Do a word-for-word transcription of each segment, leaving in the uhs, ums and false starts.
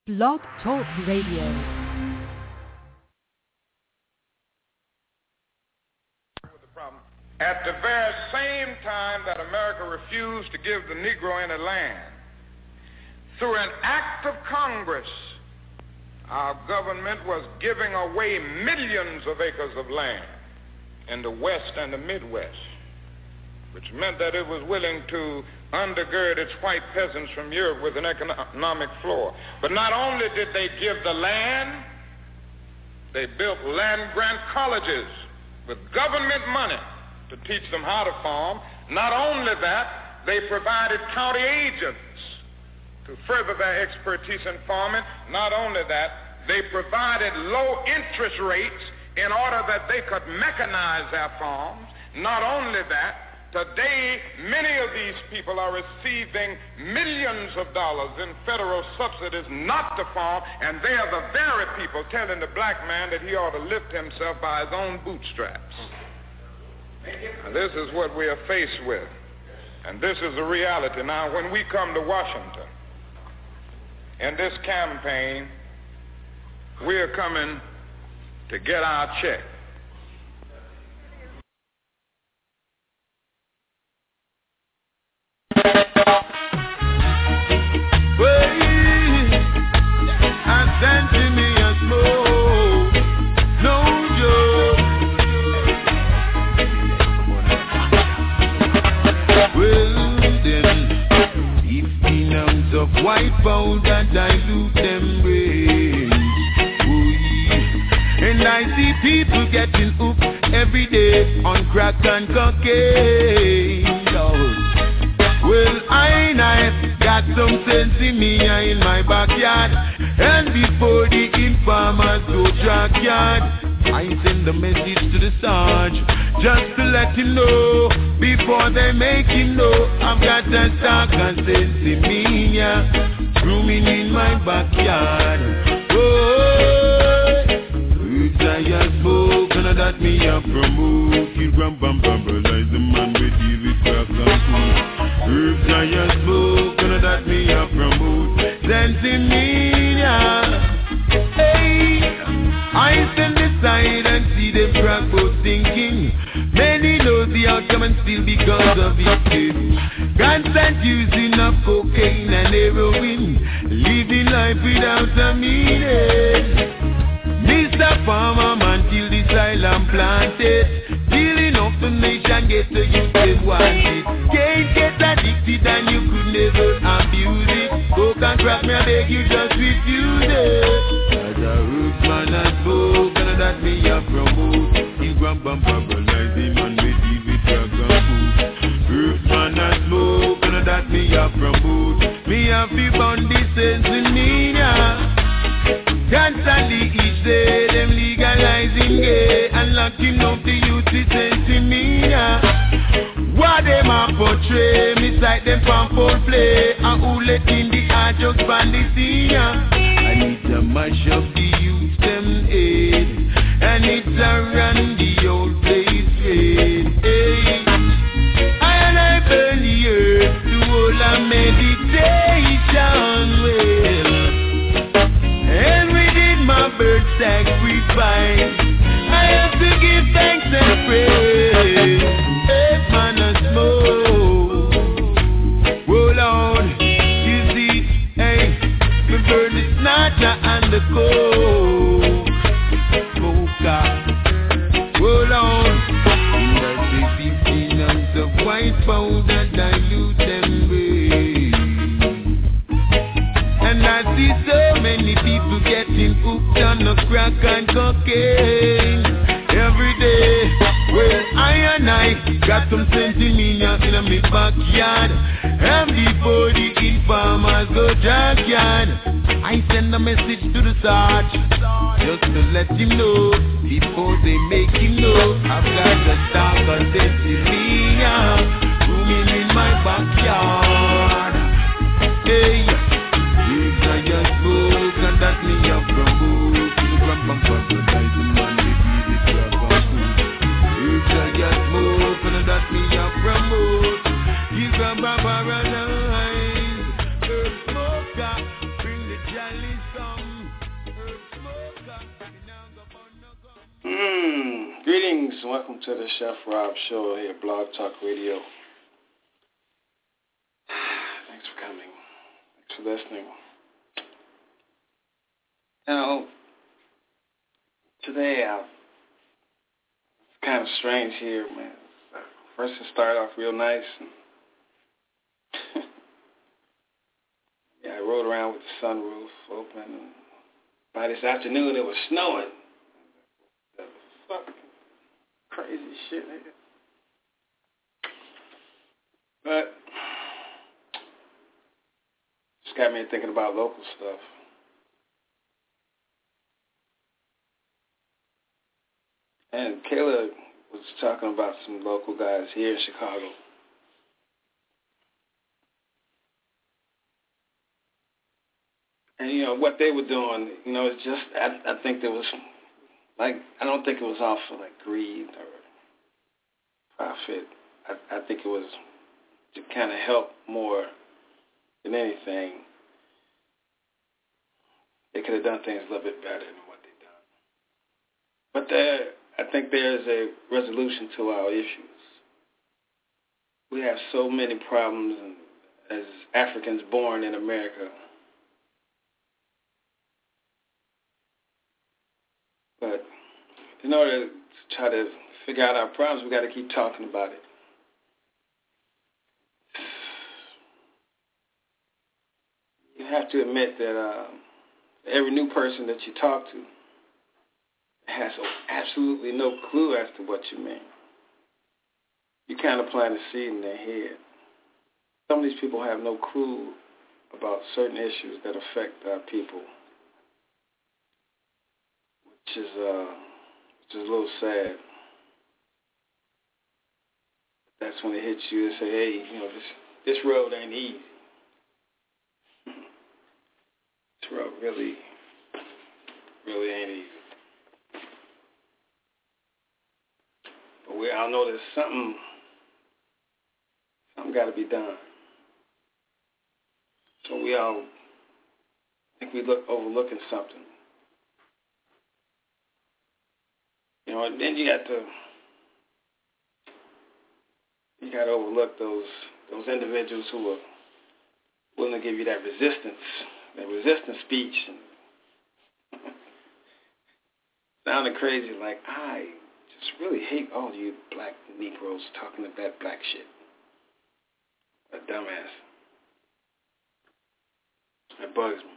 Blog Talk Radio. At the very same time that America refused to give the Negro any land, through an act of Congress, our government was giving away millions of acres of land in the West and the Midwest, which meant that it was willing to undergird its white peasants from Europe with an economic floor. But not only did they give the land, they built land-grant colleges with government money to teach them how to farm. Not only that, they provided county agents to further their expertise in farming. Not only that, they provided low interest rates in order that they could mechanize their farms. Not only that, today, many of these people are receiving millions of dollars in federal subsidies not to farm, and they are the very people telling the black man that he ought to lift himself by his own bootstraps. Now, this is what we are faced with, and this is the reality. Now, when we come to Washington in this campaign, we are coming to get our check. Of white powder dilute them brains. Ooh, yeah. And I see people getting hooked every day on crack and cocaine. Lord. Well, I, I got some sense in me in my backyard, and before the informers go junkyard, I send a message to the Sarge just to let him know before they make him know I've got that stock and sense in me, yeah, grooming in my backyard. Oh, herbs I have spoken and that me a promote. Kill ram bam bam lies the man with deal with crack and food. Herbs I have spoken and that me a promote. Sense in me, yeah. Hey, I stand aside and see them crack both thinking. Many know the outcome and still because of it. Constant using of cocaine and heroin, living life without a meaning. Mister Farmer man till the silent planted, dealing up the nation get the youth they want it. Can't get addicted and you could never abuse it. Coke and crack me I beg you just refuse it. As a root man has spoken and that me a promote. He grand bumper lies man we deal with drug and food. Root man has spoken and that me a promote. Me have be bound this sense in me yeah. Constantly each day them legalizing gay and locking up the youth is sense in me yeah. What them a portray, me sight them from full play, and who let in the art just ban the scene yeah. I need to mash up the youth them head, and it's a run the old place red. Hey, I and I burn the earth to hold a meditation well, and within my bird sacrifice I have to give thanks and praise. Hey, man a smoke, oh Lord, you see, hey, me burn the snatcher and the coke smoker, oh Lord, in the fifteen ounce of white powder dilute them brains. And I see so many people getting hooked on the crack and cocaine every day. Well, I and I got some sense in me in my backyard, and before the informers go junkyard, I send a message to the Sarge just to let him know before they make him know I've got the stock and sense in me yeah, rooming in my backyard. Hey, if I just spoke and that me a promote, you ram bam bam the man we give it to a food. If I just spoke and that me a promote, you ram bam bam and I smoker, bring the chalice. Greetings and welcome to the Chef Rob Show here at Blog Talk Radio. Thanks for coming. Thanks for listening. Now, today uh, it's kind of strange here, man. First it started off real nice. And yeah, I rode around with the sunroof open. And by this afternoon, it was snowing. That fucking crazy shit, nigga. But just got me thinking about local stuff. And Kayla was talking about some local guys here in Chicago. And, you know, what they were doing, you know, it's just, I, I think there was, like, I don't think it was off for, like, greed or profit. I, I think it was to kind of help more than anything. They could have done things a little bit better than what they've done. But there, I think there's a resolution to our issues. We have so many problems as Africans born in America. But in order to try to figure out our problems, we got to keep talking about it. You have to admit that uh, every new person that you talk to has absolutely no clue as to what you mean. You kind of plant a seed in their head. Some of these people have no clue about certain issues that affect our people, which is uh, which is a little sad. That's when it hits you and say, hey, you know, this this road ain't easy. This road really, really ain't easy. But we all know there's something, something got to be done. So we all I think we look overlooking something. You know, and then you got to you got to overlook those those individuals who are willing to give you that resistance, that resistance speech, and sounding crazy like, I just really hate all you black Negroes talking that black shit. A dumbass. It bugs me.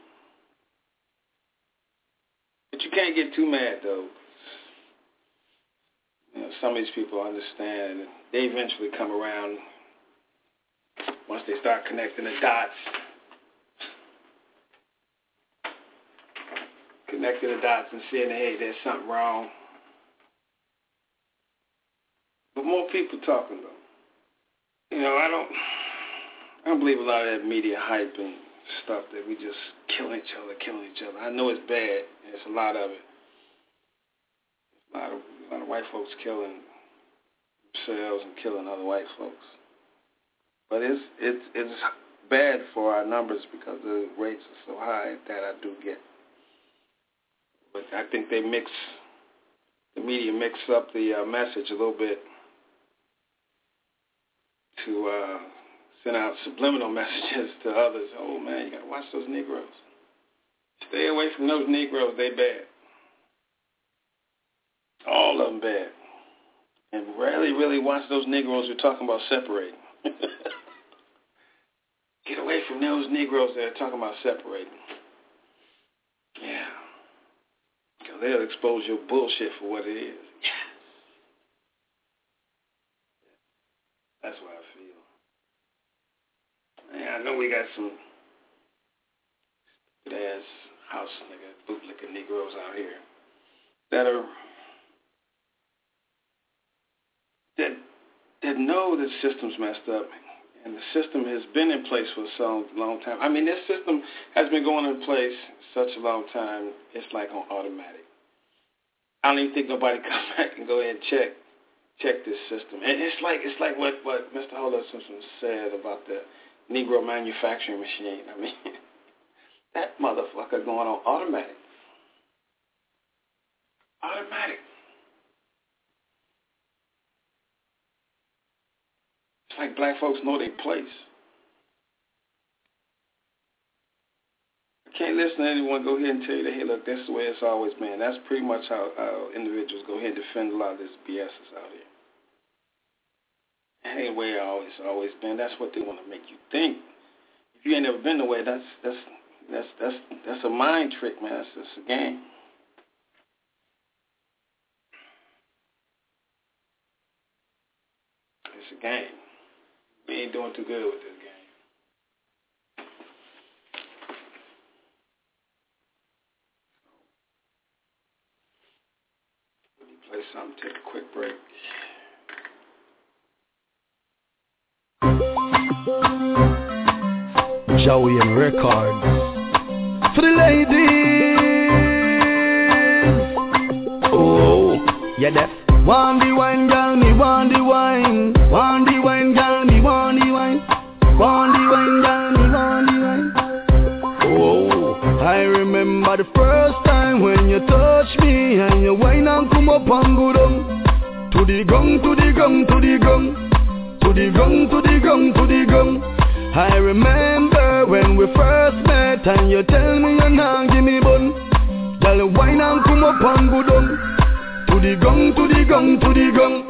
But you can't get too mad, though. You know, some of these people understand, and they eventually come around once they start connecting the dots. Connecting the dots and saying, hey, there's something wrong. But more people talking, though. You know, I don't, I don't believe a lot of that media hype and stuff that we just killing each other, killing each other. I know it's bad, and it's a lot of it. A lot of, a lot of white folks killing themselves and killing other white folks. But it's it's it's bad for our numbers because the rates are so high. That I do get. But I think they mix, the media mix up the uh, message a little bit to uh, send out subliminal messages to others. Oh, man, you got to watch those Negroes. Stay away from those Negroes. They bad. All of them bad. And rarely really watch those Negroes who are talking about separating. Get away from those Negroes that are talking about separating. Yeah. Because they'll expose your bullshit for what it is. Yeah. That's what I feel. Yeah, I know we got some good-ass house nigga, bootlicker Negroes out here that are that that know the system's messed up, and the system has been in place for so long time. I mean, this system has been going in place such a long time. It's like on automatic. I don't even think nobody come back and go ahead and check check this system. And it's like it's like what what Mister Holder Simpson said about the Negro manufacturing machine. I mean, that motherfucker going on automatic. Automatic. black folks know their place. I can't listen to anyone go ahead and tell you that, hey, look, this is the way it's always been. That's pretty much how, how individuals go ahead and defend a lot of this B S that's out here. That ain't the way it always always been. That's what they want to make you think. If you ain't never been the way, that's that's that's that's that's a mind trick, man. That's just a game. It's a game. We ain't doing too good with this game. Let me play something, take a quick break. Joey and Records. For the ladies. Oh, yeah, that. Want the wine, girl, me want the wine. Want the wine, girl, me want the wine. Want the wine, girl, me want the wine. Oh, I remember the first time when you touched me and your wine and come up and go down. To the gong, to the gong, to the gong. To the gong, to the gong, to the gong. I remember when we first met and you tell me you not give me bun. Girl, wine and come up and go down. To the gong, to the gong, to the gong.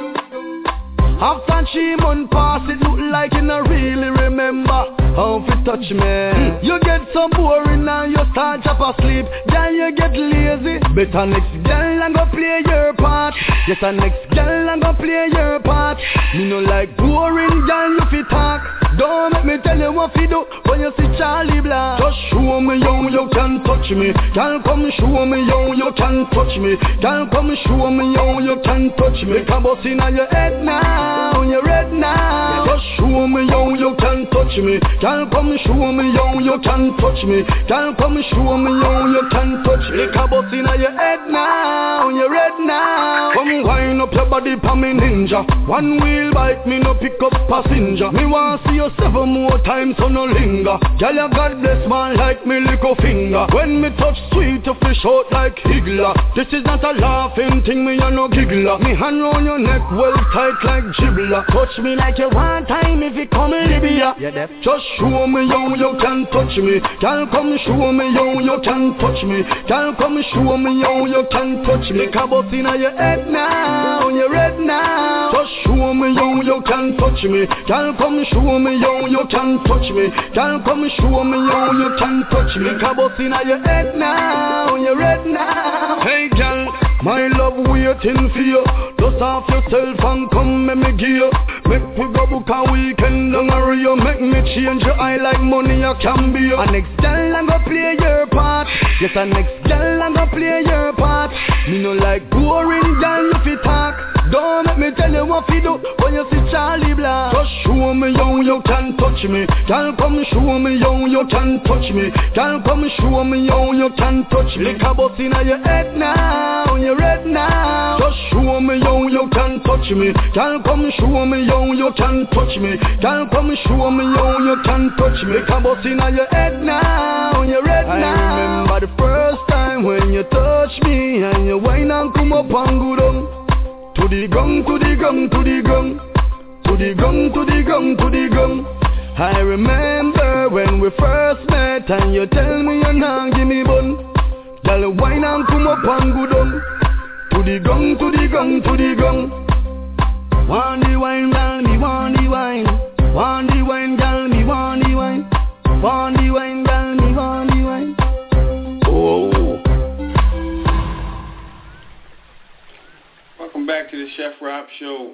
After three months pass, it look like you not really remember how to touch me. Mm. You get so boring and you start up asleep. Then you get lazy. Better next girl and go play your part. Yes, a next girl and go play your part. Me no like boring girl you fi talk. Don't make me tell you what fi do when you see Charlie Black. Just show me how you can touch me. Girl, come show me how you can touch me. Girl, come show me how you can touch me. Make a bust inna your head now, you red now. Just show me how you can touch me. Girl, come show me how you can touch me. Girl, come show me how you can touch me. Make a bust inna your head now, you red now. Come wind up your body pa me ninja. One wheel bike me no pick up passenger. Me want see you seven more times so no linger. Girl, you God bless man like me little finger. When me touch sweet you fish out like Higgler. This is not a laughing thing, me a no giggler. Me hand round your neck well tight like Gibbler. Touch me like you one time if you come in Libya. Yeah, just show me how you can touch me. Girl, come show me how you can touch me. Girl, come show me how you can touch me. Make a bust inna your head now, you red now. Just show me how you can touch me. Girl, come show me how you can touch me. Girl, come show me how you can touch me. Make a bust inna your head now, you red now. Hey girl, my love waiting for you. Dust off yourself and come make me give you. Make we go book a weekend down a Rio. Make me change your eye like money I can be you. A next girl and go play your part. Yes, a next girl and go play your part. Me no like boring girl you fi talk. Don't make me tell you what fi do when you see Charlie Black. Just show me how you can touch me. Girl, come show me how you can touch me. Girl, come show me how you can touch me. Make a bust inna your head now, you red now. Just show me how you can touch me. Girl, come show me how you can touch me. Girl, come show me how you can touch me. Make a bust inna your head now, you red now. I remember the first time when you touched me and you wine and come up and go down. To the gong, to the gong, to the gong. To the gong, to the gong, to the gong. I remember when we first met and you tell me you not give me bun. Girl, wine and come up and go down. To the gong, to the gong, to the gong. Want the wine, girl, me want the wine. Want the wine, girl, me want the wine. Want the wine, girl, me want the wine. Oh. Welcome back to the Chef Rob Show.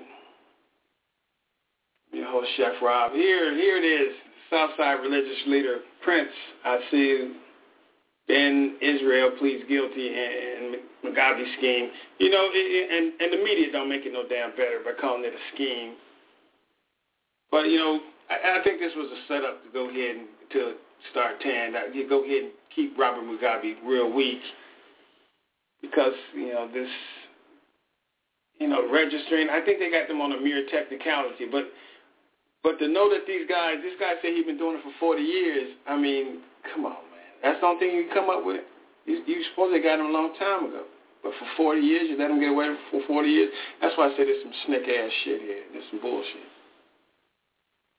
Your host, Chef Rob. Here, here it is. Southside religious leader Prince. I see you. Ben Israel pleads guilty and Mugabe scheme. You know, it, and and the media don't make it no damn better by calling it a scheme. But you know, I, I think this was a setup to go ahead and to start tearing that. You go ahead and keep Robert Mugabe real weak because you know this. You know, registering. I think they got them on a mere technicality, but but to know that these guys, this guy said he's been doing it for forty years. I mean, come on, man. That's the only thing you can come up with. You, you supposed they got him a long time ago, but for forty years, you let him get away for forty years. That's why I say there's some snick ass shit here. There's some bullshit.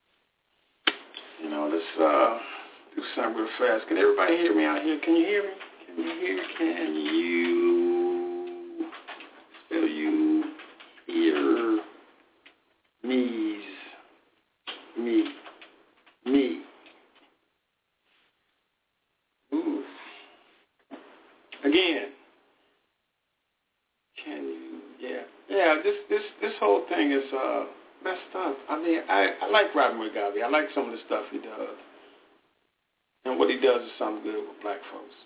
let's uh, do something real fast. Can everybody hear me out here? Can you hear me? Can you hear? Can you? Will you hear me? Me. Me. Ooh. Again. Can you? Yeah. Yeah. This this this whole thing is uh, messed up. I mean, I, I like Robert Mugabe. I like some of the stuff he does, and what he does is something good with black folks.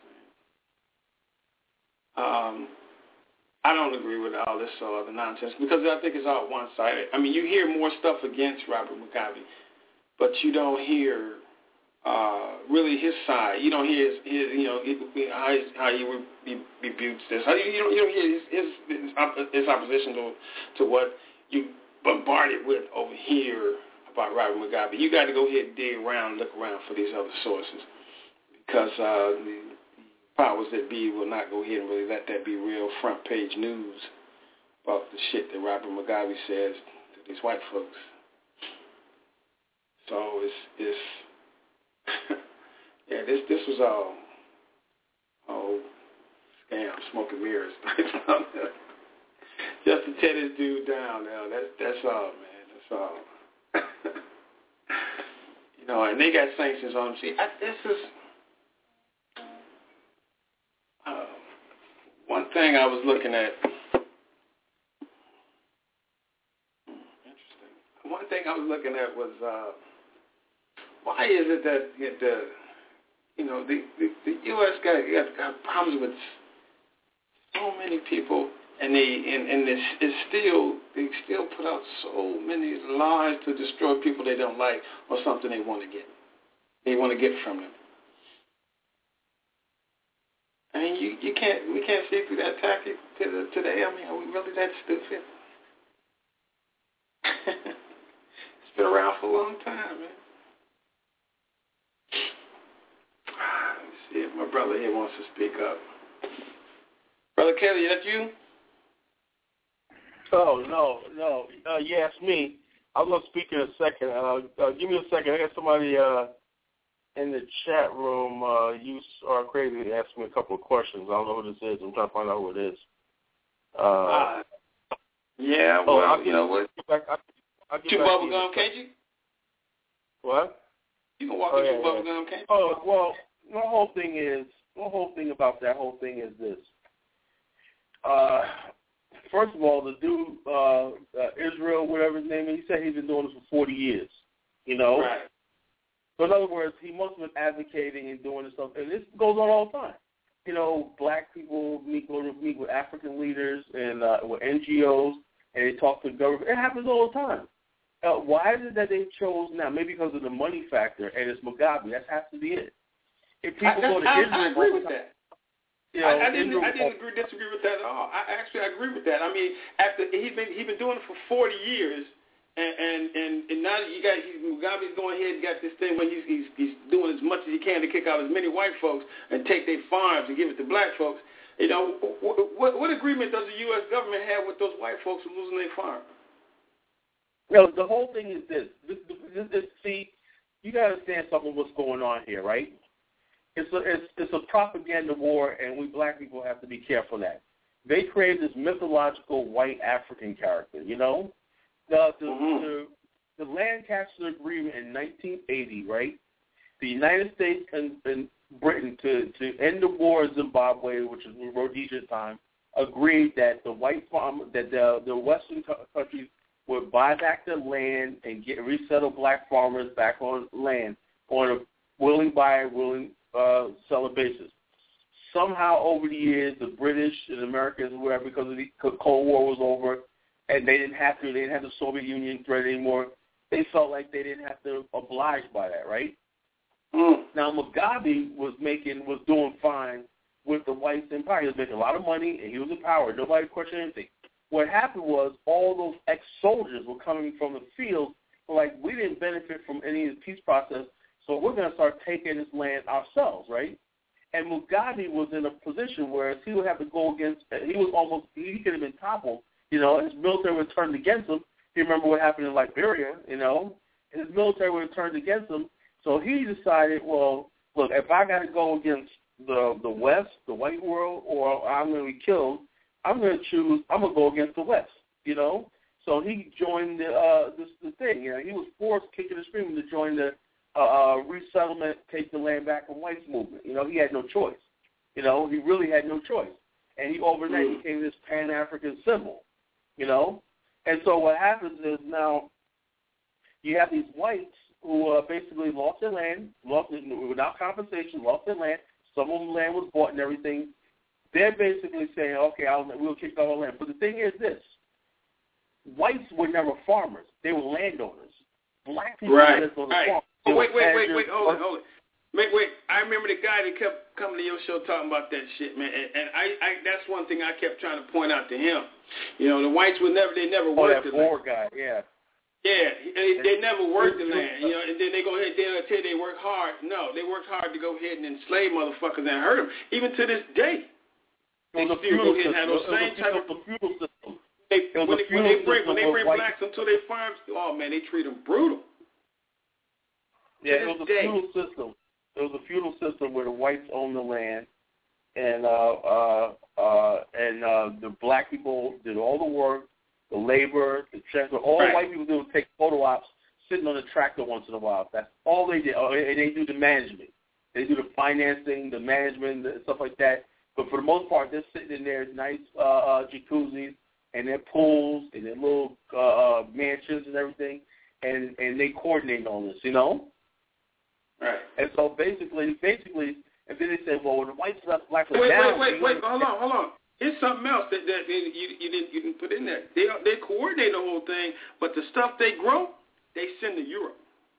Um, I don't agree with all this uh, other nonsense because I think it's all one-sided. I mean, you hear more stuff against Robert Mugabe, but you don't hear uh, really his side. You don't hear his, his you know, how he, how he re- rebukes this. How you, you don't you don't hear his his, his, op- his opposition to to what you bombarded with over here about Robert Mugabe. You got to go ahead and dig around, look around for these other sources because uh, the powers that be will not go ahead and really let that be real front page news about the shit that Robert Mugabe says to these white folks. So it's it's yeah, this this was all oh scam, smoke and mirrors. Just to tear this dude down now. That's that's all, man. That's all. You know, and they got sanctions on them. See, I, this is uh, one thing I was looking at. Interesting. One thing I was looking at was. Uh, Why is it that the you know the, the, the U S got, got got problems with so many people, and they and, and it's, it's still they still put out so many lies to destroy people they don't like or something they want to get they want to get from them. I mean, you, you can't we can't see through that tactic to the, today. I mean, are we really that stupid? It's been around for a long time, man. See if my brother here wants to speak up. Brother Kelly, is that you? Oh, no, no. Uh, yeah, it's me. I was going to speak in a second. Uh, uh, give me a second. I got somebody uh, in the chat room. Uh, you are crazy to ask me a couple of questions. I don't know who this is. I'm trying to find out who it is. Uh, uh, yeah, well, oh, you know what? Chew bubble gum, can't you? What? You can walk oh, into yeah, bubble yeah. gum, can't you? Oh, well, the whole thing is, the whole thing about that whole thing is this. Uh, first of all, the dude, uh, uh, Israel, whatever his name is, he said he's been doing this for forty years, you know? Right. So in other words, he must have been advocating and doing this stuff, and this goes on all the time. You know, black people meet, go to meet with African leaders and uh, with N G Os, and they talk to the government. It happens all the time. Uh, why is it that they chose now? Maybe because of the money factor, and it's Mugabe. That has to be it. If people I, go to I, Israel, I agree with that. You know, I, I didn't. Israel, I didn't agree, disagree with that at all. I actually I agree with that. I mean, after he's been he's been doing it for forty years, and and and, and now you got he, Mugabe's going ahead and got this thing where he's, he's he's doing as much as he can to kick out as many white folks and take their farms and give it to black folks. You know, what, what, what agreement does the U S government have with those white folks who are losing their farm? No, the whole thing is this. this, this, this see, you got to understand something what's going on here, right? It's a, it's, it's a propaganda war, and we black people have to be careful of that. They created this mythological white African character, you know? The the, mm-hmm. the, the Lancaster Agreement in nineteen eighty, right? The United States and, and Britain, to, to end the war in Zimbabwe, which is Rhodesia time, agreed that the white farm, that the, the Western countries would buy back their land and get resettle black farmers back on land on a willing buyer, willing uh, seller basis. Somehow over the years, the British and Americans, whatever, because of the Cold War was over, and they didn't have to, they didn't have the Soviet Union threat anymore. They felt like they didn't have to oblige by that, right? Mm. Now Mugabe was making, was doing fine with the white empire. He was making a lot of money, and he was in power. Nobody questioned anything. What happened was all those ex-soldiers were coming from the field, were like, we didn't benefit from any of the peace process, so we're going to start taking this land ourselves, right? And Mugabe was in a position where he would have to go against, he was almost, he could have been toppled, you know, his military was turned against him. You remember what happened in Liberia, you know, his military was turned against him, So he decided, well, look, if I got to go against the the West, the white world, or I'm going to be killed, I'm going to choose, I'm going to go against the West, you know? So he joined the uh, this the thing. You know, he was forced, kicking and screaming, to join the uh, uh, resettlement, take the land back from whites movement. You know, he had no choice. You know, he really had no choice. And he overnight became this Pan-African symbol, you know? And so what happens is now you have these whites who uh, basically lost their land, lost without compensation, lost their land. Some of them land was bought and everything. They're basically saying, okay, I'll, we'll kick all our land. But the thing is this. Whites were never farmers. They were landowners. Black people right. lived on the right. farm. Oh, wait, wait, wait, wait, hold it, hold it. Wait, wait. I remember the guy that kept coming to your show talking about that shit, man. And, and I, I, that's one thing I kept trying to point out to him. You know, the whites would never, they never oh, worked that the poor land. guy, yeah. Yeah, they, they never worked the land, you know, and then they go ahead, they'll tell you they work hard. No, they worked hard to go ahead and enslave motherfuckers and hurt them. Even to this day. They well, still go ahead and have those same type of... The feudal system. They, when, they, when they bring when they bring white, blacks into their farms, oh man, they treat them brutal. Yeah, it was a day. feudal system. It was a feudal system where the whites owned the land, and uh, uh, uh, and uh, the black people did all the work, the labor, the transfer. All right. the white people did was take photo ops, sitting on the tractor once in a while. That's all they did. Oh, and they do the management. They do the financing, the management, and stuff like that. But for the most part, they're sitting in their nice uh, uh, jacuzzis and their pools and their little uh, uh, mansions and everything, and, and they coordinate all this, you know? Right. And so basically, basically, and then they say, well, when the whites left black wait, down, wait, wait, wait, hold on, hold on. It's something else that, that you, you didn't you didn't put in there. They they coordinate the whole thing, but the stuff they grow, they send to Europe.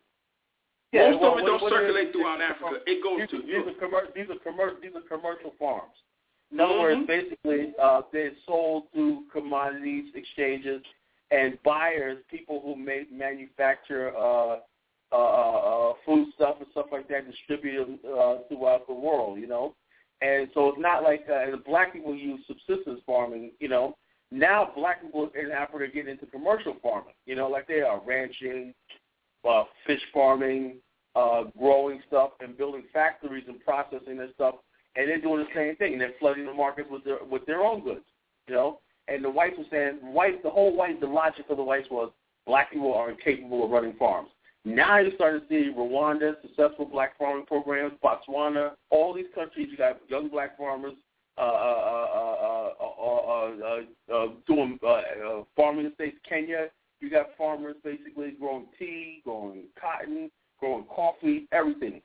Yeah, Most well, of it what, don't what circulate is, throughout Africa. It goes these, to these Europe. Are commer- these are commer- These are commercial farms. In other mm-hmm. words, basically, uh, they're sold through commodities exchanges, and buyers, people who make manufacture uh, uh, uh, food stuff and stuff like that, distribute them uh, throughout the world. You know, and so it's not like uh, the black people use subsistence farming. You know, now black people in Africa get into commercial farming. You know, like they are ranching, uh, fish farming, uh, growing stuff, and building factories and processing their stuff. And they're doing the same thing. They're flooding the markets with their with their own goods, you know. And the whites were saying, white, the whole white, the logic of the whites was black people are incapable of running farms. Now you're starting to see Rwanda, successful black farming programs, Botswana, all these countries. You got young black farmers uh, uh, uh, uh, uh, uh, uh, doing uh, uh, farming estates. Kenya, you got farmers basically growing tea, growing cotton, growing coffee, everything.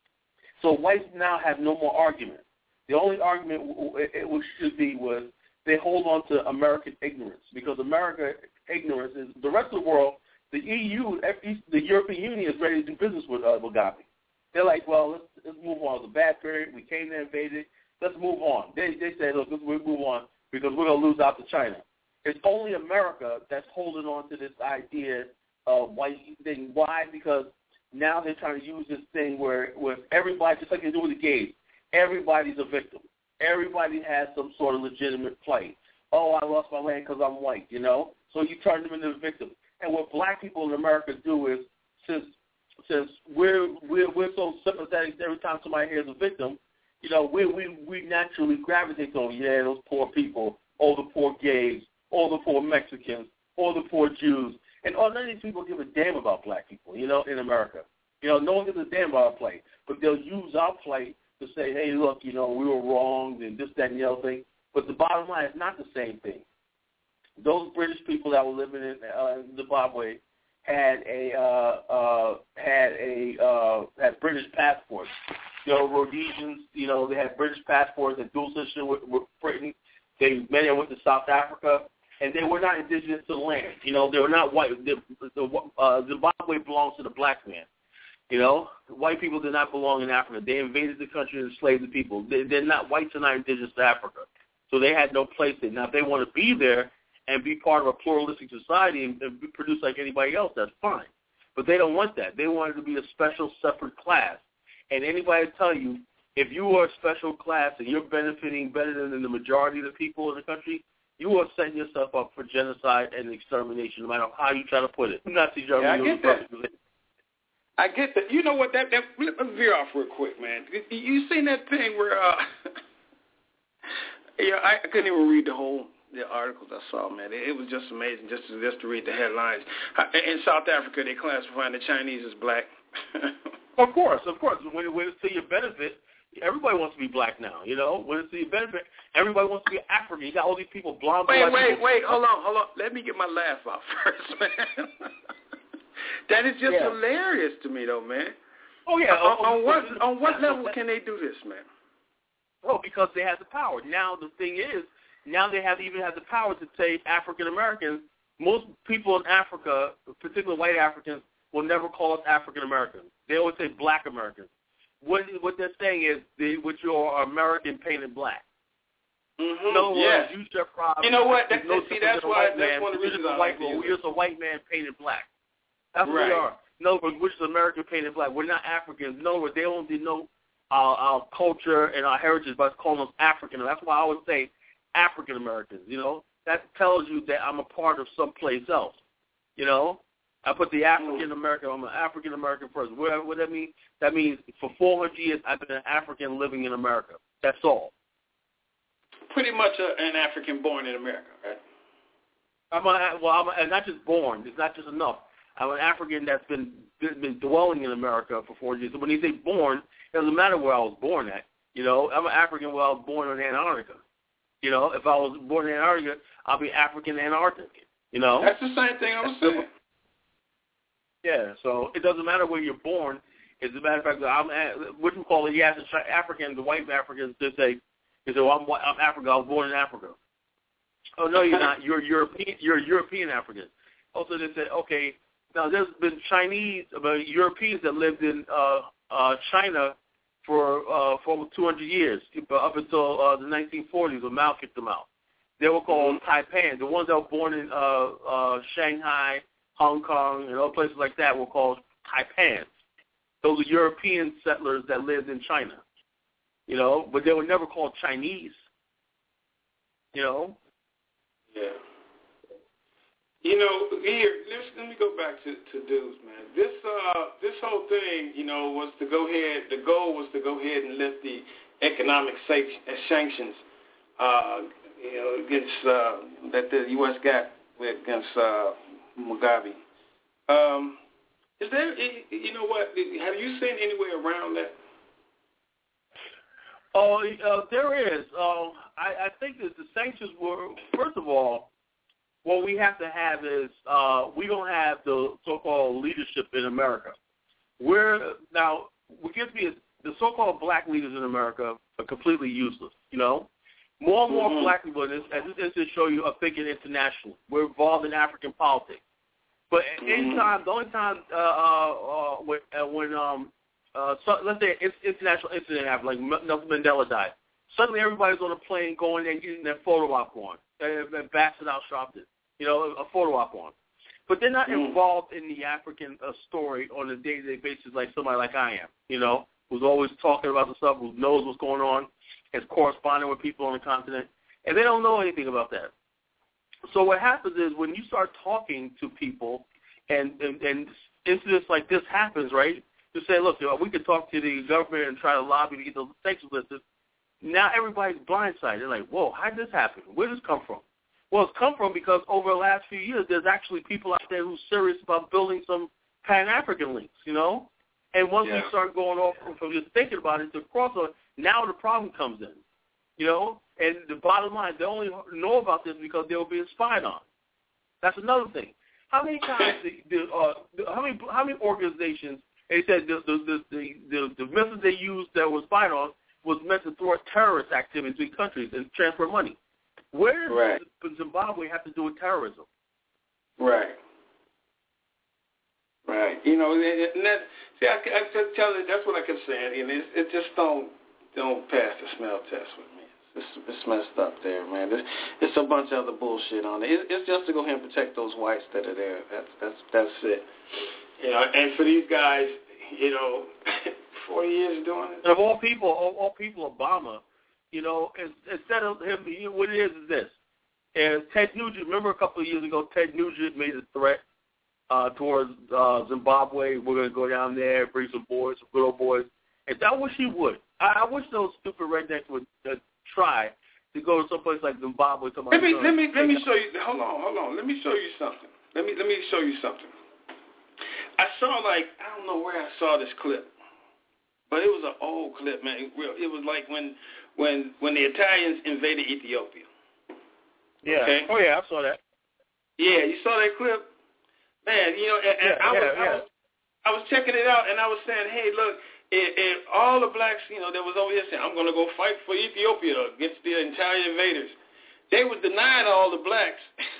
So whites now have no more argument. The only argument it should be was they hold on to American ignorance, because America ignorance is the rest of the world. The E U, the European Union is ready to do business with uh, Mugabe. They're like, well, let's, let's move on. It was a bad period. We came there, invaded. Let's move on. They they say, look, let's move on because we're going to lose out to China. It's only America that's holding on to this idea of white thing. Why? Because now they're trying to use this thing where, where everybody, just like they do with the gays, everybody's a victim. Everybody has some sort of legitimate plight. Oh, I lost my land because I'm white, you know? So you turn them into a victim. And what black people in America do is, since since we're we're, we're so sympathetic every time somebody hears a victim, you know, we we, we naturally gravitate to, yeah, those poor people, all the poor gays, all the poor Mexicans, all the poor Jews. And all none of these people give a damn about black people, you know, in America. You know, no one gives a damn about our plight. But they'll use our plight to say, hey, look, you know, we were wrong and this, that, and the other thing. But the bottom line is not the same thing. Those British people that were living in uh, Zimbabwe had a uh, uh, had a uh, had British passports. You know, Rhodesians, you know, they had British passports and dual citizenship with, with Britain. They many went to South Africa. And they were not indigenous to the land. You know, they were not white. The, the, uh, Zimbabwe belongs to the black man. You know, white people did not belong in Africa. They invaded the country and enslaved the people. They, they're not, whites are not indigenous to Africa. So they had no place there. Now, if they want to be there and be part of a pluralistic society and, and produce like anybody else, that's fine. But they don't want that. They want it to be a special, separate class. And anybody tell you, if you are a special class and you're benefiting better than the majority of the people in the country, you are setting yourself up for genocide and extermination, no matter how you try to put it. Nazi Germany yeah, I get that. I get that. You know what? That, that let me veer off real quick, man. You, you seen that thing where, uh, yeah, I, I couldn't even read the whole the articles I saw, man. It, it was just amazing just to, just to read the headlines. In South Africa, they classify the Chinese as black. Of course, of course. When, when it's to your benefit, everybody wants to be black now, you know? When it's to your benefit, everybody wants to be African. You got all these people, blonde Wait, wait, people. wait, hold on, hold on. Let me get my laugh out first, man. That is just yeah. hilarious to me, though, man. Oh, yeah. On, on, on what on what level can they do this, man? Oh, because they have the power. Now, the thing is, now they have even have the power to say African Americans. Most people in Africa, particularly white Africans, will never call us African Americans. They always say black Americans. What what they're saying is, they, with your American painted black. Mm-hmm. No, yeah. you just robbed. You know what? That, no see, that's why that's man. one of the reasons I like like We're just a white man painted black. That's what right. we are. No, but we're just American painted black. We're not Africans. No, they don't know our, our culture and our heritage by calling us African. That's why I always say African Americans. You know, that tells you that I'm a part of someplace else. You know, I put the African American. I'm an African American person. What, what that means? That means for four hundred years I've been an African living in America. That's all. Pretty much a, an African born in America, right? I'm a, well, I'm a, not just born. It's not just enough. I'm an African that's been been dwelling in America for four years. So when you say born, it doesn't matter where I was born at. You know, I'm an African where I was born in Antarctica. You know, if I was born in Antarctica, I'll be African Antarctic. You know, that's the same thing I was saying. Yeah, so it doesn't matter where you're born. As a matter of fact, I'm what you call it. Yes, African. The white Africans just say, they say, well, I'm I'm African. I was born in Africa. Oh no, you're not. You're European. You're European African. Also, they said, okay. Now, there's been Chinese, uh, Europeans that lived in uh, uh, China for uh, for over two hundred years, up until uh, the nineteen forties when Mao kicked them out. They were called mm-hmm. Taipan. The ones that were born in uh, uh, Shanghai, Hong Kong, and other places like that were called Taipans. Those are European settlers that lived in China, you know, but they were never called Chinese, you know. Yeah. You know, here, let's, let me go back to, to dudes, man. This uh, this whole thing, you know, was to go ahead, the goal was to go ahead and lift the economic sanctions, uh, you know, against, uh, that the U S got against uh, Mugabe. Um, is there, you know what, have you seen any way around that? Oh, uh, there is. Uh, I, I think that the sanctions were, first of all, what we have to have is uh, we don't have the so-called leadership in America. We're now we get to be the so-called black leaders in America are completely useless. You know, more and more mm-hmm. black people in this, as this is to show you, are thinking international. We're involved in African politics. But mm-hmm. anytime, the only time uh, uh, when, uh, when um, uh, so, let's say an international incident happened, like Nelson Mandela died, suddenly everybody's on a plane going and getting their photo op on, and Ambassador Al Sharpton. You know, a photo op on. But they're not mm. involved in the African uh, story on a day-to-day basis like somebody like I am, you know, who's always talking about the stuff, who knows what's going on, is corresponding with people on the continent, and they don't know anything about that. So what happens is when you start talking to people and, and, and incidents like this happens, right, you say, look, you know, we can talk to the government and try to lobby to get those sanctions listed. Now everybody's blindsided. They're like, whoa, how did this happen? Where did this come from? Well, it's come from because over the last few years, there's actually people out there who's serious about building some Pan-African links, you know? And once yeah. we start going off from just thinking about it to crossover, now the problem comes in, you know? And the bottom line, they only know about this because they were being spied on. That's another thing. How many times, the, the, uh, the, how many how many organizations, they said the the, the, the, the, the methods they used that was spied on was meant to thwart terrorist activity between countries and transfer money. Where right. does Zimbabwe have to do with terrorism? Right. Right. You know, and that, see, I, I tell you, that's what I kept saying. And it, it just don't don't pass the smell test with me. It's, it's messed up there, man. There's, it's a bunch of other bullshit on it. it. It's just to go ahead and protect those whites that are there. That's that's that's it. You know, and for these guys, you know, forty years doing it. And of all people, of all people, Obama. You know, instead of him, you know, what it is is this. And Ted Nugent, remember a couple of years ago, Ted Nugent made a threat uh, towards uh, Zimbabwe. We're going to go down there, bring some boys, some good old boys. And I wish he would. I, I wish those stupid rednecks would uh, try to go to someplace like Zimbabwe. To let me let me let me show you. Hold on, hold on. Let me show you something. Let me let me show you something. I saw like I don't know where I saw this clip, but it was an old clip, man. It was like when when when the Italians invaded Ethiopia. Yeah. Okay? Oh yeah, I saw that. Yeah, you saw that clip, man. You know, and, and yeah, I, was, yeah, I yeah. was I was checking it out, and I was saying, hey, look. And all the blacks, you know, that was over here saying, I'm going to go fight for Ethiopia against the Italian invaders. They was denying all the blacks.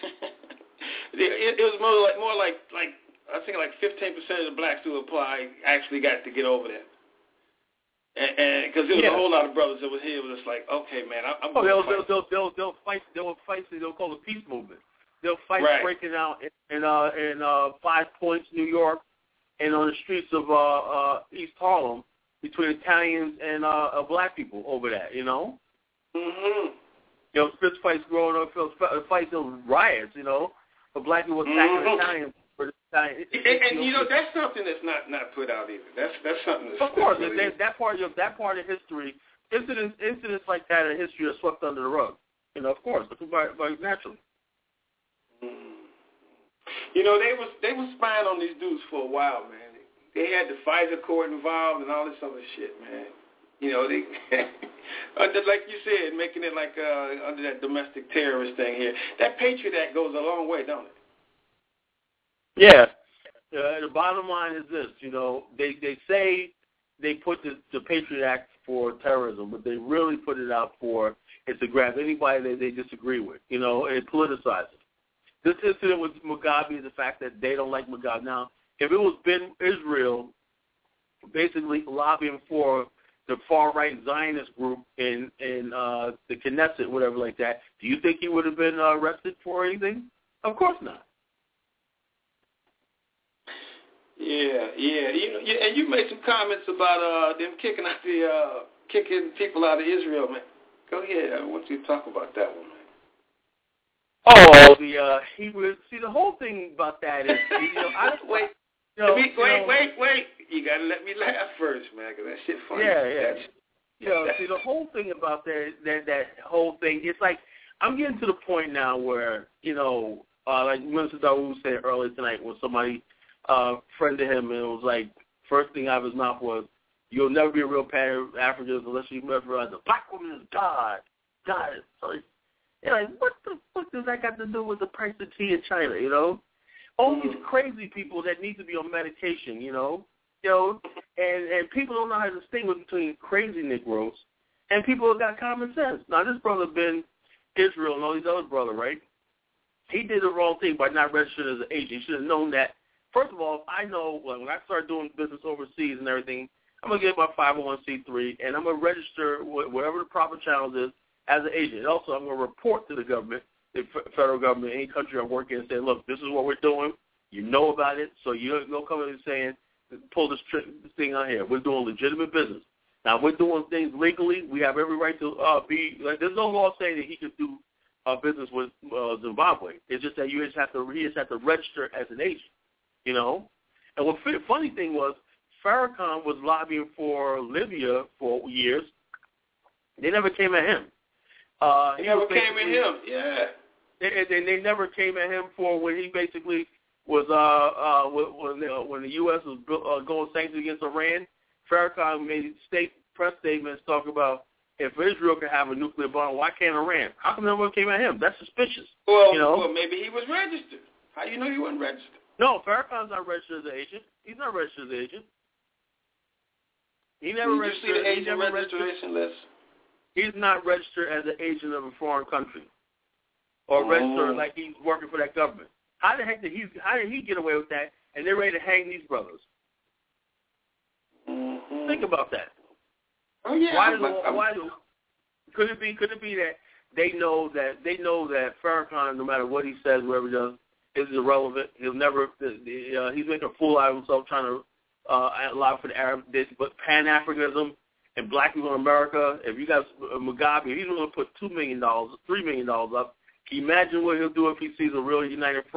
it, it was more like, more like, like I think like fifteen percent of the blacks who applied actually got to get over there. And because there was yeah. a whole lot of brothers that was here, it was just like, okay, man, I, I'm oh, going they'll, to fight. They'll, they'll, they'll fight. They'll fight. They'll call it the peace movement. They'll fight right. breaking out in, in, uh, in uh, Five Points, New York, and on the streets of uh, uh, East Harlem between Italians and uh, uh, black people over that, you know? Mm-hmm. You know, fist fights growing up, fights, those riots, you know, for black people attacking mm-hmm. Italians. For the Italians. And, and, and, you know, that's something that's not, not put out either. That's that's something that's... Of course, really that, that, part of, that part of history, incidents, incidents like that in history are swept under the rug. You know, of course, but, but, but naturally. Mm-hmm. You know, they was they was spying on these dudes for a while, man. They had the FISA court involved and all this other shit, man. You know, they under, like you said, making it like uh, under that domestic terrorist thing here. That Patriot Act goes a long way, don't it? Yeah. Uh, the bottom line is this, you know, they, they say they put the, the Patriot Act for terrorism, but they really put it out for it's to grab anybody that they disagree with, you know, and politicize it. This incident with Mugabe is the fact that they don't like Mugabe. Now, if it was Ben Israel basically lobbying for the far-right Zionist group in, in uh, the Knesset, whatever like that, do you think he would have been uh, arrested for anything? Of course not. Yeah, yeah. You know, yeah, and you made some comments about uh, them kicking out the uh, kicking people out of Israel, man. Go ahead. I want you to talk about that one, man. Oh, the uh, he was. See, the whole thing about that is, you know, I wait, you know, wait, you wait, know, wait, wait. You gotta let me laugh first, man, because that shit funny. Yeah, yeah. That's, you know, see, the whole thing about that, that, that whole thing, it's like I'm getting to the point now where, you know, uh, like Mister Dawood said earlier tonight, when somebody uh, friended him, and it was like first thing out of his mouth was, "You'll never be a real Pan-Africanist unless you memorize the black woman is God, God." So. You're like, what the fuck does that got to do with the price of tea in China, you know? All these crazy people that need to be on medication, you know? You know, and, and people don't know how to distinguish between crazy Negroes and people who got common sense. Now, this brother Ben Israel and all these other brothers, right? He did the wrong thing by not registering as an agent. He should have known that. First of all, I know when I start doing business overseas and everything, I'm going to get my five oh one c three, and I'm going to register whatever the proper channels is as an agent. Also, I'm going to report to the government, the federal government, any country I work in, and say, look, this is what we're doing. You know about it, so you don't come in and saying, pull this, tri- this thing out here. We're doing legitimate business. Now, we're doing things legally. We have every right to uh, be, like, there's no law saying that he could do uh, business with uh, Zimbabwe. It's just that you just have to, he just have to register as an agent, you know? And what the funny thing was, Farrakhan was lobbying for Libya for years. They never came at him. Uh, they never came at him, yeah. They, they, they never came at him for when he basically was, uh, uh, when, the, when the U S was uh, going sanctions against Iran. Farrakhan made state press statements talking about if Israel can have a nuclear bomb, why can't Iran? How come no one came at him? That's suspicious. Well, you know? well, maybe he was registered. How you know he wasn't registered? No, Farrakhan's not registered as an agent. He's not registered as an agent. He never Did registered. You see the agent he never registration list? He's not registered as an agent of a foreign country, or oh. registered like he's working for that government. How the heck did he? How did he get away with that? And they're ready to hang these brothers. Mm-hmm. Think about that. Oh yeah. Why? I'm, Do, I'm, why? Do, could it be? Could it be that they know that they know that Farrakhan, no matter what he says, whatever he does, is irrelevant. He'll never. Uh, he's making a fool out of himself trying to uh, allow for the Arab this, but Pan-Africanism and black people in America. If you got Mugabe, he's going to put two million dollars, three million dollars up. Can you imagine what he'll do if he sees a real united front?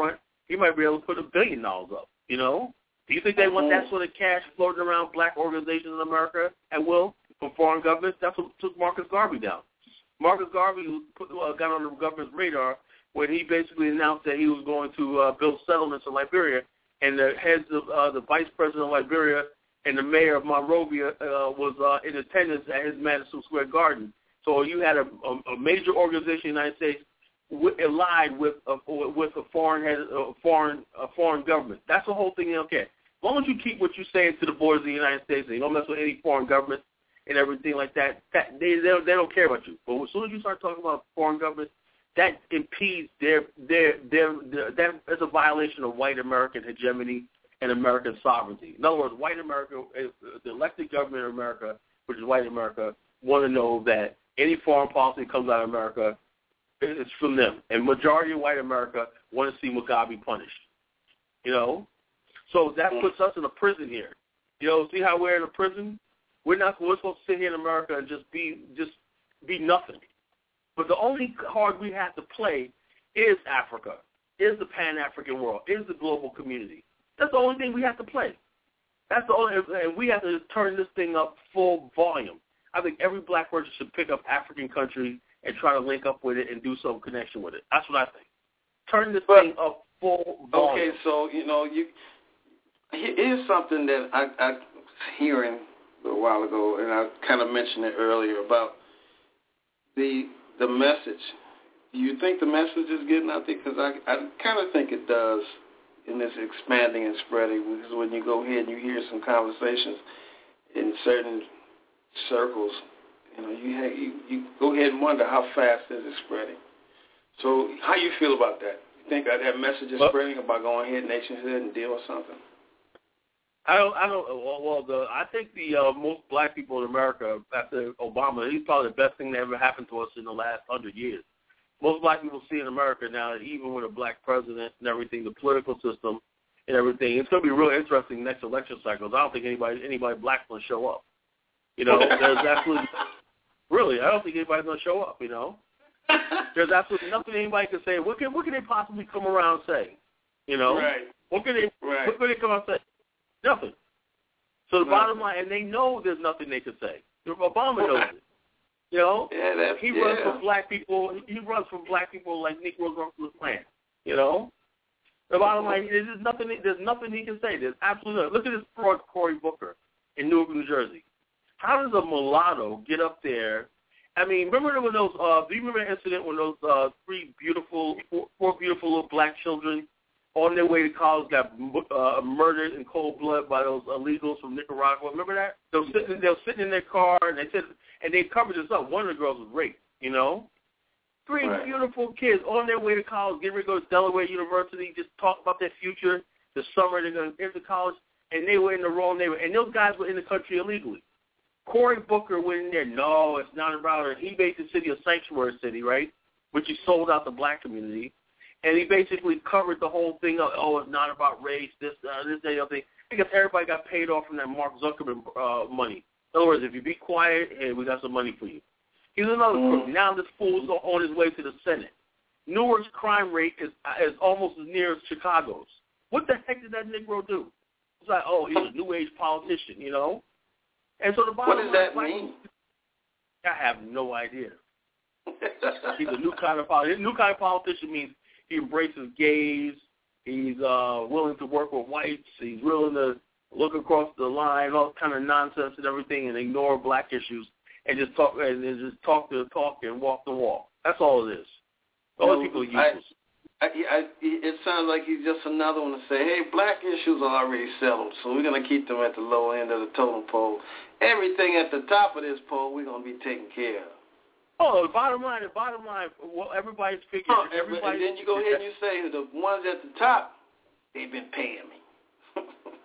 he might be able to put a billion dollars up, you know? Do you think they want that sort of cash floating around black organizations in America at will from foreign governments? That's what took Marcus Garvey down. Marcus Garvey put, uh, got on the government's radar when he basically announced that he was going to uh, build settlements in Liberia, and the heads of uh, the vice president of Liberia and the mayor of Monrovia uh, was uh, in attendance at his Madison Square Garden. So you had a, a, a major organization in the United States w- allied with a, with a foreign head, a foreign a foreign government. That's the whole thing. Okay, as long as you keep what you're saying to the borders of the United States, and you don't mess with any foreign government and everything like that, that they they don't, they don't care about you. But as soon as you start talking about foreign governments, that impedes their their their, their that is a violation of white American hegemony and American sovereignty. In other words, white America, the elected government of America, which is white America, want to know that any foreign policy that comes out of America is from them. And majority of white America want to see Mugabe punished. You know? So that puts us in a prison here. You know, see how we're in a prison? We're not we're supposed to sit here in America and just be just be nothing. But the only card we have to play is Africa, is the Pan-African world, is the global community. That's the only thing we have to play. That's the only, and we have to turn this thing up full volume. I think every black person should pick up African country and try to link up with it and do some connection with it. That's what I think. Turn this but, thing up full volume. Okay, so, you know, you here's something that I, I was hearing a while ago, and I kind of mentioned it earlier about the the message. Do you think the message is getting out there? Because I, I kind of think it does in this expanding and spreading. Because when you go ahead and you hear some conversations in certain circles, you know, you, have, you you go ahead and wonder how fast is it spreading. So how you feel about that? You think that, that message is well, spreading about going ahead, nationhood, and deal with something? I don't. I don't. Well, well the, I think the uh, most black people in America after Obama, he's probably the best thing that ever happened to us in the last hundred years. Most black people see in America now that even with a black president and everything, the political system and everything, it's going to be real interesting next election cycles. I don't think anybody anybody black's going to show up. You know, there's absolutely really. I don't think anybody's going to show up. You know, there's absolutely nothing anybody can say. What can what can they possibly come around and say? You know, right? What can they right. what can they come out and say? Nothing. So the nothing. Bottom line, and they know there's nothing they can say. Obama knows it. You know, yeah, that's, he yeah. runs for black people. He runs for black people like Negroes run for the Klan. You know, the bottom line, there's nothing. There's nothing he can say. There's absolutely nothing. Look at this fraud, Cory Booker in Newark, New Jersey. How does a mulatto get up there? I mean, remember when those? Uh, do you remember the incident when those uh, three beautiful, four, four beautiful little black children on their way to college got uh, murdered in cold blood by those illegals from Nicaragua? Remember that? They were sitting, they were sitting in their car, and they said, and they covered this up. One of the girls was raped. You know, three right. beautiful kids on their way to college, getting ready to go to Delaware University, just talk about their future. The summer they're going to enter college, and they were in the wrong neighborhood. And those guys were in the country illegally. Cory Booker went in there. No, it's not about it. He made the city a sanctuary city, right? Which he sold out the black community. And he basically covered the whole thing up. Oh, it's not about race, this, uh, this, that, other thing. Because everybody got paid off from that Mark Zuckerberg uh, money. In other words, if you be quiet, hey, we got some money for you. He's another mm. crook. Now this fool's on his way to the Senate. Newark's crime rate is is almost as near as Chicago's. What the heck did that Negro do? It's like, oh, he's a new age politician, you know? And so the bottom what does that line, mean? I have no idea. He's a new kind of politician. New kind of politician means he embraces gays. He's uh, willing to work with whites. He's willing to look across the line, all kind of nonsense and everything, and ignore black issues, and just talk and just talk the talk and walk the walk. That's all it is. All well, people are useless. I, I, I, it sounds like he's just another one to say, hey, black issues are already settled, so we're going to keep them at the low end of the totem pole. Everything at the top of this pole, we're going to be taken care of. Oh, the bottom line, the bottom line, well, everybody's figuring. Huh, everybody, and then you go ahead and you say the ones at the top, they've been paying me.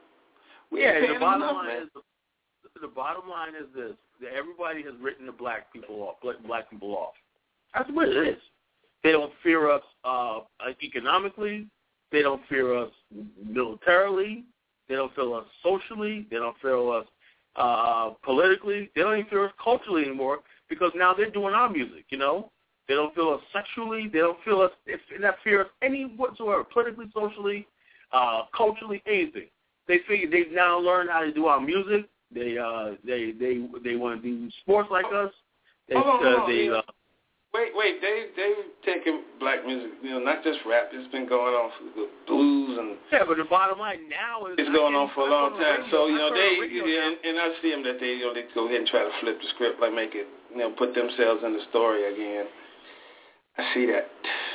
yeah, the bottom enough, line man. is the, the bottom line is this: that everybody has written the black people off, black people off. That's what it is. They don't fear us uh, economically. They don't fear us militarily. They don't fear us socially. They don't fear us uh, politically. They don't even fear us culturally anymore. Because now they're doing our music, you know. They don't feel us sexually. They don't feel us in that fear of any whatsoever, politically, socially, uh, culturally, anything. They figure they've now learned how to do our music. They uh, they they they want to do sports like us. They, hold on, hold on. Uh, they, uh, wait, wait. They they taking black music, you know, not just rap. It's been going on for the blues and yeah. But the bottom line now is it's going on for a long time. So you know they and, and I see them that they you know they go ahead and try to flip the script, like make it you know put themselves in the story again. I see that.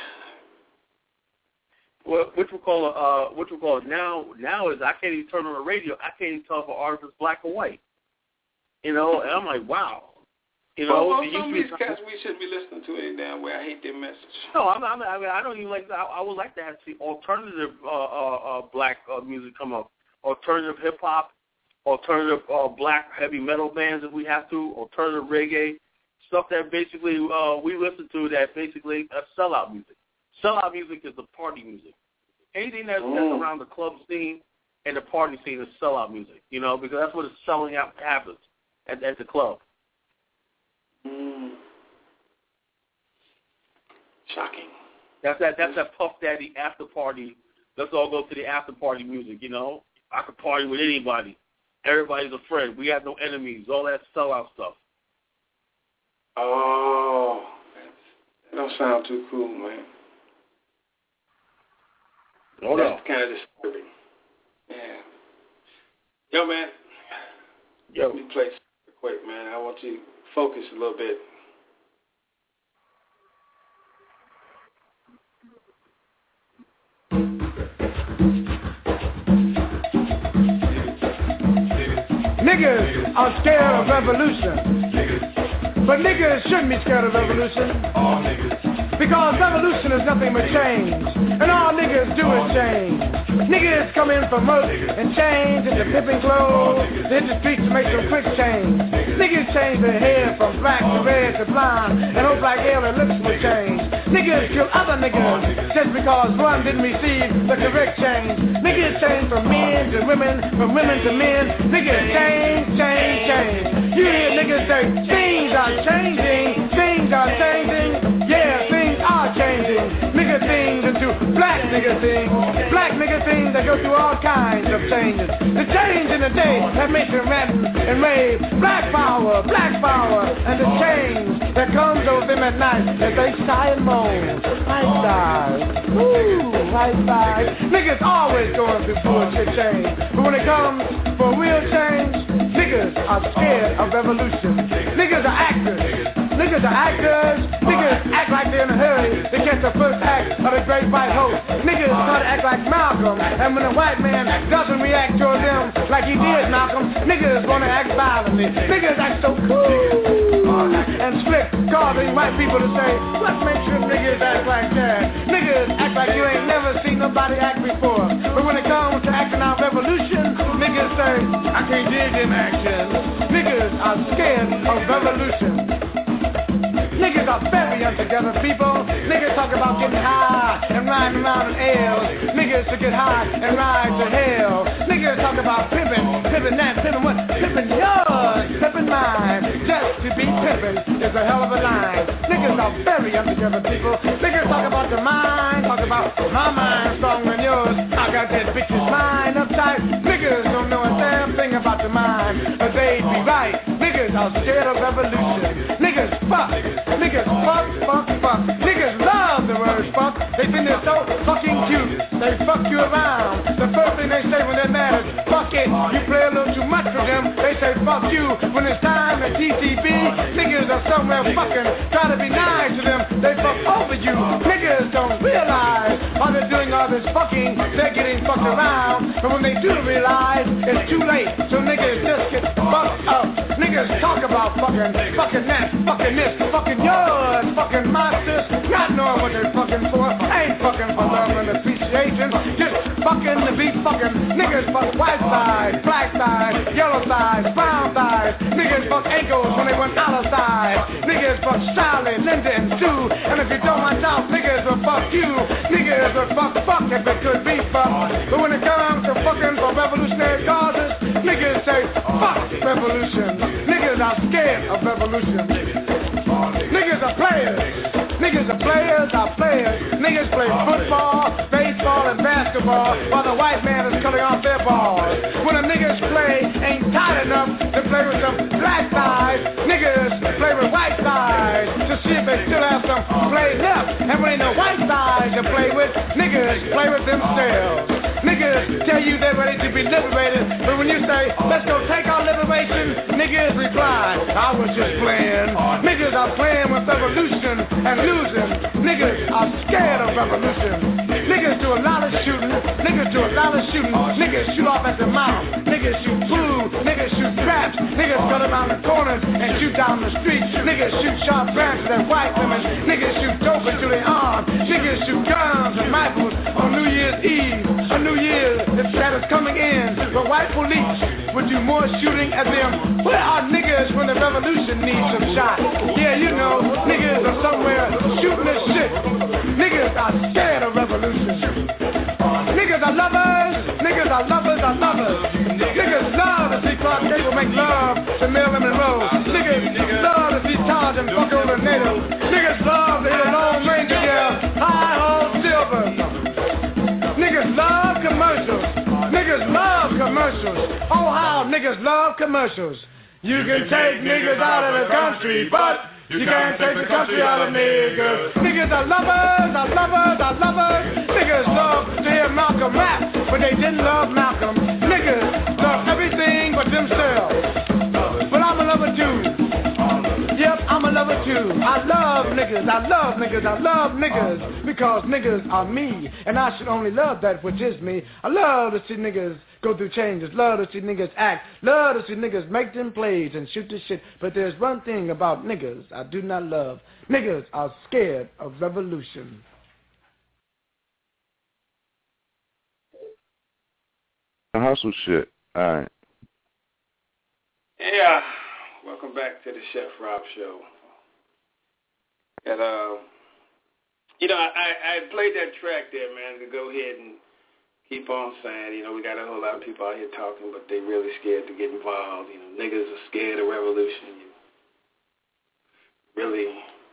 Well, which we call uh, which we call now now is I can't even turn on the radio. I can't even tell if an artist is black or white. You know, and I'm like, wow. You know, well, well, it some of used these to be, cats we shouldn't be listening to any damn way. I hate their message. No, I'm, I'm, I mean, I don't even like that. I, I would like to have see alternative uh, uh, uh, black uh, music come up, alternative hip hop, alternative uh, black heavy metal bands if we have to, alternative reggae, stuff that basically uh, we listen to that basically uh, sellout music. Sellout music is the party music. Anything that's, mm. that's around the club scene and the party scene is sellout music, you know, because that's what it's selling out happens at, at the club. Mm. Shocking. That's that. That's that Puff Daddy after party. Let's all go to the after party music. You know, I could party with anybody. Everybody's a friend. We have no enemies. All that sellout stuff. Oh, that don't sound too cool, man. Oh, that's no. kind of disturbing. Yeah. Yo, man. Yo. Let me play quick, man. I want you to focus a little bit. Niggas are scared of revolution. But niggas shouldn't be scared of revolution. All niggas. Because revolution is nothing but change. And all niggas do is change. Niggas come in for murk and change into pimping clothes. They hit the streets to make some quick change. Niggas change their hair from black to red to blonde. And hope like hell their lips will change. Niggas kill other niggas just because one didn't receive the correct change. Niggas change from men to women, from women to men. Niggas change, change, change. You hear niggas say, things are changing, things are changing. Yeah, things are changing. Nigga things into black nigga things. Black nigga things that go through all kinds of changes. The change in the day that makes them rap and rave. Black power, black power, and the change that comes over them at night as they sigh and moan. Right side, woo, right side. Niggas always going through bullshit change. But when it comes for real change, niggas are scared of revolution. Niggas are actors. Niggas are actors. Niggas act like they're in a hurry to catch the first act of the great white host. Niggas try to act like Malcolm, and when the white man doesn't react toward them like he did Malcolm, niggas want to act violently. Niggas act so cool and slick, causing white people to say, let's make sure niggas act like that. Niggas act like you ain't never seen nobody act before. But when it comes to acting out revolution, niggas say, I can't dig them actions. Niggas are scared of revolution. Niggas are very untogether people. Niggas talk about getting high and riding around in L's. Niggas to get high and ride to hell. Niggas talk about pimping, pimping that, pimping what? Pimping yours, pimping mine. Just to be pimping is a hell of a line. Niggas are very untogether people. Niggas talk about the mind, talk about my mind stronger than yours. I got that bitch's mind uptight. Niggas don't know a damn thing about the mind, but they'd be right. Niggas are scared of revolution. Niggas fuck. Niggas fuck, fuck, fuck. Niggas love the word fuck. They think they're so fucking cute. They fuck you around. The first thing they say when they're mad is fuck it. You play a little too much for them. They say fuck you. When it's time at T C B, niggas are somewhere fucking trying to be nice to them. They fuck over you. Niggas don't realize while they're doing all this fucking, they're getting fucked around. But when they do realize, it's too late. So niggas just get fucked up. Niggas talk about fucking, fucking that, fucking this, fucking yours, fucking monsters, not knowing what they're fucking for. Ain't fucking for love and appreciation. Just fucking to be fucking. Niggas fuck white side, black side, yellow side, brown side. Niggas fuck ankles when they went out of side. Niggas fuck Charlie, Linda, and Sue. And if you don't watch out, niggas will fuck you. Niggas will fuck fuck if it could be fuck. But when it comes to fucking for revolutionary causes, niggas say fuck revolution. Niggas are scared of revolution. Niggas are players. Niggas are players, are players. Niggas play football, baseball, and basketball while the white man is cutting off their balls. When the niggas play ain't tight enough to play with some black guys, niggas play with white guys to see if they still have some play left. And when ain't no white guys to play with, niggas play with themselves. Niggas tell you they're ready to be liberated, but when you say, let's go take our liberation, niggas reply, I was just playing. Niggas are playing with revolution and losing. Niggas are scared of revolution. Niggas do a lot of shooting. Niggas do a lot of shooting. Niggas shoot off at the mouth. Niggas shoot food. Niggas shoot traps. Niggas cut around the corners and shoot down the street. Niggas shoot sharp branches at white women. Niggas shoot dope into their arms. Niggas shoot guns and rifles on New Year's Eve. A New Year that is coming in. But white police would do more shooting at them. Where are niggas when the revolution needs some shots? Yeah, you know, niggas are somewhere shooting this shit. Niggas are scared of revolution. Niggas are lovers. Niggas are lovers are lovers. Niggas love to see Clark Gable make love to Marilyn Monroe. Niggas love to see Taj and fuck over the natives. Niggas love to hear the Lone Ranger yell, hi ho silver. Niggas love commercials. Niggas love commercials. Oh, how niggas love commercials. You can take niggas out of the country, but you can't take the country out of niggas. Niggas are lovers, are lovers, are lovers. Niggas love to hear Malcolm rap, but they didn't love Malcolm. Niggas love everything but themselves. But I'm a lover too. Yep, I'm a lover too. I love niggas, I love niggas, I love niggas, because niggas are me, and I should only love that which is me. I love to see niggas go through changes, love to see niggas act, love to see niggas make them plays and shoot the shit. But there's one thing about niggas I do not love. Niggas are scared of revolution. Hustle shit. All right. Yeah. Welcome back to the Chef Rob Show. And, uh, you know, I, I played that track there, man, to go ahead and keep on saying, you know, we got a whole lot of people out here talking, but they really scared to get involved. You know, niggas are scared of revolution. Really,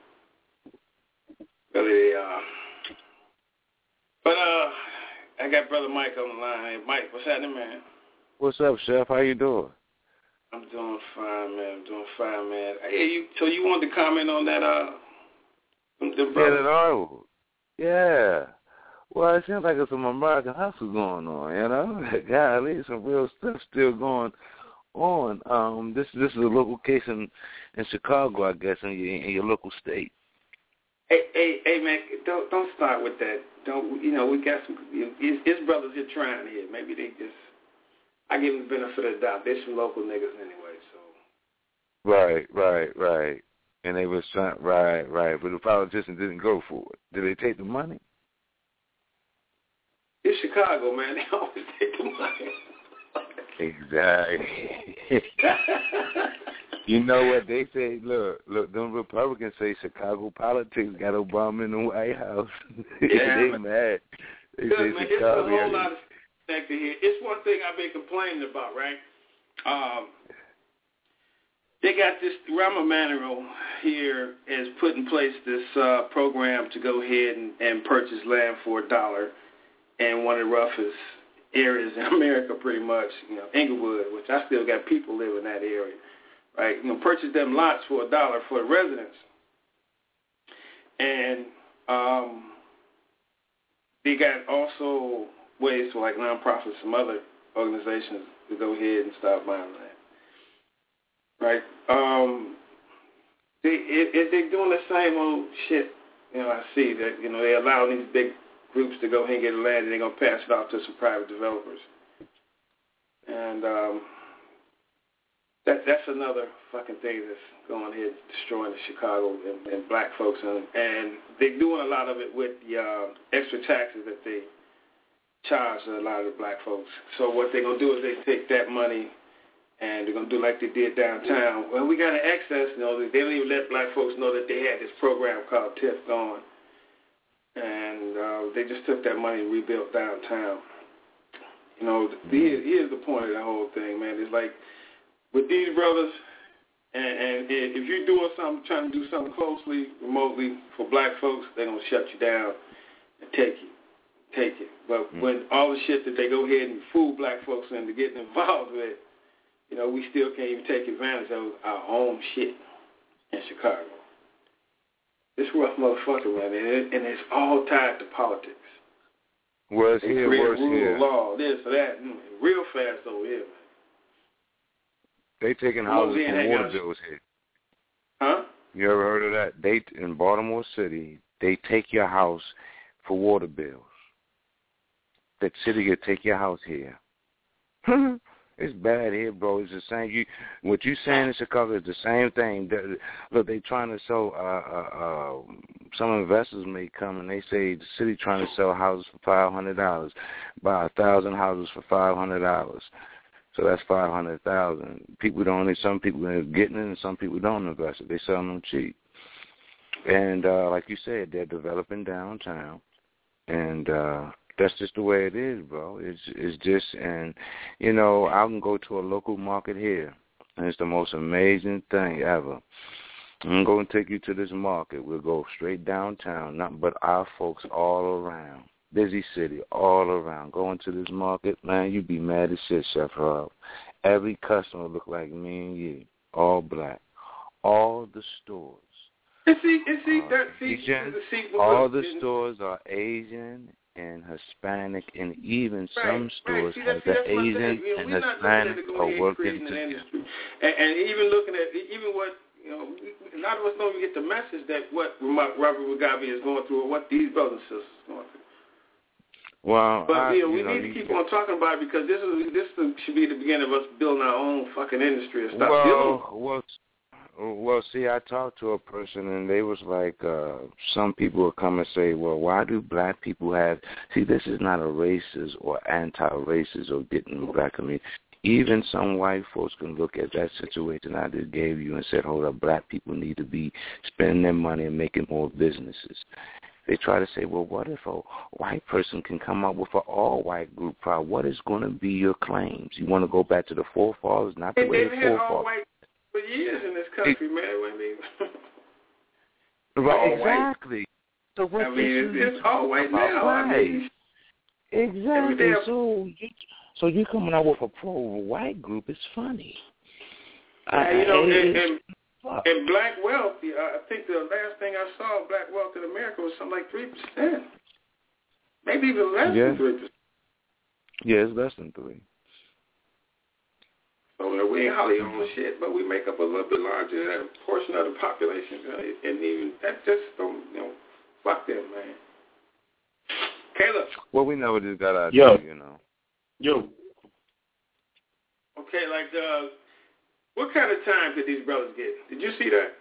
really they are. But uh, I got Brother Mike on the line. Hey, Mike, what's happening, man? What's up, Chef? How you doing? I'm doing fine, man. I'm doing fine, man. Hey, you, so you wanted to comment on that, uh, the brother? Yeah, that article. Yeah. Well, it seems like there's some American hustle going on, you know? Golly, some real stuff still going on. Um, this this is a local case in, in Chicago, I guess, in your, in your local state. Hey, hey, hey, man, don't don't start with that. Don't you know? We got some. His, his brothers here trying here. Maybe they just. I give them the benefit of the doubt. They're some local niggas anyway, so. Right, right, right. And they was trying, right, right. But the politicians didn't go for it. Did they take the money? It's Chicago, man. They always take the money. Exactly. You know what they say? Look, look. Them Republicans say Chicago politics got Obama in the White House. Yeah, they mad. They Good, say man. Chicago. It's a whole lot of connected here. It's one thing I've been complaining about, right? Um, they got this. Rahm Emanuel here has put in place this uh, program to go ahead and, and purchase land for a dollar in one of the roughest areas in America, pretty much. You know, Inglewood, which I still got people live in that area, right? You know, purchase them lots for a dollar for the residents, and um, they got also ways for like nonprofits, some other organizations to go ahead and stop buying land, right? Um, they it, it, they're doing the same old shit. You know, I see that. You know, they allow these big groups to go ahead and get the land, and they're gonna pass it off to some private developers, and um, that that's another fucking thing that's going ahead destroying the Chicago and, and black folks, and, and they're doing a lot of it with the uh, extra taxes that they charge a lot of the black folks. So what they're going to do is they take that money and they're going to do like they did downtown. Well, we got an excess. You know, they didn't even let black folks know that they had this program called TIF going. And uh, they just took that money and rebuilt downtown. You know, the, here's the point of the whole thing, man. It's like with these brothers And, and if you're doing something, trying to do something closely, remotely for black folks, they're going to shut you down and take you. Take it. But mm-hmm. when all the shit that they go ahead and fool black folks into getting involved with, you know, we still can't even take advantage of our own shit in Chicago. It's rough motherfucker, man, and, it, and it's all tied to politics. Worse here, worse here. Law, this or that, real fast over here, man. They taking houses for water bills here. Huh? You ever heard of that? They in Baltimore City, they take your house for water bills. That city will take your house here. It's bad here, bro. It's the same. You, what you saying in Chicago is the same thing. That, look, they trying to sell. Uh, uh, uh, some investors may come and they say the city trying to sell houses for five hundred dollars, buy a thousand houses for five hundred dollars. So that's five hundred thousand. People don't. Some people are getting it, and some people don't invest it. They sell them cheap. And uh, like you said, they're developing downtown, and uh, that's just the way it is, bro. It's it's just, and you know, I can go to a local market here, and it's the most amazing thing ever. I'm going to take you to this market. We'll go straight downtown, nothing but our folks all around. Busy city, all around. Going to this market, man, you'd be mad as shit, Chef Rob. Every customer look like me and you, all black. All the stores. And see, and see, uh, that, see, Asian, see all the stores are Asian and Hispanic, and even right, some stores right. have see, the Asian you know, and Hispanic to are working together. together. And, and even looking at, even what, you know, a lot of us don't get the message that what Robert Mugabe is going through or what these brothers and sisters are going through. Well, but I, you know, we you know, need to keep on talking about it because this is this should be the beginning of us building our own fucking industry and stuff. Well, well, well, see, I talked to a person and they was like, uh, some people will come and say, well, why do black people have? See, this is not a racist or anti-racist or getting the black community. Even some white folks can look at that situation I just gave you and said, hold up, black people need to be spending their money and making more businesses. They try to say, well, what if a white person can come up with an all-white group problem? What is going to be your claims? You want to go back to the forefathers, not the and way the forefathers. They've had all-white for years in this country, it, man. I mean, right, all exactly. White. So what I mean, it's, it's all-white now. Right. I mean, exactly. So you, so you coming out with a pro-white group is funny. Yeah, I, you know, and, and, and And black wealth, uh, I think the last thing I saw of black wealth in America was something like three percent. Maybe even less yeah. than three percent. Yeah, it's less than three. So uh, we ain't hardly on shit, but we make up a little bit larger portion of the population. Uh, and even that just don't, you know, fuck them, man. Caleb. Well, we never just got out Yo. there, you know. Yo. Okay, like, uh, what kind of time did these brothers get? Did you see that?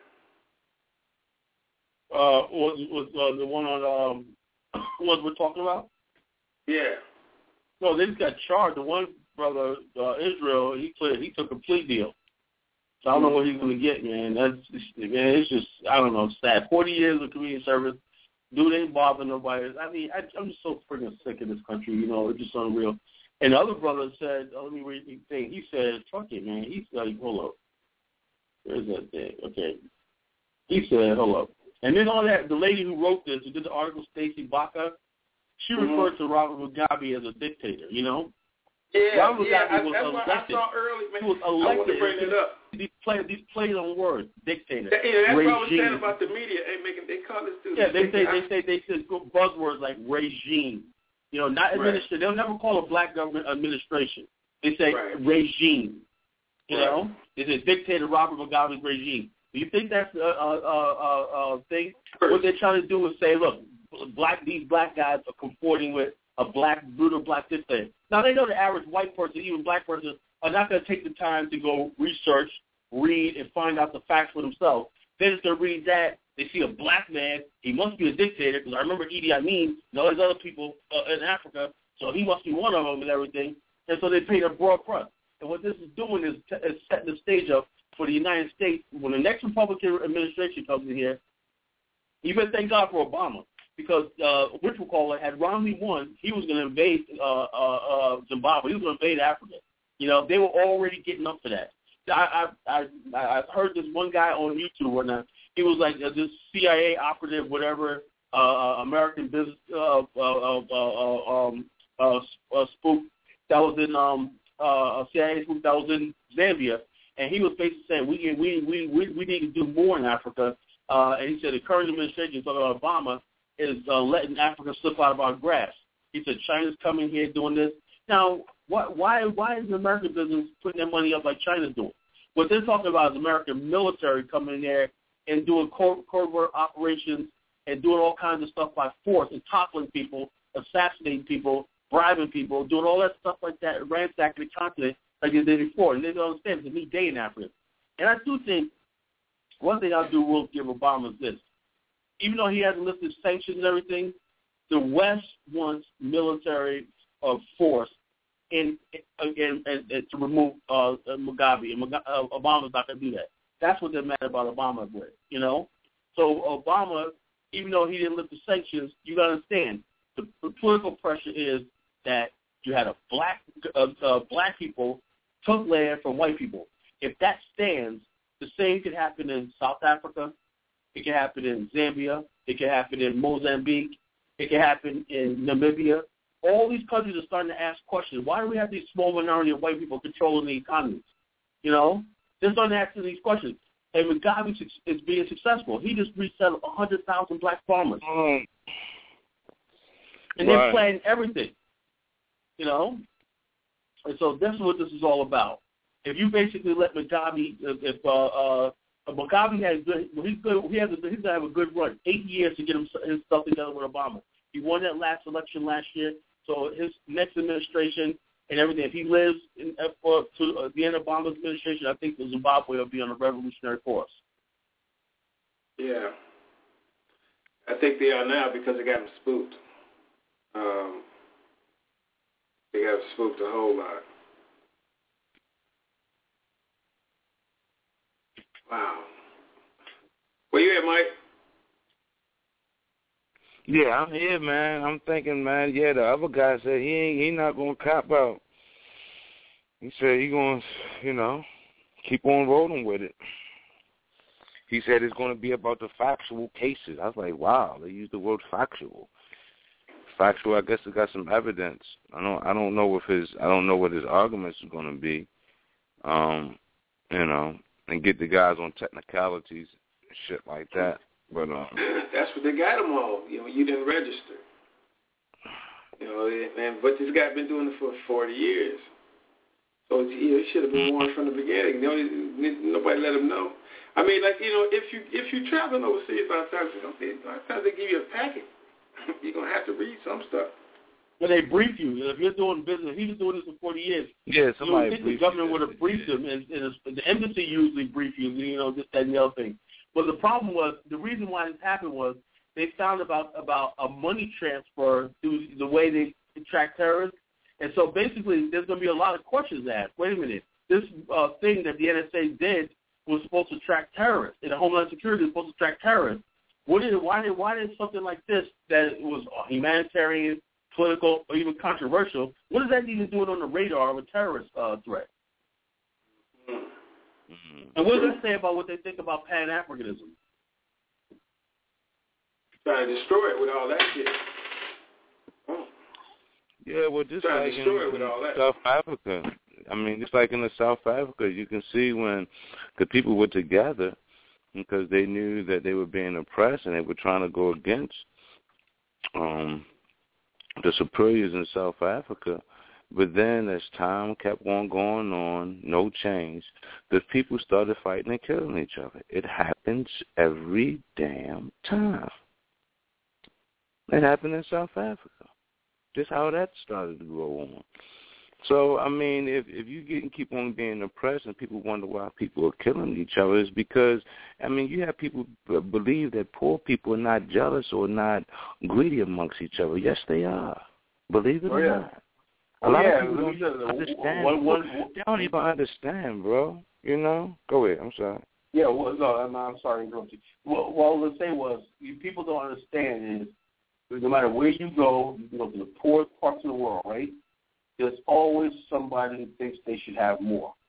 Uh, was was uh, the one on um, what we're talking about? Yeah. No, they just got charged. The one brother, uh, Israel, he played, he took a plea deal. So I don't know what he's going to get, man. That's man, it's just I don't know. Sad. Forty years of community service. Dude ain't bother nobody. I mean, I, I'm just so freaking sick of this country. You know, it's just unreal. And the other brother said, oh, let me read the thing. He said, fuck it, man. He said, hold up. Where's that thing? Okay. He said, hold up. And then all that, the lady who wrote this, who did the article, Stacey Baca, she mm-hmm. referred to Robert Mugabe as a dictator, you know? Yeah, Robert yeah, Mugabe I, was that's elected. what I saw early, man. He was elected. I want to bring it up. These plays, these plays on words, dictator, yeah, that's regime. what I was saying about the media. They making, they call this dude. Yeah, they say, they say, they say buzzwords like regime. You know, not administration. Right. They'll never call a black government administration. They say right. regime. You right. know, they say dictator Robert Mugabe's regime. Do you think that's a, a, a, a thing? What they're trying to do is say, look, black these black guys are comporting with a black, brutal black dictator. Now, they know the average white person, even black person, are not going to take the time to go research, read, and find out the facts for themselves. They're just going to read that. They see a black man, he must be a dictator, because I remember Idi Amin and all these other people uh, in Africa, so he must be one of them and everything. And so they paid a broad price. And what this is doing is, t- is setting the stage up for the United States. When the next Republican administration comes in here, you better thank God for Obama, because uh, which we'll call it, had Romney won, he was going to invade uh, uh, uh, Zimbabwe. He was going to invade Africa. You know, they were already getting up for that. I I I I heard this one guy on YouTube right now. He was like uh, this C I A operative, whatever, uh, American business uh, uh, uh, uh, um, uh, uh, spook that was in um, uh, a C I A spook that was in Zambia, and he was basically saying we we we we, we need to do more in Africa. Uh, and he said the current administration, talking about Obama, is uh, letting Africa slip out of our grasp. He said China's coming here doing this. Now, what, why why is the American business putting their money up like China's doing? What they're talking about is American military coming in there and doing co- covert operations and doing all kinds of stuff by force and toppling people, assassinating people, bribing people, doing all that stuff like that, ransacking the continent like they did before. And they don't understand it's a new day in Africa. And I do think one thing I do will give Obama is this. Even though he hasn't lifted sanctions and everything, the West wants military uh, force in, in, in, in, to remove uh, Mugabe. And Mugabe, uh, Obama's not going to do that. That's what they're mad about Obama with, you know? So Obama, even though he didn't lift the sanctions, you got to understand, the, the political pressure is that you had a black, uh, uh, black people took land from white people. If that stands, the same could happen in South Africa. It can happen in Zambia. It can happen in Mozambique. It can happen in Namibia. All these countries are starting to ask questions. Why do we have these small minority of white people controlling the economies? You know? They're starting to ask these questions. And Mugabe is being successful. He just resettled one hundred thousand black farmers. Mm. And they're right. planning everything. You know? And so this is what this is all about. If you basically let Mugabe, if uh, uh, Mugabe has good, well, he's good, he has a, he's gonna have a good run. Eight years to get him, his stuff together with Obama. He won that last election last year, so his next administration and everything. If he lives in, uh, to uh, the end of Obama's administration, I think Zimbabwe will be on a revolutionary course. Yeah, I think they are now because they got him spooked. Um, they got him spooked a whole lot. Wow. Where you at, Mike? Yeah, I'm here, man. I'm thinking, man, yeah, the other guy said he ain't he not going to cop out. He said he going to, you know, keep on rolling with it. He said it's going to be about the factual cases. I was like, wow, they used the word factual. Factual, I guess it got some evidence. I don't I don't know if his I don't know what his arguments are going to be. Um, you know. And get the guys on technicalities and shit like that. But um, that's what they got them on. You know, you didn't register. You know, and but this guy been doing it for forty years. So you know, he should have been warned from the beginning. You know, nobody let him know. I mean, like you know, if you if you traveling overseas, a lot of times, a lot of times they give you a packet. You're gonna have to read some stuff. When they brief you, if you're doing business, he was doing this for forty years. Yeah, somebody. You would think the government would have briefed him, and, and the embassy usually brief you, you know, just that and the other thing. But the problem was, the reason why this happened was they found about about a money transfer through the way they track terrorists, and so basically there's going to be a lot of questions asked. Wait a minute, this uh, thing that the N S A did was supposed to track terrorists, and the Homeland Security was supposed to track terrorists. What did why did why did something like this that was humanitarian, political, or even controversial, what is that even doing on the radar of a terrorist uh, threat? Mm-hmm. And what does that say about what they think about Pan-Africanism? Trying to destroy it with all that shit. Oh. Yeah, well, just like in, in South Africa. I mean, just like in the South Africa, you can see when the people were together because they knew that they were being oppressed and they were trying to go against um, the superiors in South Africa. But then as time kept on going on, no change, the people started fighting and killing each other. It happens every damn time. It happened in South Africa. Just how that started to go on. So, I mean, if if you get, keep on being oppressed and people wonder why people are killing each other, it's because, I mean, you have people b- believe that poor people are not jealous or not greedy amongst each other. Yes, they are. Believe it oh, or yeah. not. A oh, lot yeah. of people don't even understand. One, one, they don't even understand, bro. You know? Go ahead. I'm sorry. Yeah, well, no, I'm, I'm sorry to interrupt you. Well, what I was going to say was, you, people don't understand is, no matter where you go, you can go to the poorest parts of the world, right? There's always somebody who thinks they should have more.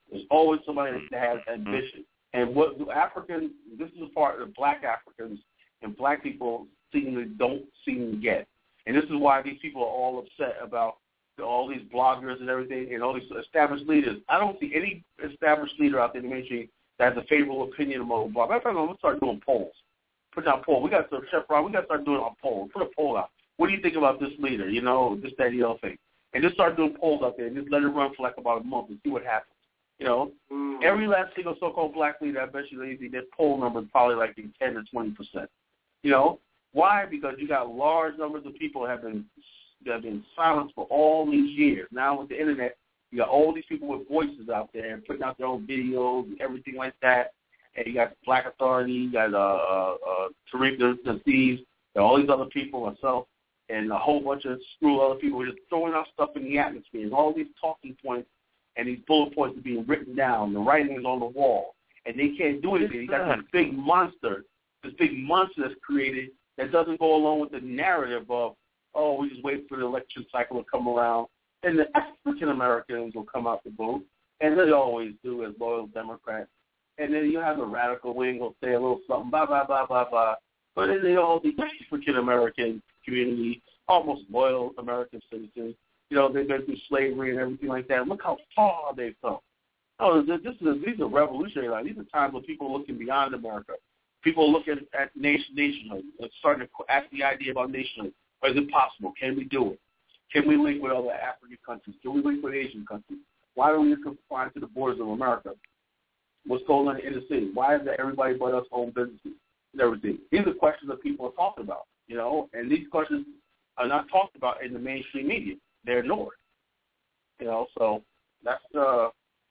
There's always somebody that has ambition. And what do Africans, this is the part that black Africans and black people seemingly don't seem to get. And this is why these people are all upset about all these bloggers and everything and all these established leaders. I don't see any established leader out there in the mainstream that has a favorable opinion of Mo Blog. Matter of fact, I'm going to start doing polls. Put out polls. We got to, Chef Ron, we got to start doing our polls. Put a poll out. What do you think about this leader? You know, this, that, the other thing. And just start doing polls out there and just let it run for like about a month and see what happens. You know, mm. every last single so-called black leader, I bet you lazy, their poll number is probably like ten to twenty percent. You know, why? Because you got large numbers of people that have been that have been silenced for all these years. Now with the internet, you got all these people with voices out there and putting out their own videos and everything like that. And you got Black Authority, you got uh, uh, uh, Tariq Nassim, and all these other people, myself, and a whole bunch of screw other people just throwing out stuff in the atmosphere. And all these talking points and these bullet points are being written down. The writing is on the wall. And they can't do anything. You got this big monster, this big monster that's created that doesn't go along with the narrative of, oh, we just wait for the election cycle to come around. And the African Americans will come out to vote. And they always do as loyal Democrats. And then you have the radical wing will say a little something, blah, blah, blah, blah, blah. But then they all, the African American community, almost loyal American citizens, you know, they've been through slavery and everything like that. Look how far they've come. Oh, this is these are revolutionary lines. These are times when people are looking beyond America. People are looking at nation, nationhood, and starting to ask the idea about nationhood. Is it possible? Can we do it? Can we link with other African countries? Can we link with Asian countries? Why don't we confine to the borders of America? What's going on in the inner city? Why is that everybody but us own businesses and everything? These are questions that people are talking about, you know, and these questions are not talked about in the mainstream media. They're ignored, you know, so that's uh,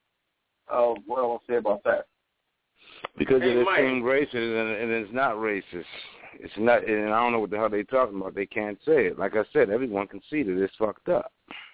uh, what I want to say about that. Because hey, it seems racist, and, and it's not racist. It's not, and I don't know what the hell they're talking about. They can't say it. Like I said, everyone can see that it's fucked up.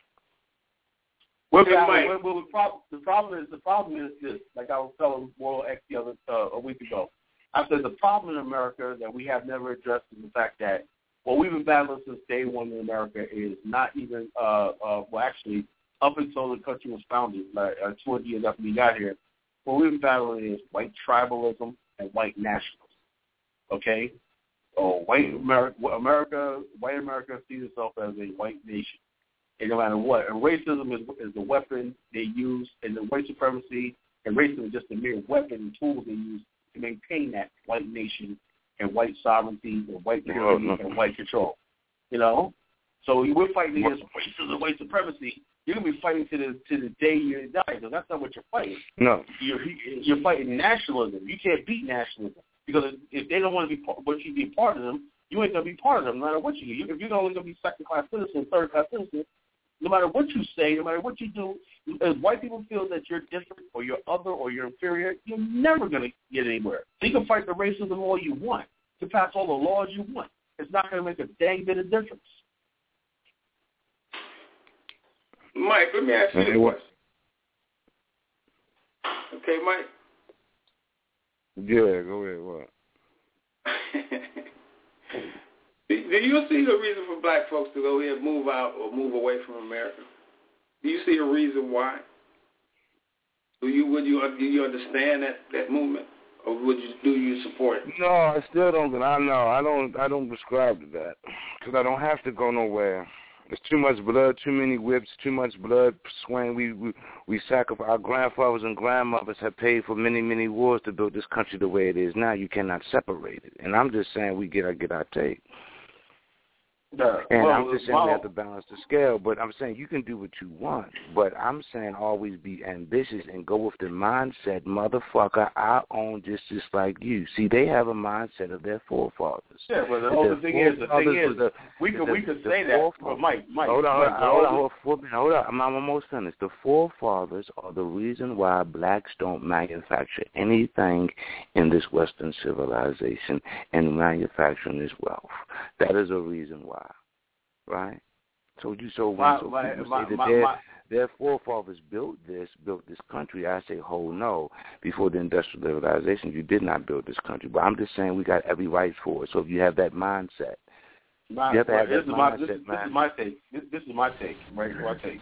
Well, hey, well, well, the, problem, the problem is the problem is this. Like I was telling World X the other uh, a week ago, I said the problem in America that we have never addressed is the fact that what we've been battling since day one in America is not even, uh, uh, well, actually, up until the country was founded, like uh, two hundred years after we got here, what we've been battling is white tribalism and white nationalism. Okay, oh, white America, America, white America sees itself as a white nation, and no matter what, and racism is is the weapon they use, and the white supremacy and racism is just a mere weapon and tools they use to maintain that white nation and white sovereignty and white authority oh, no. and white control. You know? So we're fighting against racism and white supremacy. You're going to be fighting to the to the day you die, because that's not what you're fighting. No. You're, you're fighting nationalism. You can't beat nationalism, because if they don't want to be part, want you to be part of them, you ain't going to be part of them no matter what you do. If you're only going to be second-class citizen, third-class citizen, no matter what you say, no matter what you do, as white people feel that you're different or you're other or you're inferior, you're never going to get anywhere. So you can fight the racism all you want. You can pass all the laws you want. It's not going to make a dang bit of difference. Mike, let me ask you a question. Okay, Mike? Yeah, go ahead. What? Do you see a reason for black folks to go ahead and move out or move away from America? Do you see a reason why? Do you would you do you understand that, that movement, or would you do you support it? No, I still don't. I know I don't. I don't prescribe to that because I don't have to go nowhere. There's too much blood, too many whips, too much blood swaying. We we we sacrifice. Our grandfathers and grandmothers have paid for many many wars to build this country the way it is now. You cannot separate it. And I'm just saying we get our get our take. No, and well, I'm just saying well, we have to balance the scale, but I'm saying you can do what you want, but I'm saying always be ambitious and go with the mindset, motherfucker, I own just just like you. See, they have a mindset of their forefathers. Yeah, well, the whole thing is, the thing is, the, we could we could say that, but Mike, Mike, hold on, Mike, hold on, hold on, hold on, I'm almost finished. The forefathers are the reason why blacks don't manufacture anything in this Western civilization and manufacturing this wealth. That is a reason why. Right, so you so when so my, people my, say that my, their, my, their forefathers built this, built this country. I say, oh no! Before the industrial civilization, you did not build this country. But I'm just saying we got every right for it. So if you have that mindset, my, you have to have this that is my, mindset. this, this is my take. This, this is my take. Right, my take.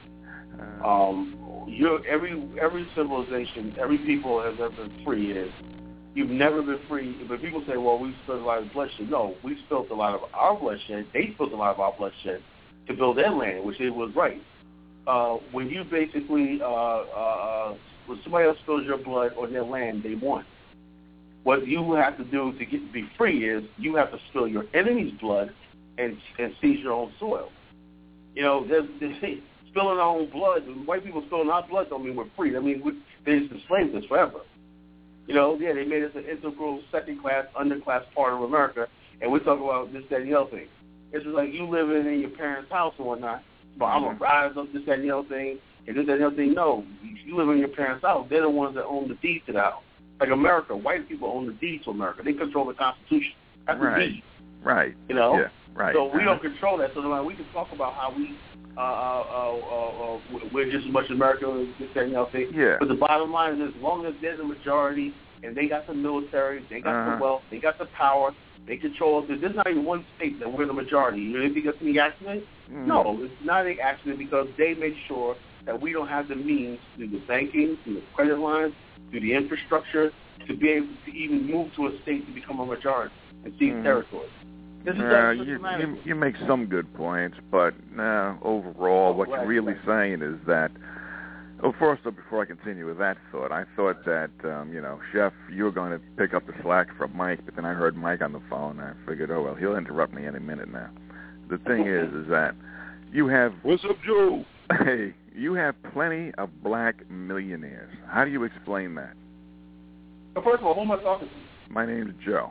Uh, um, you're, every every civilization, every people has ever been free is you've never been free. But people say, well, we spilled a lot of bloodshed. No, we spilled a lot of our bloodshed. They spilled a lot of our bloodshed to build their land, which it was right. Uh, when you basically, uh, uh, when somebody else spills your blood on their land, they won. What you have to do to get to be free is you have to spill your enemy's blood and, and seize your own soil. You know, there's, there's spilling our own blood. White people spilling our blood don't mean we're free. I mean, we, they just enslaved us forever. You know, yeah, they made us an integral, second-class, underclass part of America, and we talk about this, that, and the other thing. It's just like you living in your parents' house and whatnot. But I'm going to rise up this, that, and the other thing, and this, that, and the other thing. No, you live in your parents' house. They're the ones that own the deed to the house. Like America, white people own the deed to America. They control the Constitution. That's right. the deed. Right. You know? Yeah. Right. So we uh-huh. don't control that. So like, we can talk about how we, uh, uh, uh, uh, we're just as much America as this, that, and the other thing. Yeah. But the bottom line is, as long as there's a majority and they got the military, they got uh-huh. the wealth, they got the power, they control. There's not even one state that we're the majority. You really think it's any accident? Mm. No, it's not an accident because they make sure that we don't have the means through the banking, through the credit lines, through the infrastructure, to be able to even move to a state to become a majority and seize mm. territory. This is uh, you, you, you make some good points, but uh, overall, oh, what right, you're really right. saying is that. Well, first, before I continue with that thought, I thought that um, you know, Chef, you were going to pick up the slack from Mike, but then I heard Mike on the phone, and I figured, oh well, he'll interrupt me any minute now. The thing is, is that you have what's up, Joe? Hey, you have plenty of black millionaires. How do you explain that? So first of all, who am I talking to? My name's Joe.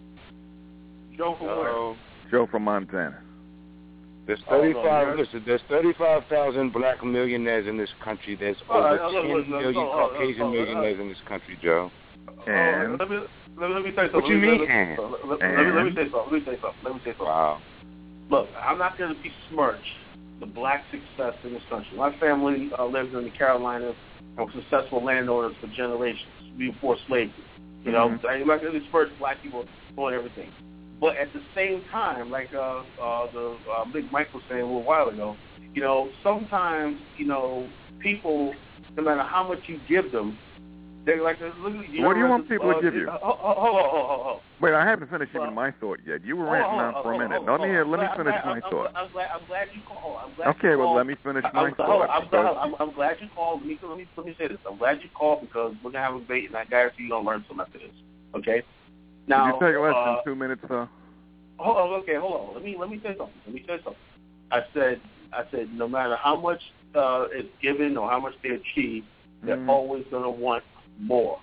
Joe from where? Joe from Montana. There's thirty-five. Oh, no, listen, there's thirty-five thousand black millionaires in this country. There's oh, over no, ten look, look, million look, Caucasian look, look, millionaires in this country, Joe. And let me let me, let me say something. What you mean? Let, let, let, let, me, let me say something. Let me say something. Let me say something. Wow. Look, I'm not going to besmirch the black success in this country. My family uh, lived in the Carolinas and was successful landowners for generations before slavery. You know, mm-hmm. I'm not going to besmirch black people doing everything. But at the same time, like uh, uh, the uh, Big Mike was saying a little while ago, you know, sometimes, you know, people, no matter how much you give them, they're like, look, you what do you want this, people uh, to give you? Uh, hold on, hold on, hold on. Wait, I haven't finished well, even my thought yet. You were hold ranting on, on for a minute. Hold on, let me hold on. let me I'm finish glad, my I'm, thought. I'm glad, I'm glad you called. I'm glad okay, you well, called. let me finish my I'm, thought. Hold on, I'm, glad, I'm, I'm glad you called. Let me, let, me, let me say this. I'm glad you called because we're going to have a debate, and I guarantee you're going to learn something after this. Okay? Now, Did you take less uh, than two minutes, though? Hold on, okay, hold on. Let me let me say something. Let me say something. I said I said no matter how much uh, is given or how much they achieve, they're mm. always gonna want more.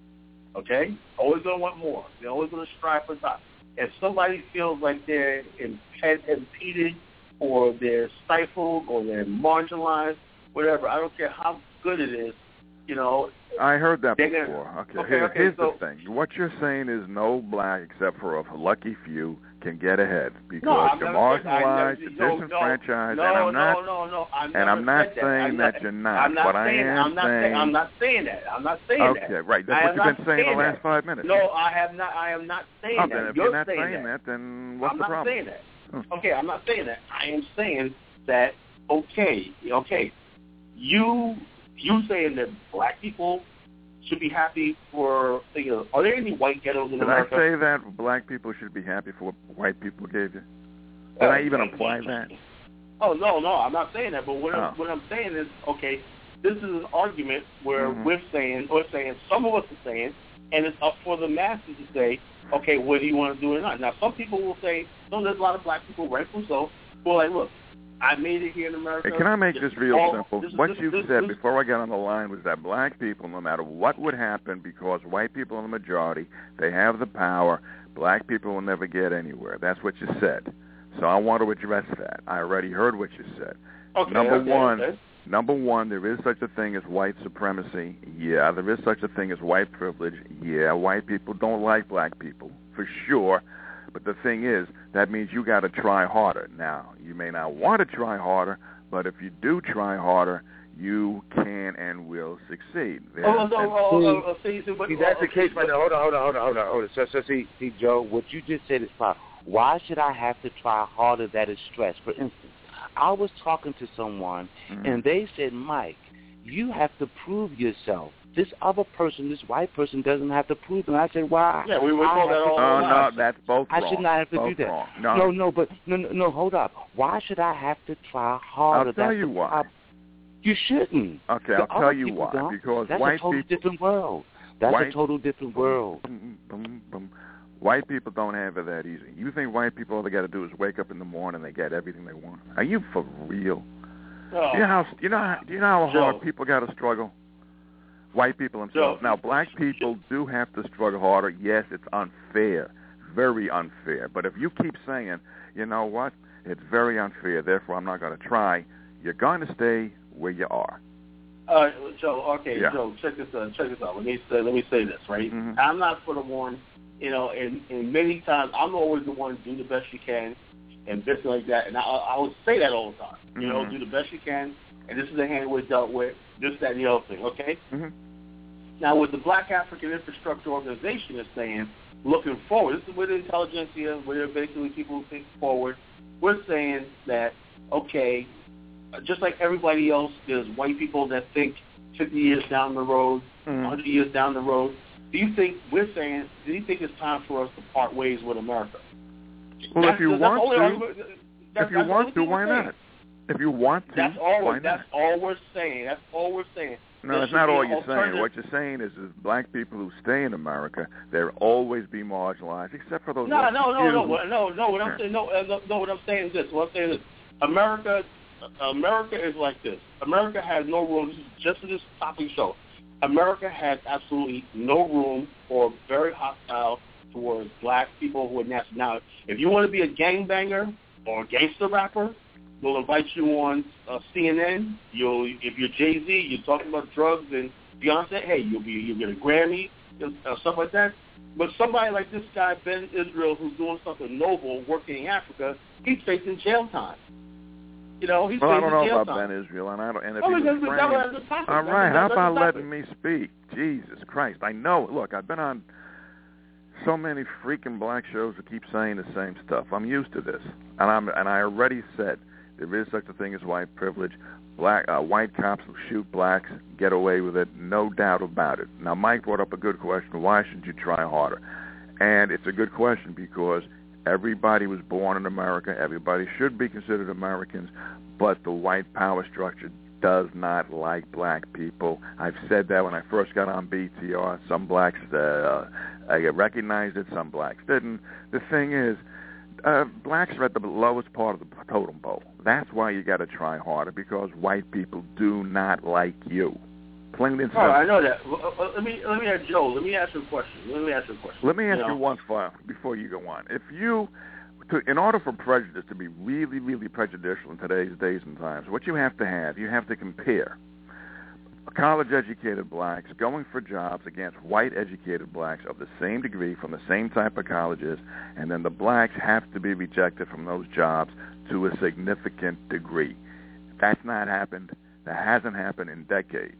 Okay? Always gonna want more. They're always gonna strive for top. If somebody feels like they're imped- impeded or they're stifled or they're marginalized, whatever, I don't care how good it is, you know. I heard that gonna, before. Okay, okay, Here, okay here's so, the thing. What you're saying is no black, except for a lucky few, can get ahead because no, you're never, marginalized, never, you're disenfranchised, no, and I'm not. No, no, no, I and I'm not saying that. that you're not. I'm not but saying, I am I'm not saying. I'm not saying that. I'm not saying okay, that. Okay, right. That's I what you've been saying, saying the last that. five minutes. No, I have not. I am not saying oh, that. Then if you're, you're not saying, saying that. that, then what's I'm the not problem? saying that. Hmm. Okay, I'm not saying that. I am saying that. Okay, okay. You you saying that black people should be happy for, you know, are there any white ghettos in Did America? Did I say that black people should be happy for what white people gave you? Did oh, I even okay. apply that? Oh, no, no, I'm not saying that. But what, oh. I'm, what I'm saying is, okay, this is an argument where mm-hmm. we're saying, or saying, some of us are saying, and it's up for the masses to say, okay, what do you want to do or not? Now, some people will say, no, there's a lot of black people, rightfully so, who are like, look, I made it here in America. Hey, can I make this real all, simple? this, what this, you this, said this, before I got on the line was that black people, no matter what would happen, because white people are the majority, they have the power, black people will never get anywhere. That's what you said. So I want to address that. I already heard what you said. Okay, number okay, one, okay. Number one, there is such a thing as white supremacy. Yeah, there is such a thing as white privilege. Yeah, white people don't like black people, for sure. But the thing is, that means you got to try harder. Now, you may not want to try harder, but if you do try harder, you can and will succeed. Oh, no, no, oh, oh, see, see, see, that's the case right now. Hold on, hold on, hold on, hold on, hold on. So, so see, see, Joe, what you just said is fine. Why should I have to try harder? That is stress. For instance, I was talking to someone, Mm-hmm. and they said, Mike, you have to prove yourself. This other person, this white person, doesn't have to prove it. And I said, why? Yeah, we were told that all the Oh, time. no, that's both I wrong. should not have to both do that. Wrong. No. no, no, but no, no, no, hold up. Why should I have to try harder? I'll tell That's you the why. problem. You shouldn't. Okay, The I'll tell other you people why. don't. Because That's white a total people, different world. That's white, a total different world. Boom, boom, boom. White people don't have it that easy. You think white people all they got to do is wake up in the morning and they get everything they want? Are you for real? Oh. Do you know how you know how, do you know how Joe. hard people got to struggle? White people themselves. Joe. Now, black people do have to struggle harder. Yes, it's unfair, very unfair. But if you keep saying, you know what, it's very unfair, therefore I'm not going to try, you're going to stay where you are. Uh, Joe, okay, Yeah. Joe, check this out. Check this out. Let me say, let me say this, right? Mhm. I'm not for the one, you know, and, and many times I'm always the one do the best you can, and this and like that, and I, I would say that all the time. You know, Mhm. do the best you can, and this is the hand we're dealt with. This, that, and the other thing. Okay. Mhm. Now, what the Black African Infrastructure Organization is saying, looking forward, this is where the intelligentsia, where basically people think forward. We're saying that, okay, just like everybody else, there's white people that think fifty years down the road, Mhm. one hundred years down the road. Do you think, we're saying, do you think it's time for us to part ways with America? Well, That's if you the- that's want the only to, argument- that's- if you that's the want only to, thing why we're saying. not? If you want to, That's all. why We're, that's not? all we're saying. That's all we're saying. No, There that's should not be all an you're saying. alternative- What you're saying is, is black people who stay in America, they'll always be marginalized, except for those. No, lucky no, no, few. no, no, no. What I'm saying, no, uh, no, no. What I'm saying is this. What I'm saying is, America, uh, America is like this. America has no room. This is just for this topic show. America has absolutely no room or very hostile towards black people who are nationality. If you want to be a gangbanger or a gangster rapper, we'll invite you on uh, C N N. You'll, if you're Jay-Z, you're talking about drugs and Beyonce. Hey, you'll be you'll get a Grammy, uh, stuff like that. But somebody like this guy Ben Israel, who's doing something noble, working in Africa, he's facing jail time. You know, he's Well, I facing don't know jail about time. Ben Israel, and I don't. And if Oh, he was because that framed- was the topic. all That's- right, how that's the about topic. letting me speak? Jesus Christ, I know. Look, I've been on so many freaking black shows that keep saying the same stuff. I'm used to this, and I'm and I already said there is such a thing as white privilege. Black uh, white cops who shoot blacks get away with it, no doubt about it. Now, Mike brought up a good question. Why should you try harder? And it's a good question because everybody was born in America. Everybody should be considered Americans, but the white power structure does not like black people. I've said that when I first got on B T R. Some blacks uh, I recognized it, some blacks didn't. The thing is, uh, blacks are at the lowest part of the totem pole. That's why you got to try harder, because white people do not like you. Plain and simple. Oh, I know that. Well, uh, let me let me ask Joe. Let me ask you a question. Let me ask you a question. Let me ask you, you know? one file before you go on. If you, to, in order for prejudice to be really, really prejudicial in today's days and times, what you have to have, you have to compare college-educated blacks going for jobs against white-educated blacks of the same degree from the same type of colleges, and then the blacks have to be rejected from those jobs to a significant degree. That's not happened. That hasn't happened in decades.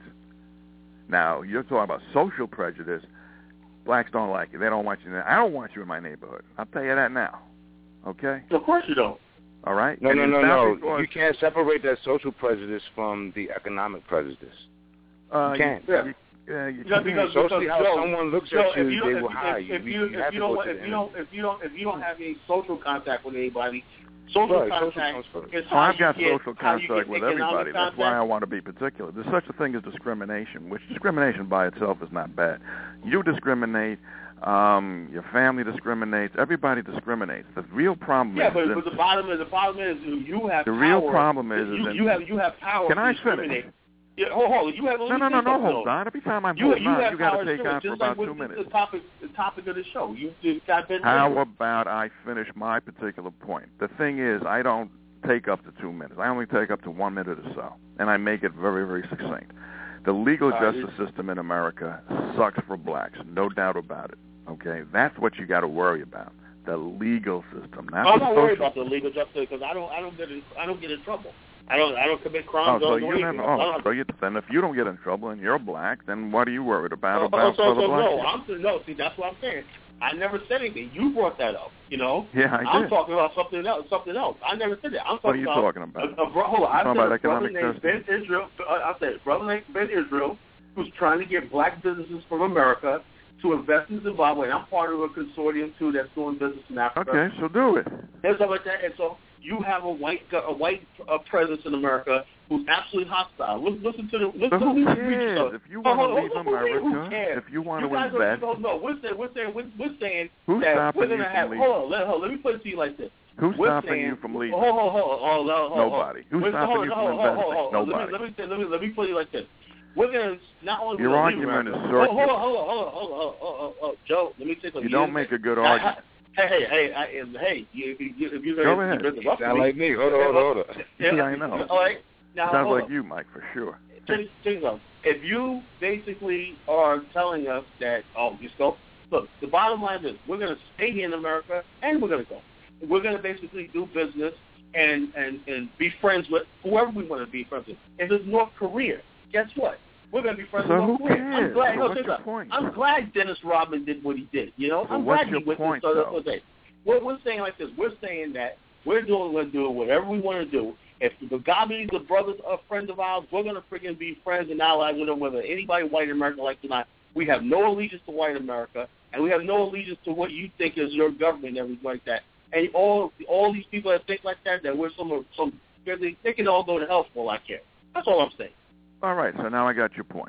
Now, you're talking about social prejudice. Blacks don't like you. They don't want you. In, I don't want you in my neighborhood. I'll tell you that now. Okay? Of course you don't. All right? No, And no, it's no, not no. because- You can't separate that social prejudice from the economic prejudice. Uh, you can't. Yeah. You, uh, you Yeah, can't. because, Socially, because how Joe, someone looks Joe, at you, if you they don't- will if, hire if, you. If you, You if have you to don't, go to if the you don't, if you don't, if you don't have any social contact with anybody, social Right, social contact comes first. is Oh, how I've you got get, social how you contact get with economic everybody. That's why I contact. want to be particular. There's such a thing as discrimination, which discrimination by itself is not bad. You discriminate. Um, your family discriminates. Everybody discriminates. The real problem Yeah, is but, that but the bottom is the bottom is you have the power. real problem is, is you, that- you have you have power Can to I discriminate. finish? Yeah, hold, hold. You have No, let no, me no, say no. something, Hold though. on. Every time I'm You, holding you on, have you got power to take to on for just about like two with minutes. the topic, the topic of the show. You just got Ben How Israel. about I finish my particular point? The thing is, I don't take up to two minutes. I only take up to one minute or so, and I make it very, very succinct. The legal Uh, justice system in America sucks for blacks, no doubt about it. Okay, that's what you got to worry about. The legal system, not I'm the not social. worried about the legal justice because I don't I don't get in, I don't get in trouble. I don't I don't commit Oh, crimes. so I don't do you anything. never. I Oh, don't- so you then if you don't get in trouble and you're black, then what are you worried about Oh, about so, other so black no, people? I'm no. See, that's what I'm saying. I never said anything. You brought that up, you know. Yeah, I I'm did. talking about something else. Something else. I never said that. I'm talking what are you about, talking about? A, a, bro, hold on. I talking said about a brother economic named Ben Israel. Uh, I said brother named Ben Israel who's trying to get black businesses from America to invest in Zimbabwe, and I'm part of a consortium too that's doing business in Africa. Okay, so do it. And stuff like that. And so you have a white a white uh, presence in America who's absolutely hostile. Listen, listen to the listen But to who the cares? If you want to leave America, if if you want you to guys invest, don't know. We're saying we're saying we're, we're saying who's that stopping we're gonna you from have. leaving? Hold on, let, hold on, let me put it to you like this. Who's we're stopping saying, you from leaving? Hold on, hold on, hold on, hold on. Nobody. Who's we're, stopping hold you on, from hold on, investing? hold on, hold on. Nobody. Let me, let me let me let me put it like this. We're gonna not only Your argument is circular. circular. Hold on, hold on, hold on, hold on, hold on, hold on, hold on. Joe, let me take a. You don't make a good argument. Hey, hey, hey, I, hey! You, you, you, if you're Go gonna ahead. interrupt Sound me, like me. Hold on, hold on, hold on. Yeah, I know. All right. Now, Sounds hold like on. you, Mike, for sure. Check this out. If you basically are telling us that, oh, just go. Look, the bottom line is we're going to stay here in America and we're going to go. We're going to basically do business and, and, and be friends with whoever we want to be friends with. If it's North Korea, guess what? We're going to be friends So with North who Korea. cares? I'm glad. So no, what's your listen, point? I'm glad Dennis Rodman did what he did. You know, So I'm what's glad your he went point, to though? We're, we're saying like this. We're saying that we're doing, we're doing whatever we want to do. If the Mugabe's a brother, a friend of ours, we're going to freaking be friends and allies with them, whether anybody white in America likes it or not. We have no allegiance to white America, and we have no allegiance to what you think is your government and everything like that. And all all these people that think like that, that we're some, some they, they can all go to hell for all I care. That's all I'm saying. All right, so now I got your point.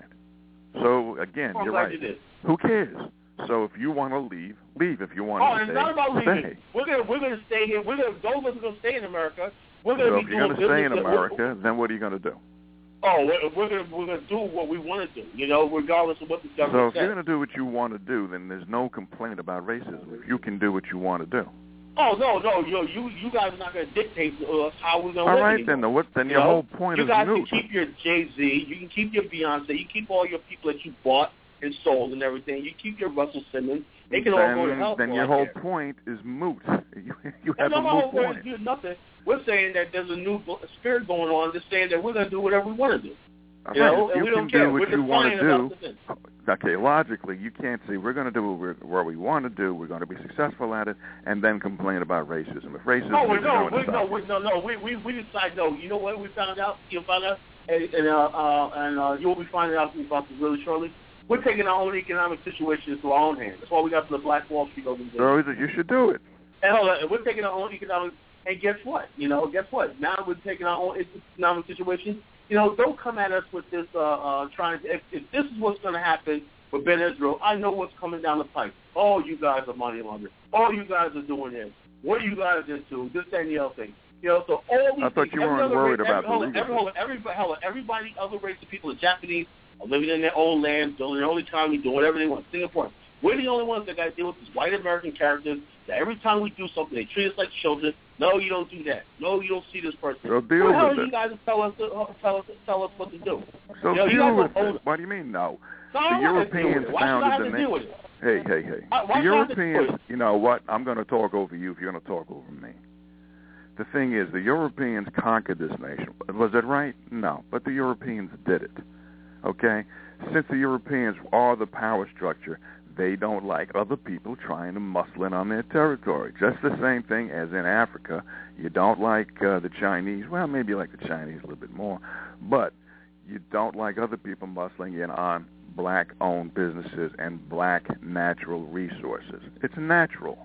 So, again, I'm you're glad right. you did. Who cares? So if you want to leave, leave. If you want Oh, to it's stay, not about leaving. stay. We're gonna we're gonna stay here. We're gonna those of us are gonna stay in America. We're gonna So be if you're doing going to stay in business that- America, then what are you going to do? Oh, we're, we're gonna we're gonna do what we want to do. You know, regardless of what the So government if says. you're going to do what you want to do, then there's no complaint about racism. If you can do what you want to do. Oh no, no, yo, you you guys are not going to dictate to us how we're going to All live right, anymore. then. The, what, then You your know? whole point you is guys moot. can keep your Jay-Z, you can keep your Beyonce, you keep all your people that you bought and sold and everything. You keep your Russell Simmons. They can then, all go to hell. Then for your all I whole care. point is moot. You, you No, have no, a my moot whole point point. is nothing. We're saying that there's a new spirit going on that's saying that we're going to do whatever we want to do. All You right, know, if and you we can don't care. do what We're you want to defiant do. about the thing. Okay, logically, you can't say we're going to do what, we're, what we want to do, we're going to be successful at it, and then complain about racism. If racism No, we is no, going we to no, stop we no, no. We we we decide no. You know what we found out? You found out, and, and uh, uh, and uh, you will be finding out about this really shortly. We're taking our own economic situation into our own hands. That's why we got the Black Wall Street organization. So you should do it. And hold on, we're taking our own economic. And guess what? You know, guess what? Now we're taking our own economic situation. You know, don't come at us with this uh, uh, trying to. If, if this is what's going to happen with Ben Israel, I know what's coming down the pipe. Oh, you guys are money laundering. Oh, you guys are doing this. What are you guys into? This and the other thing. You know, so all these I thought things, you every weren't other worried race, about every, the every, every, everybody, everybody, everybody, other race of people, the Japanese, are living in their own land, building their own economy, doing whatever they want. Singapore. We're the only ones that got to deal with these white American characters that every time we do something, they treat us like children. No, you don't do that. No, you don't see this person. So deal Who the hell with are it. you guys to tell us, to, uh, tell us, tell us what to do? So you know, you deal guys with don't own it. What do you mean, no? No, The I don't have to deal with Europeans it. Why should I have founded to the deal na- with it? Hey, hey, hey. Why- why the should I have to Europeans, do it? you know what? I'm going to talk over you if you're going to talk over me. The thing is, the Europeans conquered this nation. Was it right? No. But the Europeans did it. Okay? Since the Europeans are the power structure, they don't like other people trying to muscle in on their territory. Just the same thing as in Africa. You don't like uh, the Chinese. Well, maybe you like the Chinese a little bit more. But you don't like other people muscling in on black-owned businesses and black natural resources. It's natural.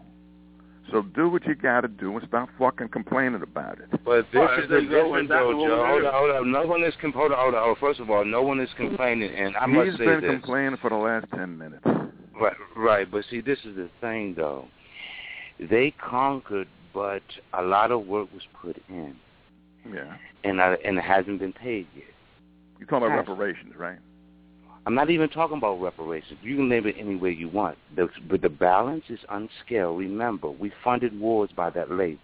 So do what you got to do and stop fucking complaining about it. But this Right, is the that's good one, exactly though, what Joe. we're Hold doing. on, hold on. No one is com- hold on, hold on. First of all, no one is complaining, and I must He's say been this. complaining for the last ten minutes. Right, right. But see, this is the thing, though. They conquered, but a lot of work was put in, Yeah. and uh, and it hasn't been paid yet. You're talking about Yes. reparations, right? I'm not even talking about reparations. You can name it any way you want. The, but the balance is unscaled. Remember, we funded wars by that labor.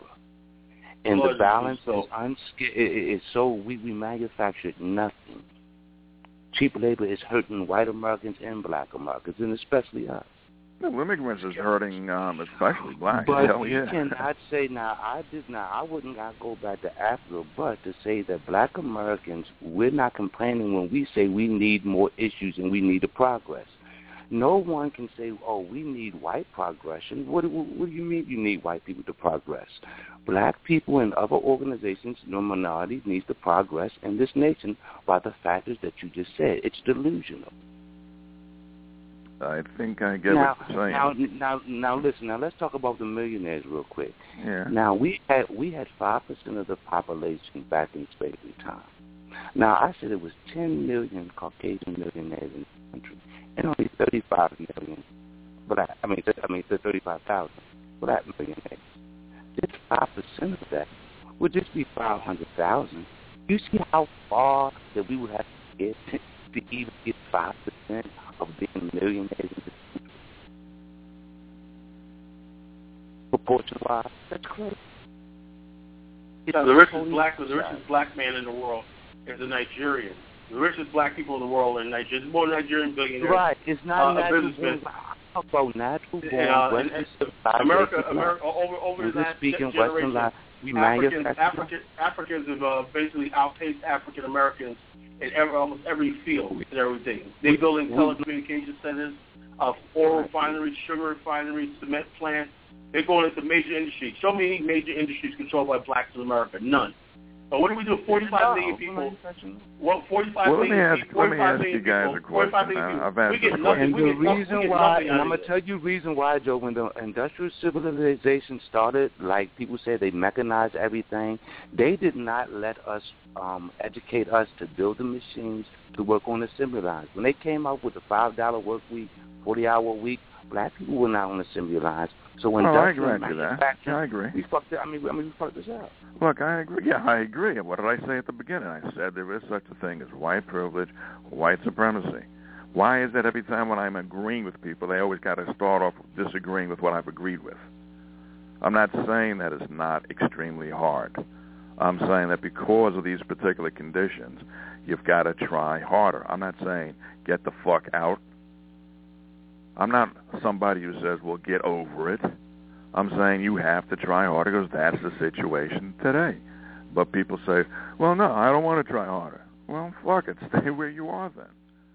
And Lord, the balance so- is unscaled. It, it, it's so we, we manufactured nothing. Cheap labor is hurting white Americans and black Americans, and especially us. The immigrants is hurting, um, especially black. But Hell you yeah. cannot say now. I did not. I wouldn't not go back to Africa, but to say that black Americans, we're not complaining when we say we need more issues and we need to progress. No one can say, oh, we need white progression. What, what, what do you mean you need white people to progress? Black people and other organizations, no minorities, needs to progress in this nation by the factors that you just said. It's delusional. I think I get now, what you're saying. Now, now, now, listen. Now, let's talk about the millionaires real quick. Yeah. Now, we had we had five percent of the population back in slavery time. Now, I said it was ten million Caucasian millionaires in the country, and only thirty-five million black. I mean, I mean, thirty-five thousand black millionaires. Just five percent of that would just be five hundred thousand. You see how far that we would have to get to even get five percent of being millionaires in this country? Proportion-wise, that's crazy. No, the richest black, the richest black man in the world is a Nigerian. The richest black people in the world are Nigerians. There's more Nigerian billionaires. Right. It's not uh, natural born. Talk about natural born. Uh, Western America, America, over over that speaking generation, Western life, we Africans, manufacture. African, Africans have uh, basically outpaced African Americans in every, almost every field and everything. They building telecommunication centers, uh, oil refineries, sugar refineries, cement plants. They're going into major industries. Show me any major industries controlled by blacks in America. None. But what do we do? forty-five million people. What? forty-five well, let me million ask, people. let me ask you guys people, a question. Uh, I've asked we get this nothing. And we the get nothing, reason we get why, and I'm going to tell you the reason why, Joe, when the industrial civilization started, like people say they mechanized everything, they did not let us um, educate us to build the machines to work on assembly lines. When they came out with the five dollar work week, forty-hour week, black people were not on assembly lines. So when oh, I industrial agree with that. I agree. We fucked it. I mean, I mean, we fucked this up. Look, I agree. Yeah, I agree. What did I say at the beginning? I said there is such a thing as white privilege, white supremacy. Why is that every time when I'm agreeing with people, they always got to start off disagreeing with what I've agreed with? I'm not saying that it's not extremely hard. I'm saying that because of these particular conditions, you've got to try harder. I'm not saying get the fuck out. I'm not somebody who says, well, get over it. I'm saying you have to try harder because that's the situation today. But people say, well, no, I don't want to try harder. Well, fuck it. Stay where you are then.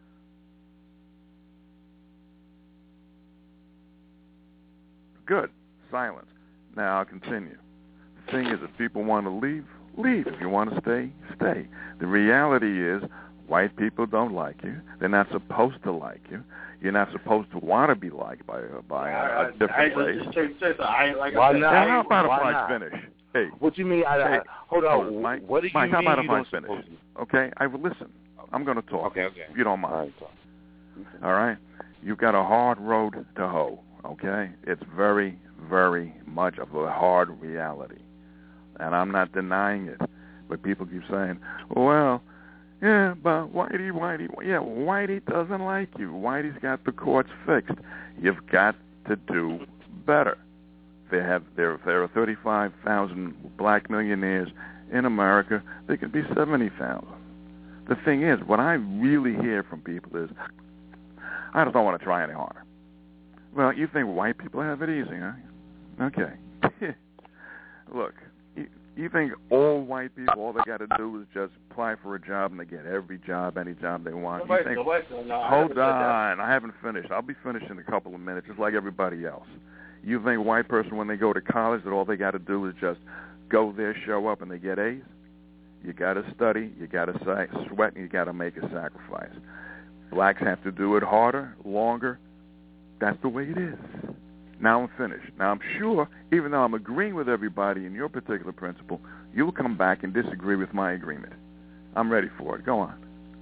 Good. Silence. Now I'll continue. The thing is, if people want to leave, leave. If you want to stay, stay. The reality is white people don't like you. They're not supposed to like you. You're not supposed to want to be liked by uh, by a, a different race. Why not? How about Why if I not? finish? Hey, what do you mean? I, I, hey, hold on. Mike, what do you Mike, mean? how about you if I don't finish? suppose to? Okay, I will listen. I'm going to talk. Okay, okay. If you don't mind. All right, talk. Okay. All right. You've got a hard road to hoe. Okay, it's very, very much of a hard reality, and I'm not denying it. But people keep saying, well. Yeah, but Whitey, Whitey, yeah, Whitey doesn't like you. Whitey's got the courts fixed. You've got to do better. They have there. There are thirty-five thousand black millionaires in America. There could be seventy thousand. The thing is, what I really hear from people is, I just don't want to try any harder. Well, you think white people have it easy, huh? Okay. Look. You think all white people, all they got to do is just apply for a job and they get every job, any job they want? You think, no, hold on, I haven't finished. I'll be finished in a couple of minutes, just like everybody else. You think a white person, when they go to college, that all they got to do is just go there, show up, and they get A's? You got to study, you got to sweat, and you got to make a sacrifice. Blacks have to do it harder, longer. That's the way it is. Now I'm finished. Now I'm sure, even though I'm agreeing with everybody in your particular principle, you'll come back and disagree with my agreement. I'm ready for it. Go on.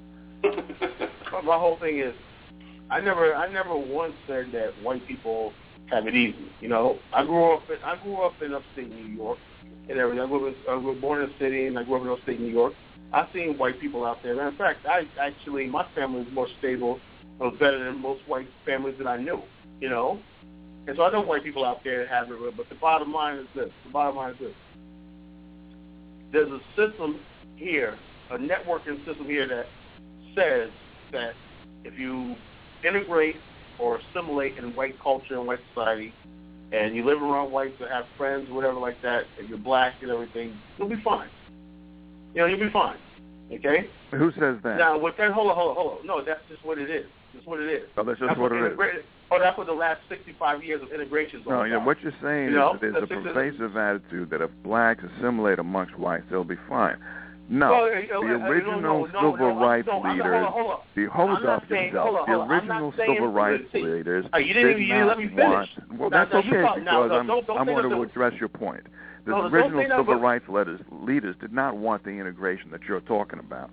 My whole thing is, I never, I never once said that white people have it easy. You know, I grew up, in, I grew up in upstate New York and everything. I grew up, I was born in the city, and I grew up in upstate New York. I've seen white people out there. And in fact, I actually, my family was more stable, was better than most white families that I knew. You know. And so I know white people out there that have it real, but the bottom line is this. The bottom line is this. There's a system here, a networking system here that says that if you integrate or assimilate in white culture and white society, and you live around whites and have friends or whatever like that, and you're black and everything, you'll be fine. You know, you'll be fine. Okay? Who says that? Now, with that, hold on, hold on, hold on. No, that's just what it is. That's what it is. Oh, that's just that's what, what it integra- is. Oh, that's what the last sixty-five years of integration is all No, about. you know, what you're saying you know? is that there's that's a pervasive attitude that if blacks assimilate amongst whites, they'll be fine. No, well, the uh, original no, no, civil no, no, rights no, leaders, hold on, hold on. the hold I'm up saying, yourself, hold on, the hold on. original saying, civil rights see, leaders uh, you didn't did even, not let me finish. want. Well, now, that's now, okay talk, because now, no, I'm don't, don't I'm going to that, address your point. The no, original that, civil but, rights leaders, leaders did not want the integration that you're talking about.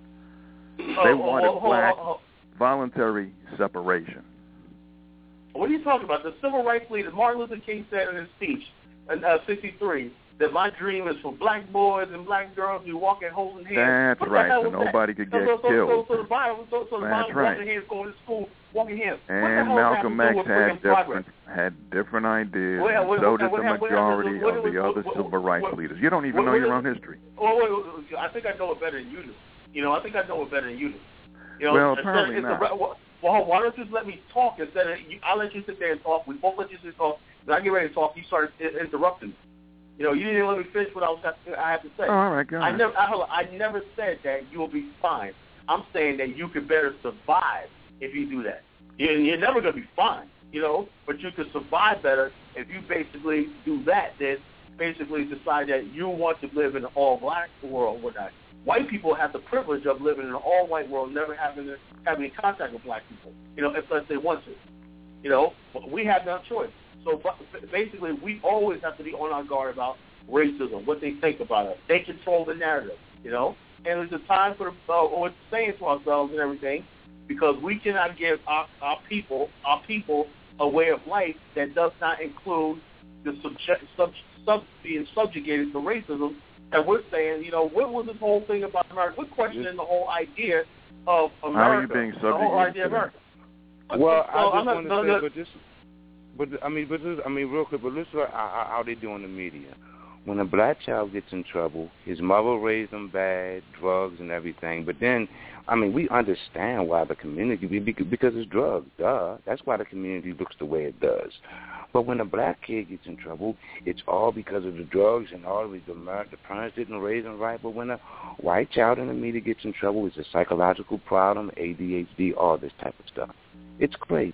Oh, they oh, wanted oh, oh, black oh, oh. voluntary separation. What are you talking about? The civil rights leader, Martin Luther King, said in his speech in uh, sixty-three that my dream is for black boys and black girls who walk and holding hands. That's right, so nobody that? could get so, so, killed. So, so, the Bible, so, so the That's Bible right. walking hands, going to school, walking hands. And Malcolm X had different had different ideas, well, and what, so what, did what, the what, majority what, what, of the what, other what, civil rights what, leaders. You don't even what, know what, your what, own history. Oh, wait, wait, I think I know it better than you do. You know, I think I know it better than you do. You know, well, instead, apparently it's not. A, well, why don't you just let me talk instead of you, I'll let you sit there and talk. We both let you sit and talk. When I get ready to talk, you start interrupting me. You know, you didn't even let me finish what I was I have to say. Oh, all right, go ahead. I never, I, I never said that you'll be fine. I'm saying that you could better survive if you do that. You're, you're never going to be fine, you know, but you could survive better if you basically do that. Then basically decide that you want to live in an all-black world, whatnot. White people have the privilege of living in an all-white world, never having to have any contact with black people, you know, unless they want to. You know, but we have no choice. So basically, we always have to be on our guard about racism, what they think about us. They control the narrative, you know. And it's a time for the, uh, what we're saying to ourselves and everything, because we cannot give our, our people, our people, a way of life that does not include the subject, sub, sub, being subjugated to racism. And we're saying, you know, what was this whole thing about America? We're questioning the whole idea of America. How are you being subjugated? The whole idea of America. Well, so, I just not, want to no, say, no, but this, but I mean, but this, I mean, real quick, but listen to how, how they do in the media. When a black child gets in trouble, his mother raised him bad, drugs and everything. But then, I mean, we understand why the community, because it's drugs, duh. That's why the community looks the way it does. But when a black kid gets in trouble, it's all because of the drugs and all of the, the parents didn't raise him right. But when a white child in the media gets in trouble, it's a psychological problem, A D H D, all this type of stuff. It's crazy.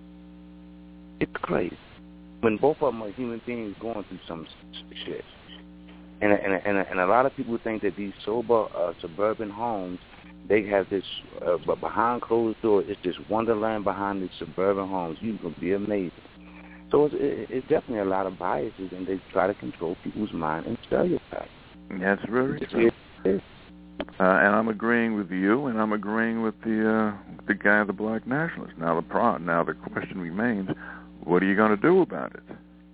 It's crazy. When both of them are human beings going through some shit. And and and, and a lot of people think that these sober uh, suburban homes, they have this, uh, but behind closed doors, it's this wonderland behind these suburban homes. You can be amazing. So it's, it's definitely a lot of biases, and they try to control people's mind and stereotypes. That's very true. Uh, and I'm agreeing with you, and I'm agreeing with the uh, the guy, the black nationalist. Now the pro, now the question remains: what are you going to do about it?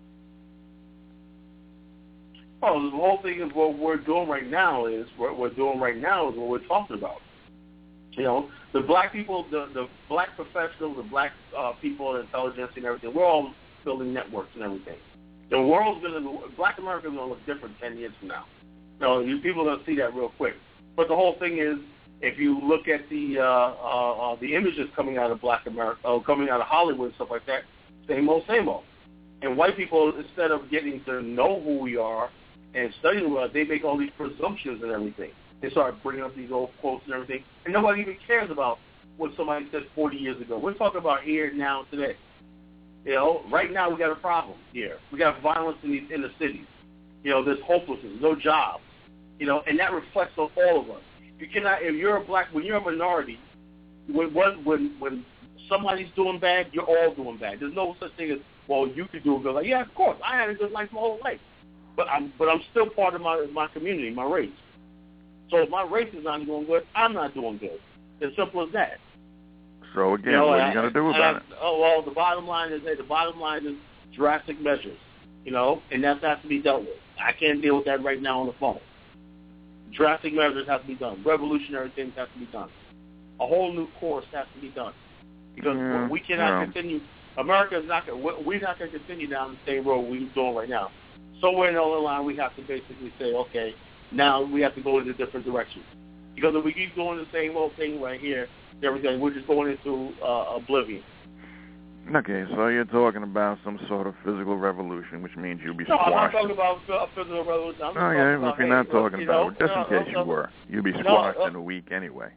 Well, the whole thing is what we're doing right now is what we're doing right now is what we're talking about. You know, the black people, the, the black professionals, the black uh, people in intelligence and everything, we're all building networks and everything. The world's going to, black America is going to look different ten years from now. You know, you, people are going to see that real quick. But the whole thing is, if you look at the uh, uh, uh, the images coming out of black America, uh, coming out of Hollywood and stuff like that, same old, same old. And white people, instead of getting to know who we are and studying who we are, they make all these presumptions and everything. They start bringing up these old quotes and everything, and nobody even cares about what somebody said forty years ago. We're talking about here, now, today. You know, right now we got a problem here. We got violence in these inner cities. You know, there's hopelessness, no jobs. You know, and that reflects on all of us. You cannot, if you're a black, when you're a minority, when when when somebody's doing bad, you're all doing bad. There's no such thing as, well, you could do a good life. Yeah, of course, I had a good life my whole life, but I'm but I'm still part of my my community, my race. So if my race is not doing good, I'm not doing good. It's simple as that. So again, you know, what are I, you going to do about I, it? Oh well, the bottom line is that the bottom line is drastic measures. You know, and that has to be dealt with. I can't deal with that right now on the phone. Drastic measures have to be done. Revolutionary things have to be done. A whole new course has to be done because yeah, we cannot yeah. continue. America is not. We're not going to continue down the same road we're doing right now. Somewhere in the line, we have to basically say, okay, now we have to go in a different direction. Because if we keep doing the same old thing right here, everything, we're just going into uh, oblivion. Okay, so you're talking about some sort of physical revolution, which means you'll be no, squashed. No, I'm not talking about a physical revolution. I'm oh, yeah, well, if you're not hey, talking you about know, it, just no, in case no, you were, you'll be no, squashed no, in a week anyway.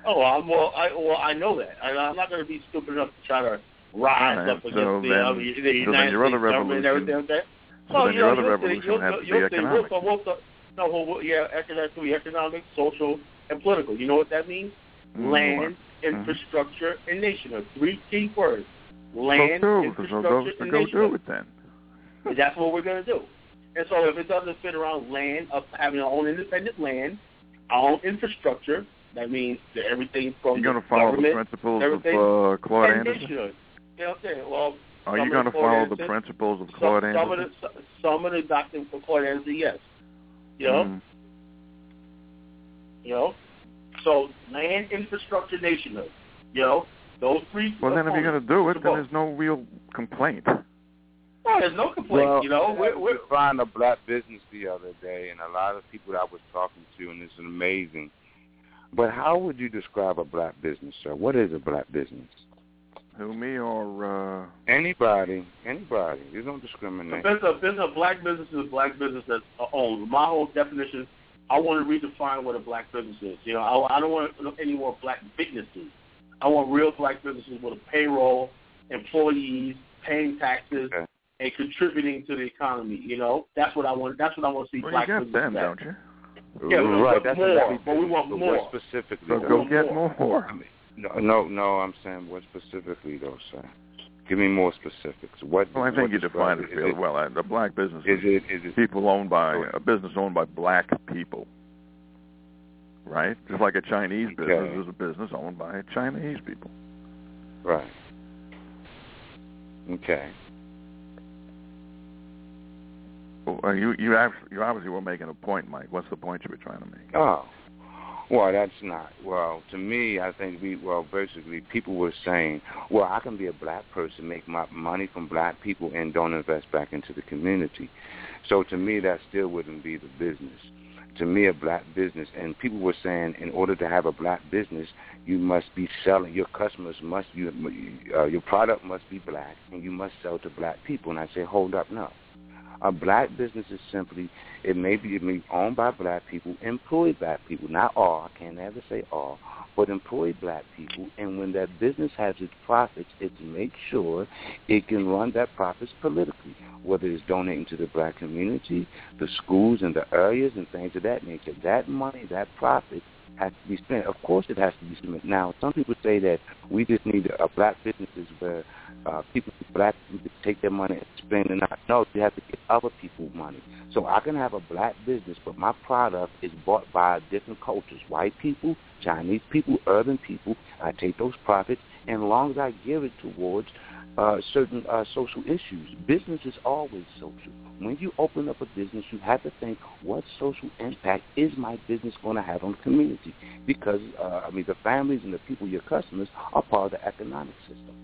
Oh, I'm, well, I well I know that. I, I'm not going to be stupid enough to try to rise right, up so against the, then, uh, the so United then your States other government and everything like that. So well, then you your know, other you'll revolution say, you'll, has to you'll be say, economic. We'll, we'll, we'll, no, well, well, yeah, economic, economic, social, and political. You know what that means? Mm, Land, mm-hmm. infrastructure, and nationhood. Three key words. Land, so do, infrastructure, so go, so and go nationhood. do it then. And that's what we're going to do. And so if it doesn't fit around land, of having our own independent land, our own infrastructure, that means that everything from You're the going to follow government, the principles everything, of uh, Claude and Anderson? nationhood. You know what I'm saying? Well, Are you going to follow the principles of Claude some, some Anderson? Of the, some of the doctrine for Claude Anderson, yes. You know? Mm. You know? So, land, infrastructure, nationhood. You know? Those three Well, then if you're going to do it, then both. there's no real complaint. No, there's no complaint, well, you know? We're, I we're, was find a black business the other day, and a lot of people that I was talking to, and it's amazing. But how would you describe a black business, sir? What is a black business? Who, me or... Uh... Anybody. Anybody. There's no discrimination. A business, a business, a black business is a black business that's owned. My whole definition, I want to redefine what a black business is. You know, I, I don't want any more black businesses. I want real black businesses with a payroll, employees, paying taxes, okay. and contributing to the economy. You know, that's what I want. That's what I want to see Well, black you got businesses. them, don't you? Yeah, we right. want That's more, but we want but more. What specifically? So though? go get more. more. I mean, no, no, no. I'm saying what specifically, though, sir. Give me more specifics. What? Well, I think what you defined it fairly it, well. A black business is it, is it people owned by a business owned by black people, right? Just like a Chinese business okay. is a business owned by Chinese people. Right. Okay. Well, you you actually, you obviously were making a point, Mike. What's the point you were trying to make? Oh. Well, that's not. Well, to me, I think we, well, basically, people were saying, well, I can be a black person, make my money from black people, and don't invest back into the community. So to me, that still wouldn't be the business. To me, a black business, and people were saying, in order to have a black business, you must be selling, your customers must, you, uh, your product must be black, and you must sell to black people. And I say, hold up, no. A black business is simply, it may be, it may be owned by black people, employ black people, not all, I can't ever say all, but employ black people, and when that business has its profits, it to make sure it can run that profits politically, whether it's donating to the black community, the schools and the areas and things of that nature. That money, that profit, has to be spent. Of course it has to be spent. Now, some people say that we just need a black businesses where uh, people, black people take their money and spend it. Not. No, you have to get other people money. So I can have a black business, but my product is bought by different cultures, white people, Chinese people, urban people. I take those profits, and as long as I give it towards uh, certain uh, social issues, business is always social. When you open up a business, you have to think, what social impact is my business going to have on the community? Because, uh, I mean, the families and the people, your customers, are part of the economic system.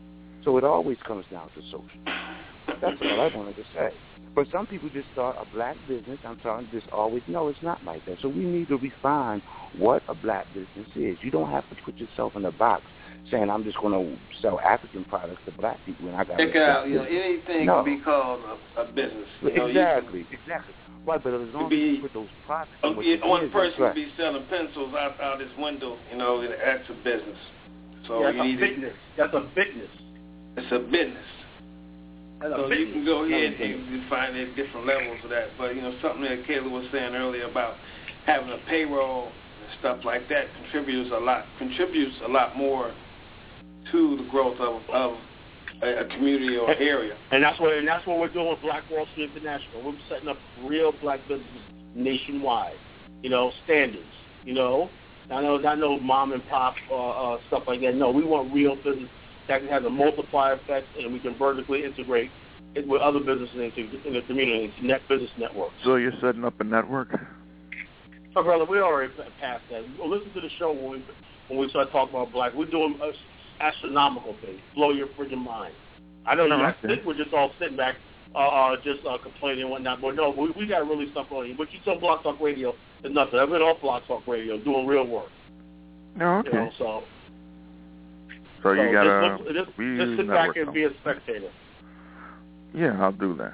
So it always comes down to social. That's all I wanted to say. But some people just start a black business. I'm trying to just always, no, it's not like that. So we need to refine what a black business is. You don't have to put yourself in a box saying I'm just going to sell African products to black people and I got to check out. You know, anything no. can be called a, a business. You know, exactly, you can, exactly. Right, but as long as be, you put those products, oh, in yeah, one is, person right. could be selling pencils out out his window. You know, that's a business. So yeah, that's you a need business. To, that's a business. It's a business. That's so a business. you can go ahead and you find at different levels of that. But you know, something that Kayla was saying earlier about having a payroll and stuff like that contributes a lot. Contributes a lot more to the growth of, of a, a community or area. And that's what and that's what we're doing with Black Wall Street International. We're setting up real black businesses nationwide. You know, standards. You know, I know not no mom and pop uh, uh, stuff like that. No, we want real business that has a multiplier effect, and we can vertically integrate it with other businesses into in the community, net business networks. So you're setting up a network? Oh, brother, we already passed that. Well, listen to the show when we when we start talking about black. We're doing uh, astronomical things, blow your freaking mind. I know you guys think we're just all sitting back, uh, uh, just uh, complaining and whatnot, but no, we, we got really stuff on you. But you saw Blog Talk Radio is nothing. I've been off Blog Talk Radio doing real work. No, okay. You know, so, so you so gotta just, just, we just sit back and be a spectator. Yeah, I'll do that.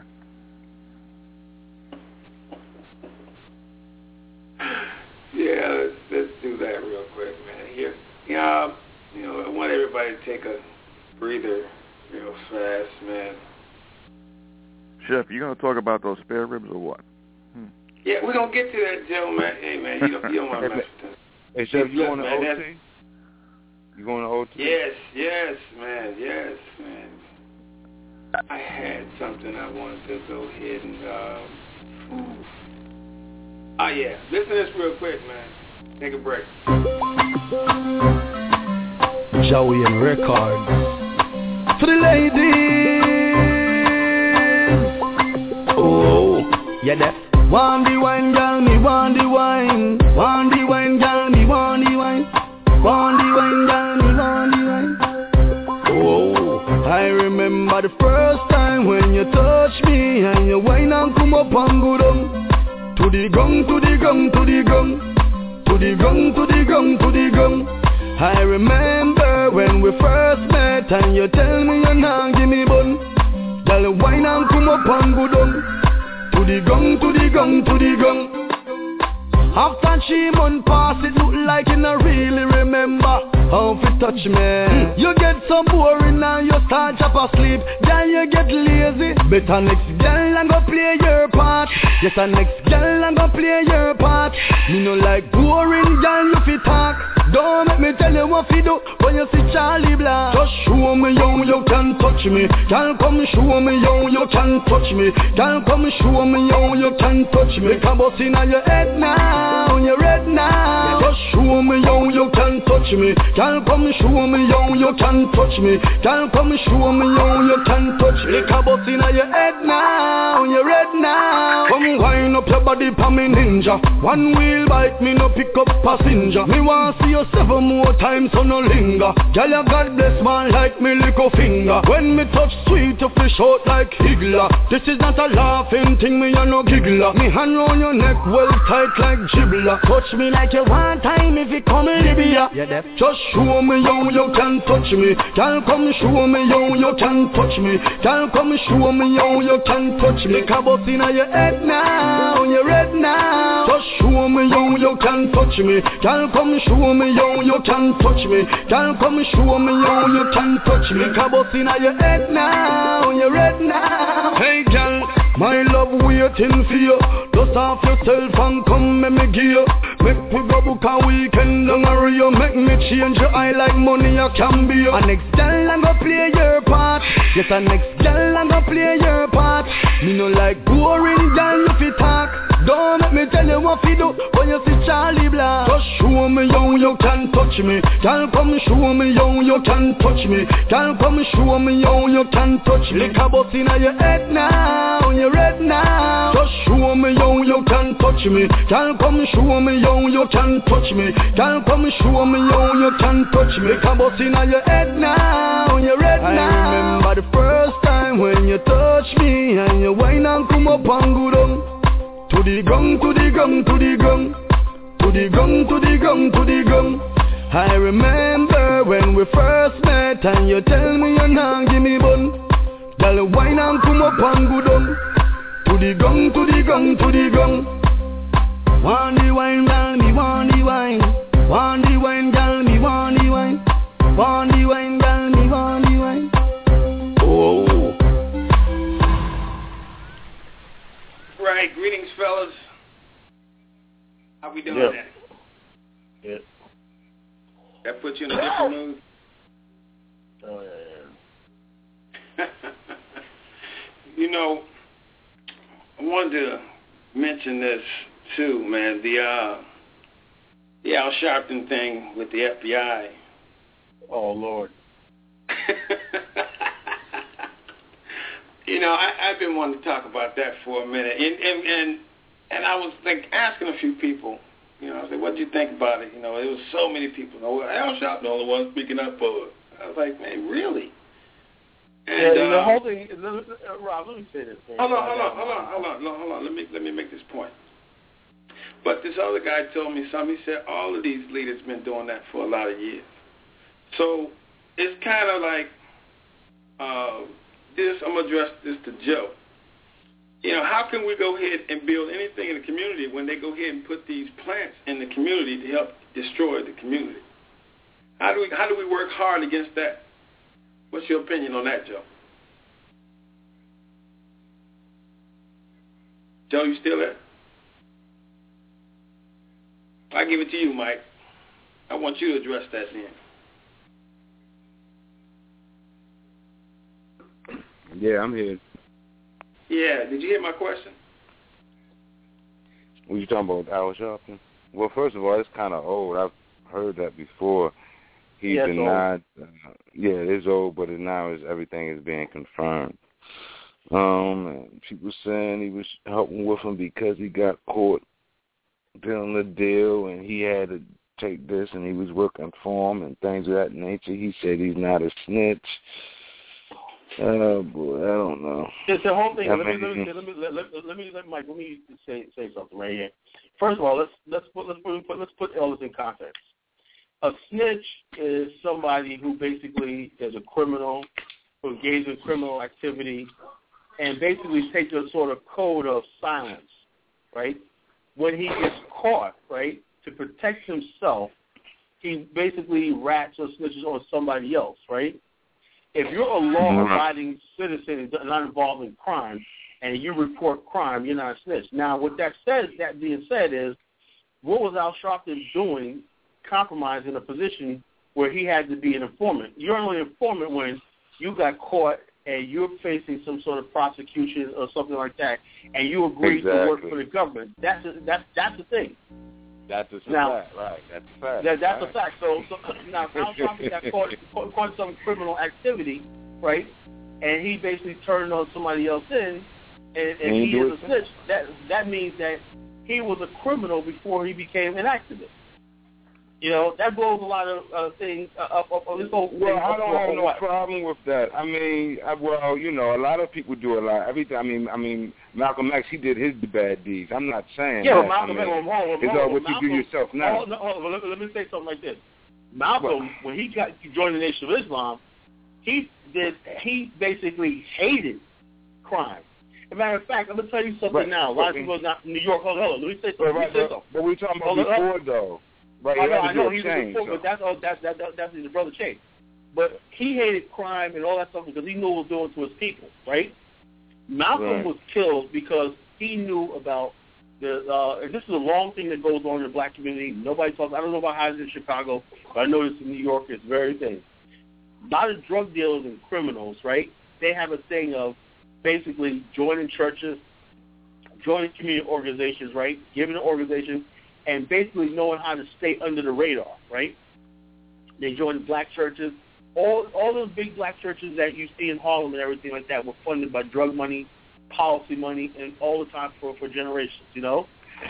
Yeah, let's, let's do that real quick, man. Here. everybody take a breather real fast, man. Chef, you gonna talk about those spare ribs or what? Hmm. Yeah, we're gonna get to that, Joe, man. Hey, man, you don't, you don't want to mess with this. Hey, Chef, you going to O T? You going to O T? Yes, yes, man, yes, man. I had something I wanted to go ahead and, um, oh, yeah. Listen to this real quick, man. Take a break. Joey and Records. For the ladies. Oh, yeah, that. Want the wine, girl, me want the wine. Want the wine, girl, me want the wine. Want the wine, girl, me want the wine. Oh, I remember the first time when you touched me and your wine and come up and go down. To the gong, to the gong, to the gong. To the gong, to the gong, to the gong. I remember when we first met and you tell me you nah give me bun. Girl, wine and come up and go down. To the gong, to the gong, to the gong. After three months pass, it look like you not really remember how to touch me. Mm. You get so boring and you start up asleep. Then you get lazy. Better next girl and go play your part. Yes, a next girl and go play your part. Me no like boring girl you fi talk. Don't make me tell you what fi do when you see Charlie Black. Just show me how you can touch me. Girl, come show me how you can touch me. Girl, come show me how you can touch me. Make a bust inna your head now, you red now. Just show me how you can touch me. Girl, come show me how you can touch me. Girl, come show me how you can touch me. Make a bust inna your head now, you red now. Come wind up your body pa me ninja. One wheel bite me no pick up passenger. Me want see you seven more times so no linger. Girl, you got this man like me little finger. When me touch sweet you fish out like Higgler. This is not a laughing thing, me a no giggler. Me hand round your neck well tight like Gibbler. Touch me like you one time if you come in Libya. Yeah, just show me how you can touch me. Girl, come show me how you can touch me. Girl, come show me how you can touch me. Make a bust inna your head now, you red now. Just show me how you can touch me. Girl, come show me how you can touch me. Girl, come show me how you can touch me. Make a bust inna your head now, you red now. Hey, girl, my love waiting for you. Dust off yourself and come make me gear. Make me go book a weekend down a Rio. Make me change your eye like money I can be. A next girl and go play your part. Yes, a next girl and go play your part. Me no like boring girl if you talk. Don't let me tell you what you do when you see Charlie Black. Just show me how you can touch me. Girl, come show me how you can touch me. Girl, come show me how you can touch me. Make a bust inna your head now, you red now. Just show me how you can touch me. Girl, come show me how you can touch me. Girl, come show me how you can touch me. Make a bust inna your head now, you red now. I remember the first time when you touched me and you wine and come up and go down. To the gong, to the gong, to the gong. To the gong, to the gong, to the gong. I remember when we first met and you tell me you nah give me bun. Girl, wine and come up and go down. To the gong, to the gong, to the gong. Want the wine, girl, me want the wine. Want the wine, girl, me want the wine. Want the wine, girl, me want the wine. Oh. Right, greetings, fellas. How we doing Yep. there? Yep. That puts you in a different mood? Oh, yeah, yeah. You know, I wanted to mention this, too, man. The, uh, the Al Sharpton thing with the F B I. Oh, Lord. You know, I, I've been wanting to talk about that for a minute, and and and, and I was like asking a few people, you know, I said, "What did you think about it?" You know, there was so many people. You know, Al Sharpton, the only one speaking up for it. I was like, man, really? And, yeah, uh, the whole thing. Uh, Rob, let me say this. Man. Hold on, hold on, hold on, hold on, hold on. Let me let me make this point. But this other guy told me something. He said all of these leaders been doing that for a lot of years. So it's kind of like. Uh, This, I'm going to address this to Joe. You know, how can we go ahead and build anything in the community when they go ahead and put these plants in the community to help destroy the community? How do we how do we work hard against that? What's your opinion on that, Joe? Joe, you still there? I give it to you, Mike. I want you to address that then. Yeah, I'm here. Yeah, did you hear my question? What you talking about, Al Sharpton? Well, first of all, it's kind of old. I've heard that before. He yeah, denied. Uh, yeah, it is old, but it now is everything is being confirmed. Um, and people saying he was helping with him because he got caught doing the deal, and he had to take this, and he was working for him, and things of that nature. He said he's not a snitch. Oh boy, I don't know. It's the whole thing. I Let me, mean, let me let me let, let, let me let Mike. Let me say say something right here. First of all, let's let's put let's put let's put all this in context. A snitch is somebody who basically is a criminal, who engages in criminal activity, and basically takes a sort of code of silence, right? When he gets caught, right, to protect himself, he basically rats or snitches on somebody else, right? If you're a law-abiding citizen not involved in crime, and you report crime, you're not a snitch. Now, with that said, that being said, is what was Al Sharpton doing, compromising a position where he had to be an informant? You're only an informant when you got caught and you're facing some sort of prosecution or something like that, and you agreed exactly. to work for the government. That's a, that's that's the thing. That's a now, fact, right? That's a fact. That, that's right. a fact. So, so now Al Sharpton got caught, caught, caught some criminal activity, right? And he basically turned on somebody else in, and, and he is a snitch. That that means that he was a criminal before he became an activist. You know, that blows a lot of uh, things uh, up, up, up this whole thing. Well, I don't up, have up, no up. problem with that. I mean, I, well, you know, a lot of people do a lot. Everything. I mean, I mean, Malcolm X, he did his bad deeds. I'm not saying yeah, that. but Malcolm I mean, X, well, it's all what Malcolm, you do yourself now. Oh, no, hold on, let, let me say something like this. Malcolm, well, when he got joined the Nation of Islam, he did. He basically hated crime. As a matter of fact, I'm gonna tell you something right, now. A lot but, of people are not from New York. Hold on, hold on. Let me say something. Right, Let me say something. But we're talking about hold before, on. though. Right, I know, I know he was change, before, so. but that's all. That's that, that, that's his brother Chase. But he hated crime and all that stuff because he knew what it was doing to his people. Right? Malcolm right. was killed because he knew about the. Uh, and this is a long thing that goes on in the black community. Nobody talks. I don't know about how it's in Chicago, but I know it's in New York. It's very thing. A lot of drug dealers and criminals, right? They have a thing of basically joining churches, joining community organizations, right? Giving an organization. And basically knowing how to stay under the radar, right? They joined black churches. All all those big black churches that you see in Harlem and everything like that were funded by drug money, policy money, and all the time for, for generations, you know?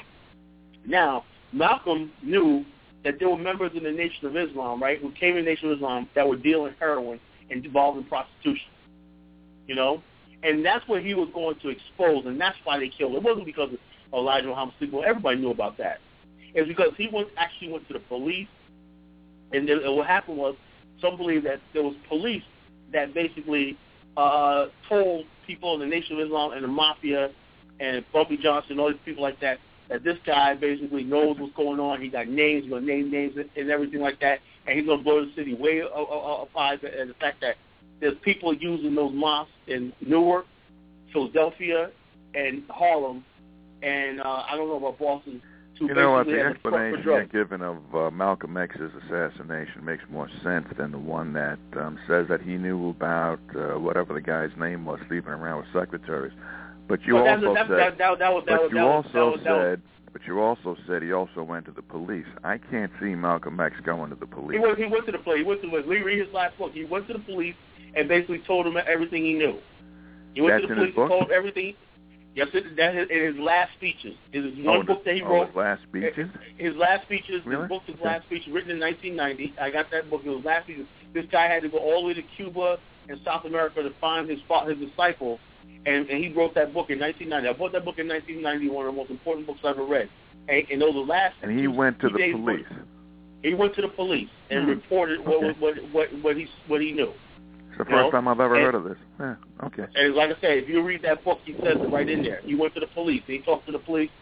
Now, Malcolm knew that there were members in the Nation of Islam, right, who came in the Nation of Islam that were dealing heroin and involved in prostitution, you know? And that's what he was going to expose, and that's why they killed him. It wasn't because of Elijah Muhammad sleeping. Everybody knew about that. It's because he went, actually went to the police, and then, what happened was some believe that there was police that basically uh, told people in the Nation of Islam and the Mafia and Bumpy Johnson, all these people like that, that this guy basically knows what's going on. He got names, he's going to name names and everything like that, and he's going to blow the city way up high. And the fact that there's people using those mosques in Newark, Philadelphia, and Harlem, and uh, I don't know about Boston. You know what, the explanation you're given of uh, Malcolm X's assassination makes more sense than the one that um, says that he knew about uh, whatever the guy's name was, sleeping around with secretaries. But you well, also that, said, that, that, that was, that but was, you that was, also that was, that was, said, but you also said he also went to the police. I can't see Malcolm X going to the police. He went, he went to the police. He went to the police. Read his last book. He went to the police and basically told them everything he knew. He went That's to the police and told everything. Yes, that is in his last speeches. It is one oh, book that he oh, wrote. His last speeches? His last speeches, really? his book, his okay. last speech, written in nineteen ninety. I got that book. It was last speeches. This guy had to go all the way to Cuba and South America to find his his disciples, and, and he wrote that book in nineteen ninety. I bought that book in nineteen ninety, one of the most important books I've ever read. And, and those were the last. And he two, went to two the police. Books. He went to the police and hmm. reported okay. what, what what what he what he knew. It's the first know? time I've ever and, heard of this. Yeah, okay. And like I said, if you read that book, he says it right in there. He went to the police. He talked to the police,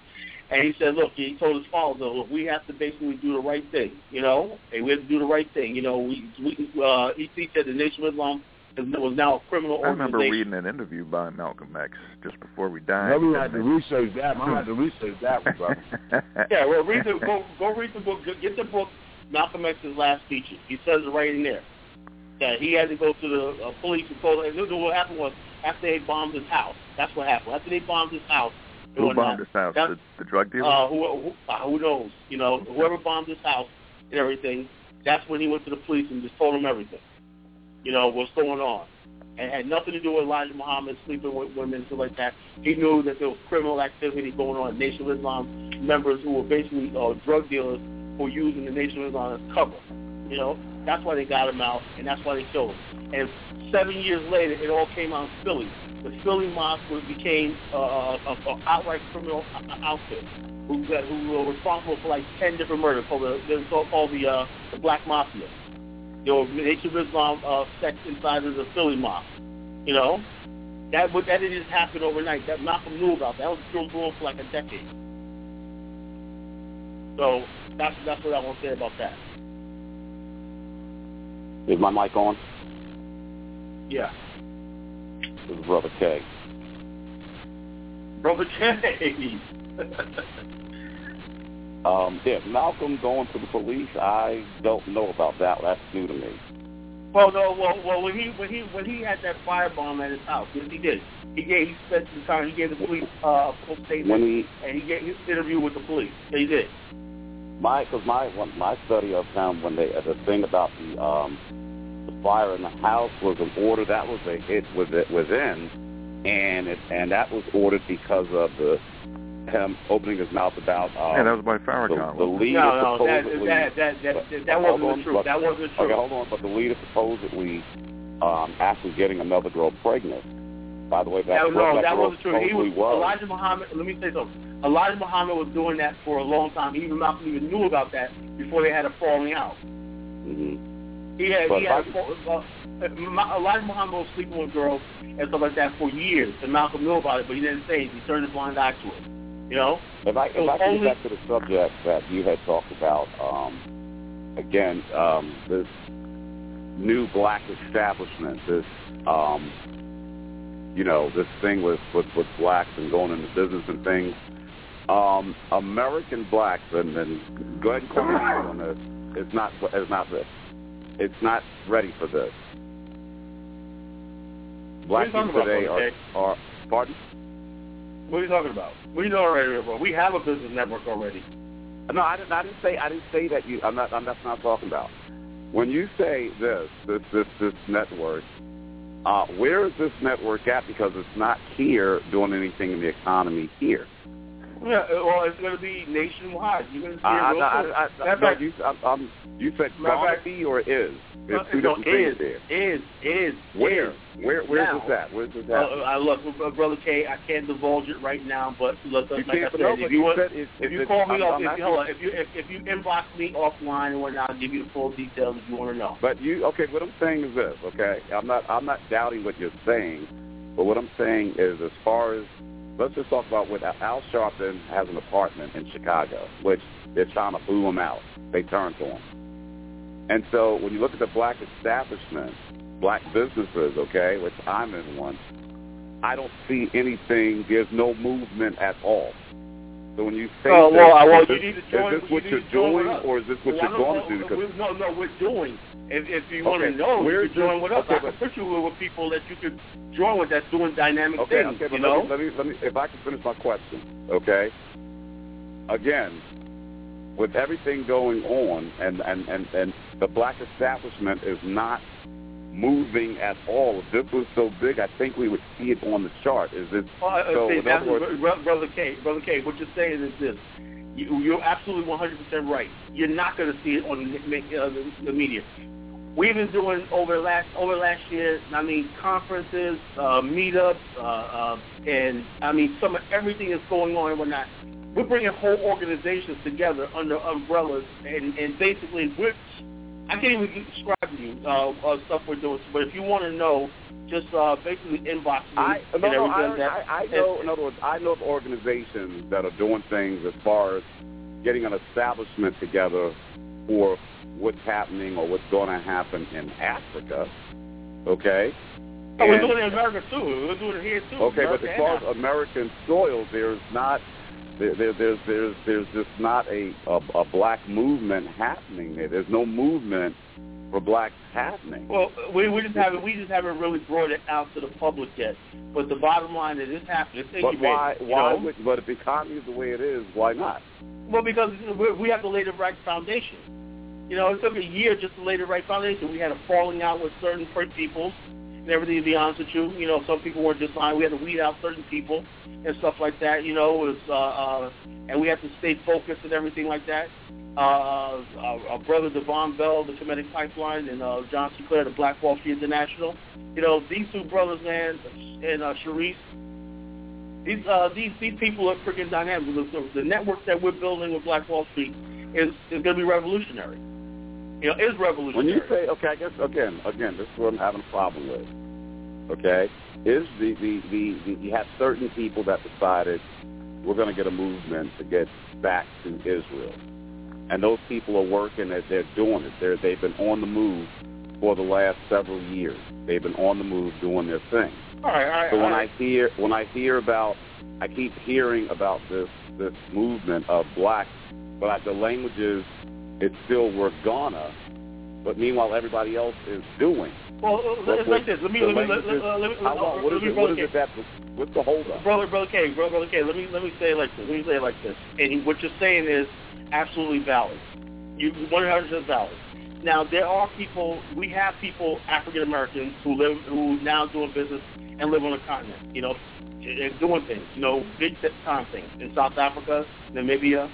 And he said, look, he told his followers, look, we have to basically do the right thing, you know, and we have to do the right thing. You know, we, we uh, he said the Nation of Islam was now a criminal I remember organization. reading an interview by Malcolm X just before we died. Maybe we had to research that. I had to research that one, bro. Yeah, well, read the, go, go read the book. Get the book, Malcolm X's Last Speeches. He says it right in there that he had to go to the uh, police and told them. And what happened was after they bombed his house. That's what happened. After they bombed his house. Who bombed his house? The, the drug dealer? Uh, who, who, uh, who knows? You know, whoever bombed his house and everything, that's when he went to the police and just told them everything. You know, what's going on. And had nothing to do with Elijah Muhammad sleeping with women and stuff like that. He knew that there was criminal activity going on. Nation of Islam members who were basically uh, drug dealers who were using the Nation of Islam as cover. You know, that's why they got him out, and that's why they killed him. And seven years later, it all came out in Philly. The Philly Mosque became uh, an outright criminal outfit who, got, who were responsible for like ten different murders called the, they were called the, uh, the Black Mafia. There were Nation of Islam uh, sects inside of the Philly Mosque. You know, that that didn't just happen overnight. That Malcolm knew about. That was still going for like a decade. So that's that's what I want to say about that. Is my mic on? Yeah. This is Brother K. Brother K. um, yeah, Malcolm going to the police. I don't know about that. That's new to me. Well, no, well, well, when he when he when he had that firebomb at his house, yes, he did. He gave he spent some time. He gave the police uh, a full statement, when he, and he gave his interview with the police. Yeah, he did. My, because my my study of him when they the thing about the um the fire in the house was an order that was a hit with it within, and it and that was ordered because of the him opening his mouth about um, yeah, that was by Farrakhan. The, the leader no, no, that, supposedly that, that, that, that, that wasn't on, the truth. But, that wasn't true. Okay, hold on, but the leader supposedly um, actually getting another girl pregnant. By the way, that, that no, that, that wasn't true. He was, was Elijah Muhammad. Let me say something. Elijah Muhammad was doing that for a long time. Even Malcolm even knew about that before they had a falling out. Mm-hmm. He had, but he had uh, uh, Elijah Muhammad was sleeping with girls and stuff like that for years, and Malcolm knew about it, but he didn't say it. He turned his blind eye to it. You know? If I, if I can get back to the subject that you had talked about, um, again, um, this new black establishment, this, um, you know, this thing with, with, with blacks and going into business and things, um, American blacks, and, and go ahead and call me on this, it's not, it's not this. It's not ready for this. Black people today are, are, pardon? What are you talking about? What are you talking about? We have a business network already. No, I didn't. I didn't say. I didn't say that. You. I'm not. I'm that's not talking about. When you say this, this, this, this network, uh, where is this network at? Because it's not here doing anything in the economy here. Yeah, well, it's going to be nationwide. You're going to see I, it real I, I, I, I, no, you, I, um, you said going to be or is? There's two no, different is, things there. Is, is, Where? is. Where? Where's now, this at? Where's this at? Uh, I look, Brother K, I can't divulge it right now, but look, you like I said, no, if you, want, said it's, if you it's, call me I'm, off, I'm if, you, hold on, if you if, if you inbox me offline and whatnot, I'll give you the full details if you want to know. But you, okay, what I'm saying is this, okay? I'm not, I'm not doubting what you're saying, but what I'm saying is, as far as, let's just talk about what Al Sharpton has an apartment in Chicago, which they're trying to boo him out. They turned to him. And so when you look at the black establishment, black businesses, okay, which I'm in one, I don't see anything. There's no movement at all. So when you say oh, this, well, well, is this, you need to join, is this what you you're doing, or is this what well, you're going to do? Because no, no, we're doing. If, if you okay, want to know, you can join with us. Okay, I can put you with people that you could join with that's doing dynamic okay, things. Okay, but you know? let me, let me, let me, if I can finish my question, okay? Again, with everything going on, and, and, and, and the black establishment is not moving at all. If this was so big, I think we would see it on the chart. Is this well, so? See, in other words, Brother K, Brother K, what you're saying is this. You, you're absolutely one hundred percent right. You're not going to see it on the, uh, the, the media. We've been doing over last over last year. I mean, conferences, uh, meetups, uh, uh, and I mean, some of everything is going on and whatnot. We're bringing whole organizations together under umbrellas, and, and basically we're I can't even describe to you uh, uh, stuff we're doing. But if you want to know, just uh, basically inbox me. I, no, no, I, that. I, I know. In other words, I know of organizations that are doing things as far as getting an establishment together for what's happening or what's going to happen in Africa. Okay. Oh, we're doing it in America too. We're doing it here too. Okay, America but as far as American soil, there's not. There, there, there's there's there's just not a, a a black movement happening there. There's no movement for blacks happening. Well, we we just haven't we just haven't really brought it out to the public yet. But the bottom line is it's happening. It's but why why you know? would, but if the economy is the way it is, why not? Well, because we have to lay the right foundation. You know, it took a year just to lay the right foundation. We had a falling out with certain people and everything, to be honest with you. You know, some people weren't just fine. We had to weed out certain people and stuff like that, you know, it was, uh, uh, and we had to stay focused and everything like that. Uh, uh, our brother Devon Bell, the Kemetic Pipeline, and uh, John Sinclair, the Black Wall Street International. You know, these two brothers, man, and uh, Sharice, these, uh, these these people are freaking dynamic. The, the network that we're building with Black Wall Street is, is going to be revolutionary. You know, is revolutionary. When you say, okay, I guess, again, again, this is what I'm having a problem with. Okay, is the, the, the, the you have certain people that decided we're going to get a movement to get back to Israel, and those people are working as they're doing it. They're, they've been on the move for the last several years. They've been on the move doing their thing. All right, all right, so when all right. I hear when I hear about, I keep hearing about this this movement of blacks, but I, the language is it's still we're gonna, but meanwhile everybody else is doing. Well, it's like this. Let me, let me, let, let, let, let me, how long, what is it, what is it that, what's the hold up? Brother, brother K, brother, brother K, let me, let me say it like this. Let me say it like this. And what you're saying is absolutely valid. You one hundred percent valid. Now, there are people, we have people, African Americans, who live, who now doing business and live on the continent, you know, and doing things, you know, big time things in South Africa, Namibia,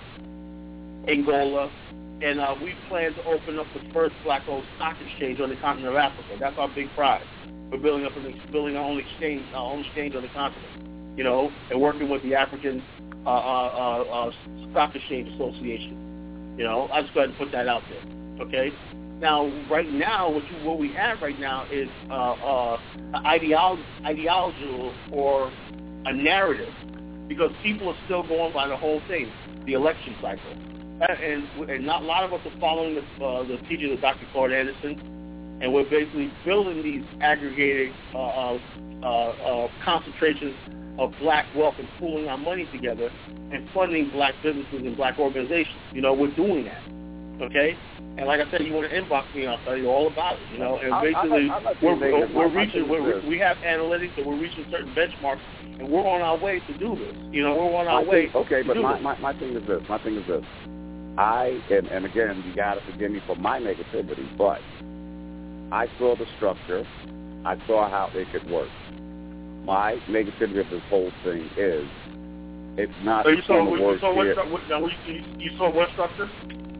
Angola. And uh, we plan to open up the first black-owned stock exchange on the continent of Africa. That's our big prize. We're building up an, building our own exchange, our own exchange on the continent. You know, and working with the African uh, uh, uh, Stock Exchange Association. You know, I just go ahead and put that out there. Okay. Now, right now, what you what we have right now is uh, uh, an ideology, ideology or a narrative, because people are still going by the whole thing, the election cycle. And, and not a lot of us are following the, uh, the teachings of Doctor Claude Anderson, and we're basically building these aggregated uh, uh, uh, concentrations of black wealth and pooling our money together and funding black businesses and black organizations. You know, we're doing that, okay? And like I said, you want to inbox me, I'll tell you all about it, you know? And basically, I, I, I we're, we're, we're reaching, we're, we have analytics and we're reaching certain benchmarks, and we're on our way to do this. You know, we're on our my way thing, okay, to but do my, this. my, my thing is this. My thing is this. I, and, and again, you got to forgive me for my negativity, but I saw the structure. I saw how it could work. My negativity of this whole thing is it's not so you saw, going to you work saw what, here. what, now, you, you saw what structure?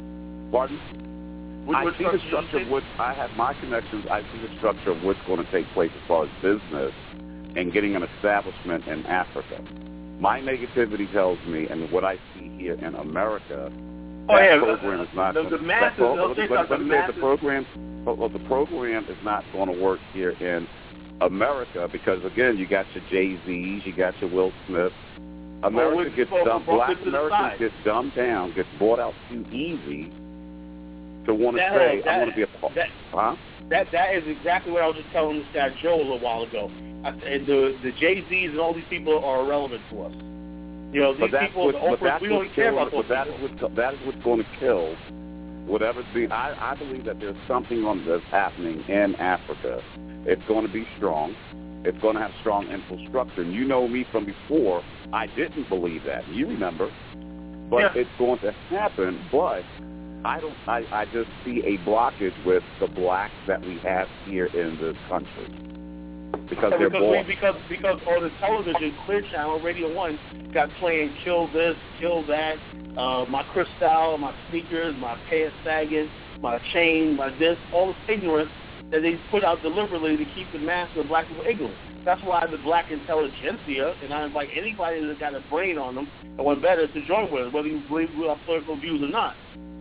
Pardon? What, I what see the structure of what, I have my connections, I see the structure of what's going to take place as far as business and getting an establishment in Africa. My negativity tells me, and what I see here in America, oh, that yeah, program is not. The, the masses, that, they'll say but, but, the but masses. the program, well, the program is not going to work here in America because, again, you got your Jay-Z's, you got your Will Smith. America oh, gets oh, dumbed. oh, Black to Americans get dumbed down, gets bought out too easy to want to that, say, that, I want to be a part. That, huh? that, that is exactly what I was just telling this guy Joe a little while ago. I, the the Jay-Z's and all these people are irrelevant to us. You know, these but that's people, what, the but Oprahs, that's we don't what's even care killing, about those but that people. is what, that is what's going to kill whatever's being. I, I believe that there's something on that's happening in Africa. It's going to be strong. It's going to have strong infrastructure. And you know me from before. I didn't believe that. You remember. But yeah. It's going to happen. But I don't. I, I just see a blockage with the blacks that we have here in this country. Because they're because, born. we, because because on the television, Clear Channel, Radio One, got playing kill this, kill that, uh, my crystal, my sneakers, my pants sagging, my chain, my this, all this ignorance that they put out deliberately to keep the masses of black people ignorant. That's why the black intelligentsia, and I invite anybody that's got a brain on them and want better to join with us, whether you believe with our political views or not.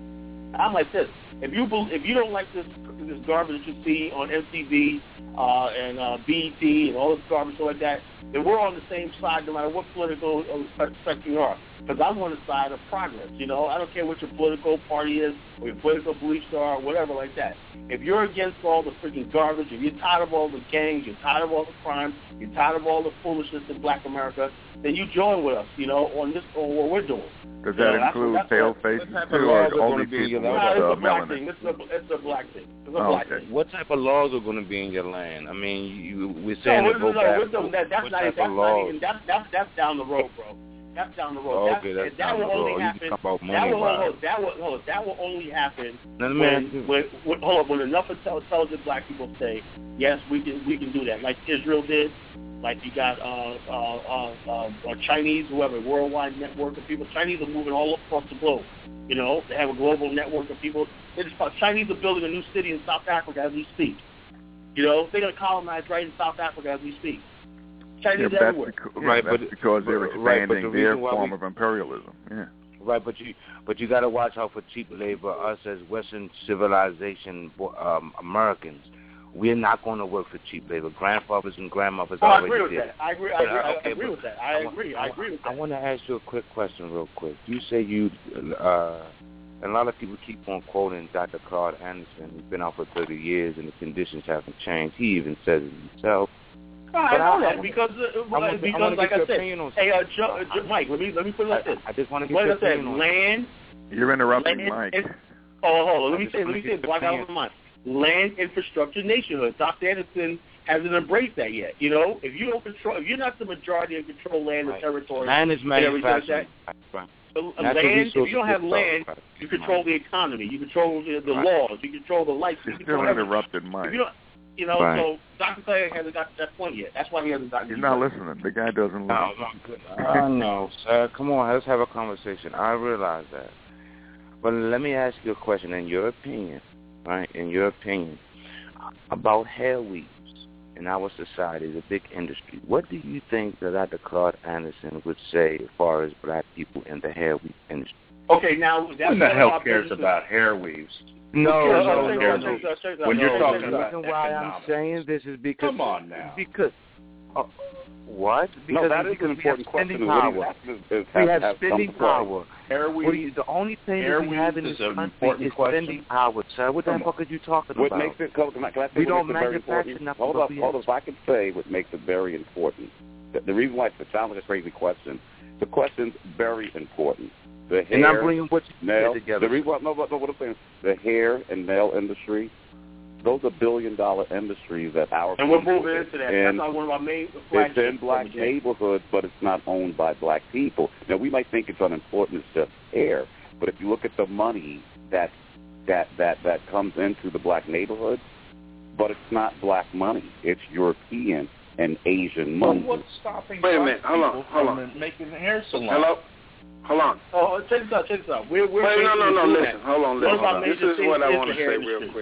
I'm like this. If you if you don't like this this garbage that you see on M T V uh, and uh, B E T and all this garbage like that, then we're on the same side no matter what political spectrum you are. Because I'm on the side of progress, you know. I don't care what your political party is or your political beliefs are or whatever like that. If you're against all the freaking garbage, if you're tired of all the gangs, you're tired of all the crime, you're tired of all the foolishness in black America, then you join with us, you know, on this on what we're doing. Does that you know, include that's, pale faces too, or only people with uh, melanin? It's a, it's a black thing. It's a oh, black okay. thing. What type of laws are going to be in your land? I mean, you, we're saying no, to go no, back. no, that, that's what not, type that's of not laws? even, that's, that's, that's down the road, bro. That's down the road. Oh, that, okay, that's that down will the road. only You happen. talk about money, that will, right? hold, that will, hold, that will only happen Now, when, when, when, hold up, when enough intelligent black people say, yes, we can, we can do that, like Israel did. Like you got uh, uh, uh, uh, Chinese, who have a worldwide network of people. Chinese are moving all across the globe. You know, they have a global network of people. They just, Chinese are building a new city in South Africa as we speak. You know, they're going to colonize right in South Africa as we speak. Chinese yeah, everywhere. That's because, right, that's but, because they're expanding right, the their form we, of imperialism. Yeah. Right, but you but you got to watch out for cheap labor. Us as Western civilization um, Americans, we're not going to work for cheap labor. Grandfathers and grandmothers oh, already I agree with did. that. I agree. But, I agree, uh, okay, I agree with that. I, I agree. I, I agree with that. I want to ask you a quick question, real quick. You say you, uh, a lot of people keep on quoting Doctor Claude Anderson. He's been out for thirty years, and the conditions haven't changed. He even says it himself. Oh, I know I, that I, because uh, I because I like I said, hey, uh, Joe, uh, Mike, let me let me put it like this. I, I just want to get like your I said, opinion land. You're interrupting land, Mike. And, oh, hold on. Let I me say. Let me say. Block out opinion. my mind. Land, infrastructure, nationhood. Doctor Anderson hasn't embraced that yet. You know, if you don't control, if you're not the majority and control land right. and territory, land is manufacturing. Right. So, land, if you don't have land, right. you control the economy, you control the, the right. laws, you control the lights. You still interrupted Mike. You, you know, right. so Doctor Clay hasn't got to that point yet. That's why he hasn't gotten. He's not listening. The guy doesn't listen. No, my goodness. I know, sir. Come on, let's have a conversation. I realize that. But let me ask you a question. In your opinion, right, in your opinion, about hair weaves in our society, the big industry, what do you think that Doctor Claude Anderson would say as far as black people in the hair weave industry? Okay, now that's who the hell cares about hair weaves? No, no, no, no, no. no. When you're talking about the reason why I'm saying this is because come on now, because uh, what? Because no, that is an important question. What do you is, is we have, have spending power. Hair what you, the only thing that we have in this country is question. spending power, sir. What the fuck are you talking what about? Makes it, can I, can I say we what don't makes it very manufacture important? nothing. Hold up, hold up. If I can say what makes it very important. The, the reason why it sounds like a crazy question, the question's very important. The hair, and I'm bringing what you nail, said together. The reason why, no, no, what I'm saying, the hair and nail industry, those are billion-dollar industries that our and we're moving into that. And that's one of our main. It's in black neighborhoods, but it's not owned by black people. Now we might think it's unimportant, it's just hair, but if you look at the money that that that that comes into the black neighborhoods, but it's not black money. It's European and Asian money. Well, what's stopping Wait a minute. Hold on. Hold on. Making hair salons? Hello. Hold on. Oh, check this out. Check this out. We're we're. Wait, no, no, no. Listen. That. Hold on. Listen. Hold on. This is what I want to say real industry. quick.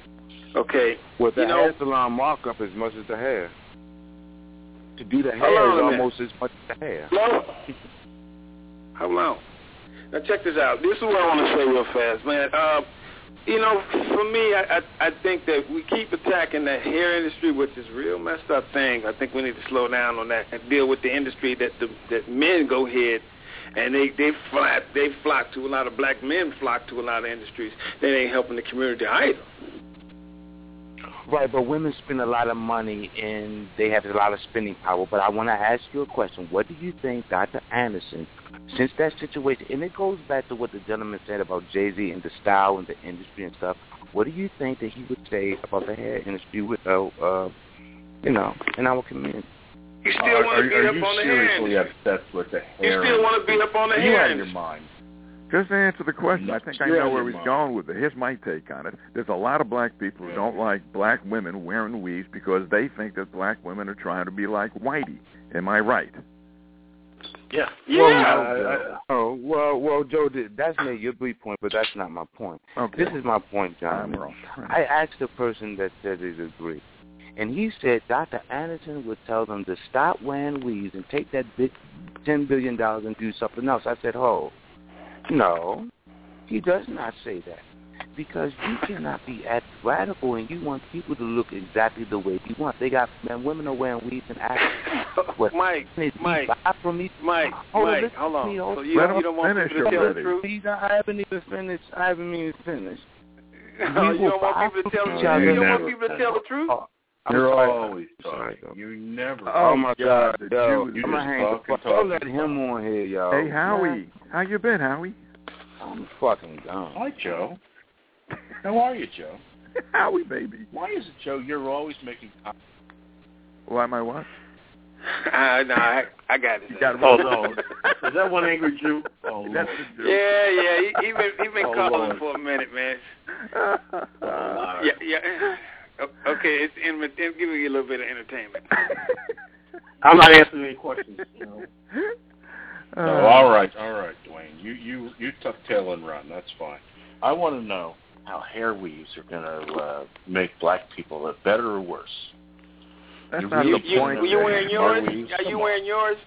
Okay. Well, the you know, hair salon markup as much as the hair. To do the hair Hold on is almost as much as the hair. Hello. Hold on. Now check this out. This is what I want to say real fast, man. Uh, you know, for me, I, I I think that we keep attacking the hair industry, which is a real messed up thing. I think we need to slow down on that and deal with the industry that the, that men go ahead and they they flock they flock to. A lot of black men flock to a lot of industries that ain't helping the community either. Right, but women spend a lot of money and they have a lot of spending power. But I want to ask you a question. What do you think Doctor Anderson, since that situation, and it goes back to what the gentleman said about Jay-Z and the style and the industry and stuff, what do you think that he would say about the hair industry with, uh, uh, you know, in our community? You still want to beat up on the hair industry? Are you seriously obsessed with the hair? You still want to beat up on the hair? hair Are you out of your mind? Just to answer the question, I think I You're know where he's mind. going with it. Here's my take on it. There's a lot of black people who don't like black women wearing weaves because they think that black women are trying to be like Whitey. Am I right? Yeah. Well, yeah. no, oh, well, well, Joe, that's maybe your brief point, but that's not my point. Okay. This is my point, John. I asked the person that said they agree, and he said Doctor Anderson would tell them to stop wearing weaves and take that big ten billion dollars and do something else. I said, oh. No, he does not say that. because you cannot be at radical and you want people to look exactly the way you want. They got, man, women are wearing weaves and Africa. What, Mike, Mike, from me? Mike, hold Mike, on, hold on. Me, hold so you, you don't want people to tell the truth? Please, I haven't even finished. I haven't even finished. Oh, you don't want people to tell the truth? You don't want people to tell the truth? You're sorry. always talking. You never. Oh, my God, the yo, Jew, you I'm gonna hang the fuck. Don't let him on here, y'all. Hey, Howie, Man. how you been, Howie? I'm fucking gone. Hi, Joe. How are you, Joe? Howie, baby. Why is it, Joe, you're always making comments? Why am I what? Uh, no, I, I got it. You got it. Oh, no. Is that one angry Jew? Oh, That's the Jew. Yeah, yeah. He, he been, he been Oh, calling Lord. for a minute, man. Oh, yeah, yeah. O- Okay, it's in, it's giving you a little bit of entertainment. I'm not answering any questions. You know. Uh, Oh, all right, all right, Dwayne. You you you tuck tail and run. That's fine. I want to know how hair weaves are going to uh, make black people look better or worse. That's You not You, the you, point. were you wearing yours? Hair weaves? Are you Come wearing yours?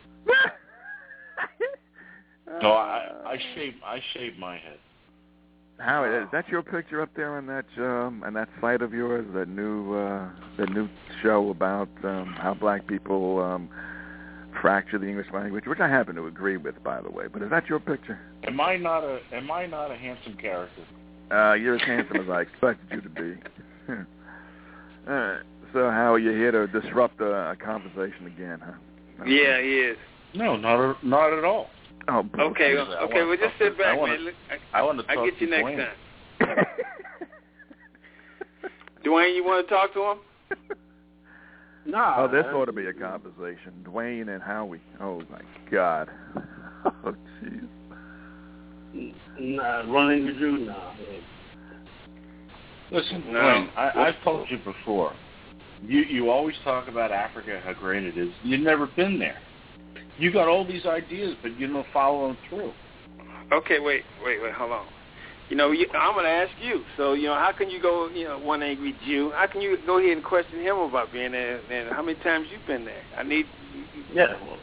No, I I shave I shave my head. Howie, is that your picture up there on that um, on that site of yours? That new uh, that new show about um, how black people um, fracture the English language, which I happen to agree with, by the way. But is that your picture? Am I not a Am I not a handsome character? Uh, you're as handsome as I expected you to be. All right. So, how are you here to disrupt a, a conversation again, huh? Yeah, he is. No, not a, not at all. Oh, Okay, I okay. wanna Well, just talk sit to- I back, wanna- man. Look, I want to I talk get you to next Dwayne. time. Dwayne, you want to talk to him? Nah. Oh, this ought to be a conversation. Dwayne and Howie. Oh, my God. Oh, jeez. Nah, running the Jew now. Listen, No. Dwayne, I, I've told you before. You you always talk about Africa, how great it is. You've never been there. You got all these ideas, but you don't follow them through. Okay, wait, wait, wait. Hold on. You know, you, I'm going to ask you. So, you know, how can you go, you know, one angry Jew? How can you go ahead and question him about being there? And how many times you've been there? I need. Yeah. Well,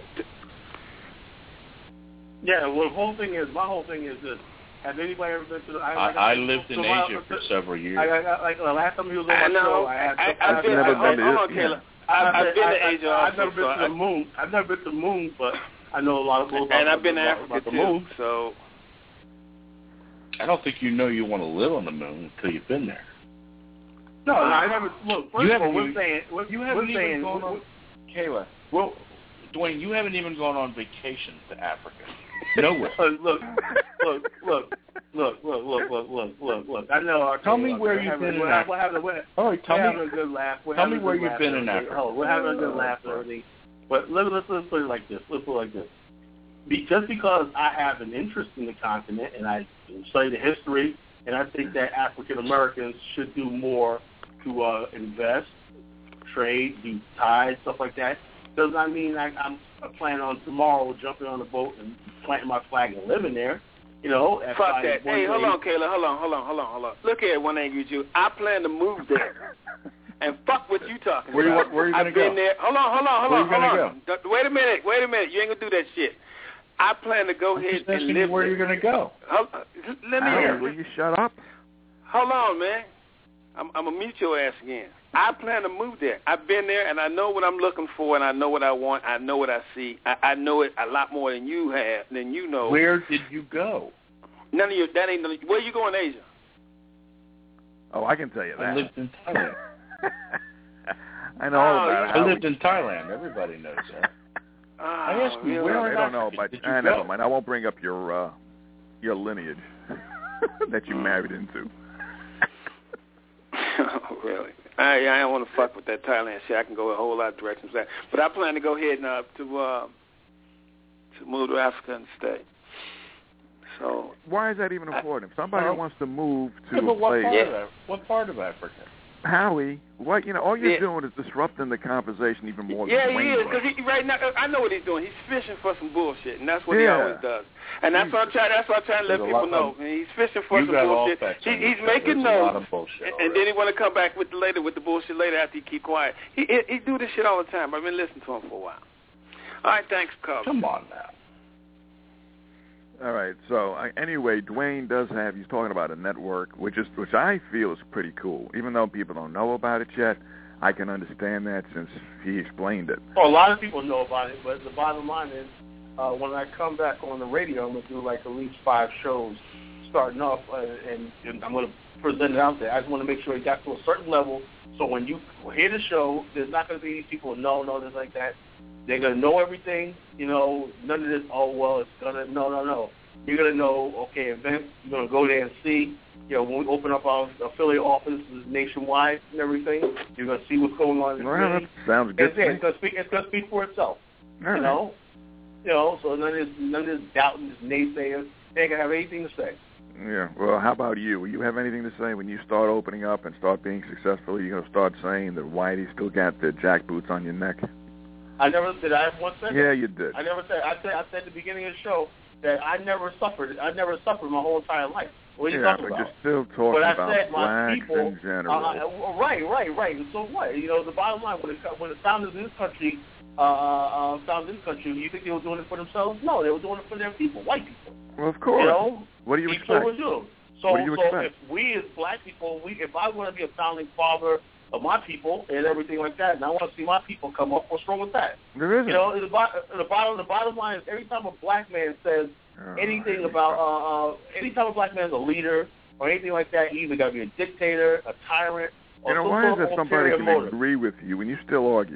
yeah. Well, the whole thing is, my whole thing is this. Has anybody ever been to the? I, I, like I said, lived in so Asia my, for several years. I, I, like the last time you was on I my know. show, I had. I, I, I've I've been, never I, been to hold on, Israel. Caleb. I've, I've been to Asia I, I've also. never been so to the I, moon. I've never been to the moon, but I know a lot of people and about, I've been to about, Africa about the too. moon. So I don't think you know you want to live on the moon until you've been there. No, no, I never. Look, first You of all, haven't we're even- saying, we're, You haven't we're even saying, gone we're, on, Kayla. Well, Dwayne, you haven't even gone on vacation to Africa. Nowhere. Look, look, look, look, look, look, look, look, look, look, look. I know. Our Tell me look, where we're you've having, been we're, in having, Africa. we're having, we're, All right, tell we're me. having a good laugh. We're Tell having me a where good you've laugh been and in everything. Africa. Oh, we're having a good laugh and everything. But let, let's let's put it like this. Let's put it like this. Be, just because I have an interest in the continent and I study the history, and I think that African Americans should do more to uh, invest, trade, do ties, stuff like that, does not mean I, I'm planning on tomorrow jumping on a boat and planting my flag and living there. You know, if fuck I, that. one Hey, hold day- on, Kayla. Hold on, hold on, hold on, hold on. Look here, one angry Jew. I plan to move there. And fuck what you talking Where you- about. where you gonna I've been go? there. Hold on, hold on, hold Where on, you gonna hold on. Go? Wait a minute, wait a minute. You ain't gonna do that shit. I plan to go I'm ahead just and asking live you where there. you're going to go. Hold, let me Howie, hear. will you shut up? Hold on, man. I'm, I'm gonna mute your ass again. I plan to move there. I've been there, and I know what I'm looking for, and I know what I want. I know what I see. I, I know it a lot more than you have, than you know. Where did you go? None of your that ain't. None of, where you go in Asia? Oh, I can tell you that. I lived in Thailand. I know all Oh, about it. I Howie. lived in Thailand. Everybody knows that. Oh, I asked you, really? where Well, in they don't know, Africa but did you uh, go? never mind. I won't bring up your uh, your lineage that you married into. Oh, really? I I don't want to fuck with that Thailand shit. I can go a whole lot of directions with that. But I plan to go ahead and uh, to uh, to move to Africa and stay. So Why is that even important? If somebody Well, wants to move to Yeah, but a what place, part, Yeah. of Af- what part of Africa? Howie, what you know, all you're Yeah. doing is disrupting the conversation even more yeah, than he Dwayne is was. because he right now I know what he's doing. He's fishing for some bullshit, and that's what he Yeah. always does. And that's what I'm trying. That's what I'm trying to let There's a people lot know. He's fishing for You some got all bullshit. facts He, on he's this. making There's a lot notes, of bullshit and, already. and then he want to come back with the later with the bullshit later after he keep quiet. He, he he do this shit all the time. I've been listening to him for a while. All right, thanks, Carl. Come on now. All right. So uh, anyway, Dwayne does have. He's talking about a network, which is which I feel is pretty cool. Even though people don't know about it yet, I can understand that since he explained it. Well, a lot of people know about it, but the bottom line is, uh, when I come back on the radio, I'm gonna do like at least five shows starting off, uh, and, and I'm gonna present it out there. I just want to make sure it got to a certain level, so when you hear the show, there's not gonna be people no, no, this like that. They're going to know everything, you know, none of this, oh, well, it's going to, no, no, no. You're going to know, okay, events, you're going to go there and see, you know, when we open up our affiliate offices nationwide and everything, you're going to see what's going on in the well, city. That sounds good. It's, it's going to speak, it's going to speak for itself, All you right. know. You know, so none of this, none of this doubting, this naysayers, they ain't going to have anything to say. Yeah. Well, how about you? Will you have anything to say when you start opening up and start being successful? You're going to start saying that Whitey still got the jackboots on your neck? I never did. I have one second. Yeah, you did. I never said. I said. I said at the beginning of the show that I never suffered. I never suffered my whole entire life. What are you yeah, talking but about? you're still talking but I about said my blacks people, in general. Uh, right, right, right. And so what? You know, the bottom line, when, it, when the founders in this country, uh, uh, founders in this country, you think they were doing it for themselves? No, they were doing it for their people, white people. Well, of course. You know, what do you people expect? would do. So, what do you so expect? if we as black people, we, if I want to be a founding father of my people and everything like that, and I want to see my people come up, what's wrong with that? There isn't. You know, the, the bottom, the bottom line is every time a black man says oh, anything about, uh, uh, any time a black man is a leader or anything like that, you either got to be a dictator, a tyrant, or You know, some why sort is of it somebody ulterior can motive. agree with you when you still argue?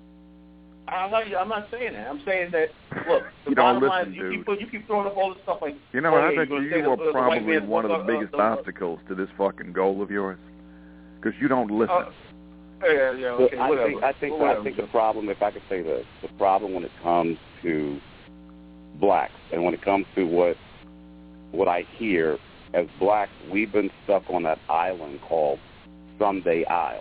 I'm not, I'm not saying that. I'm saying that, look, the You don't bottom line listen, is you dude. keep, you keep throwing up all this stuff like, You know oh, what? I yeah, bet you're you gonna say are the, the white probably man's one of uh, the uh, biggest uh, uh, obstacles to this fucking goal of yours because you don't listen. Uh, yeah, yeah, okay, I whatever. think I think whatever. I think the problem, if I could say this, the problem when it comes to blacks and when it comes to what what I hear as blacks, we've been stuck on that island called someday I'll.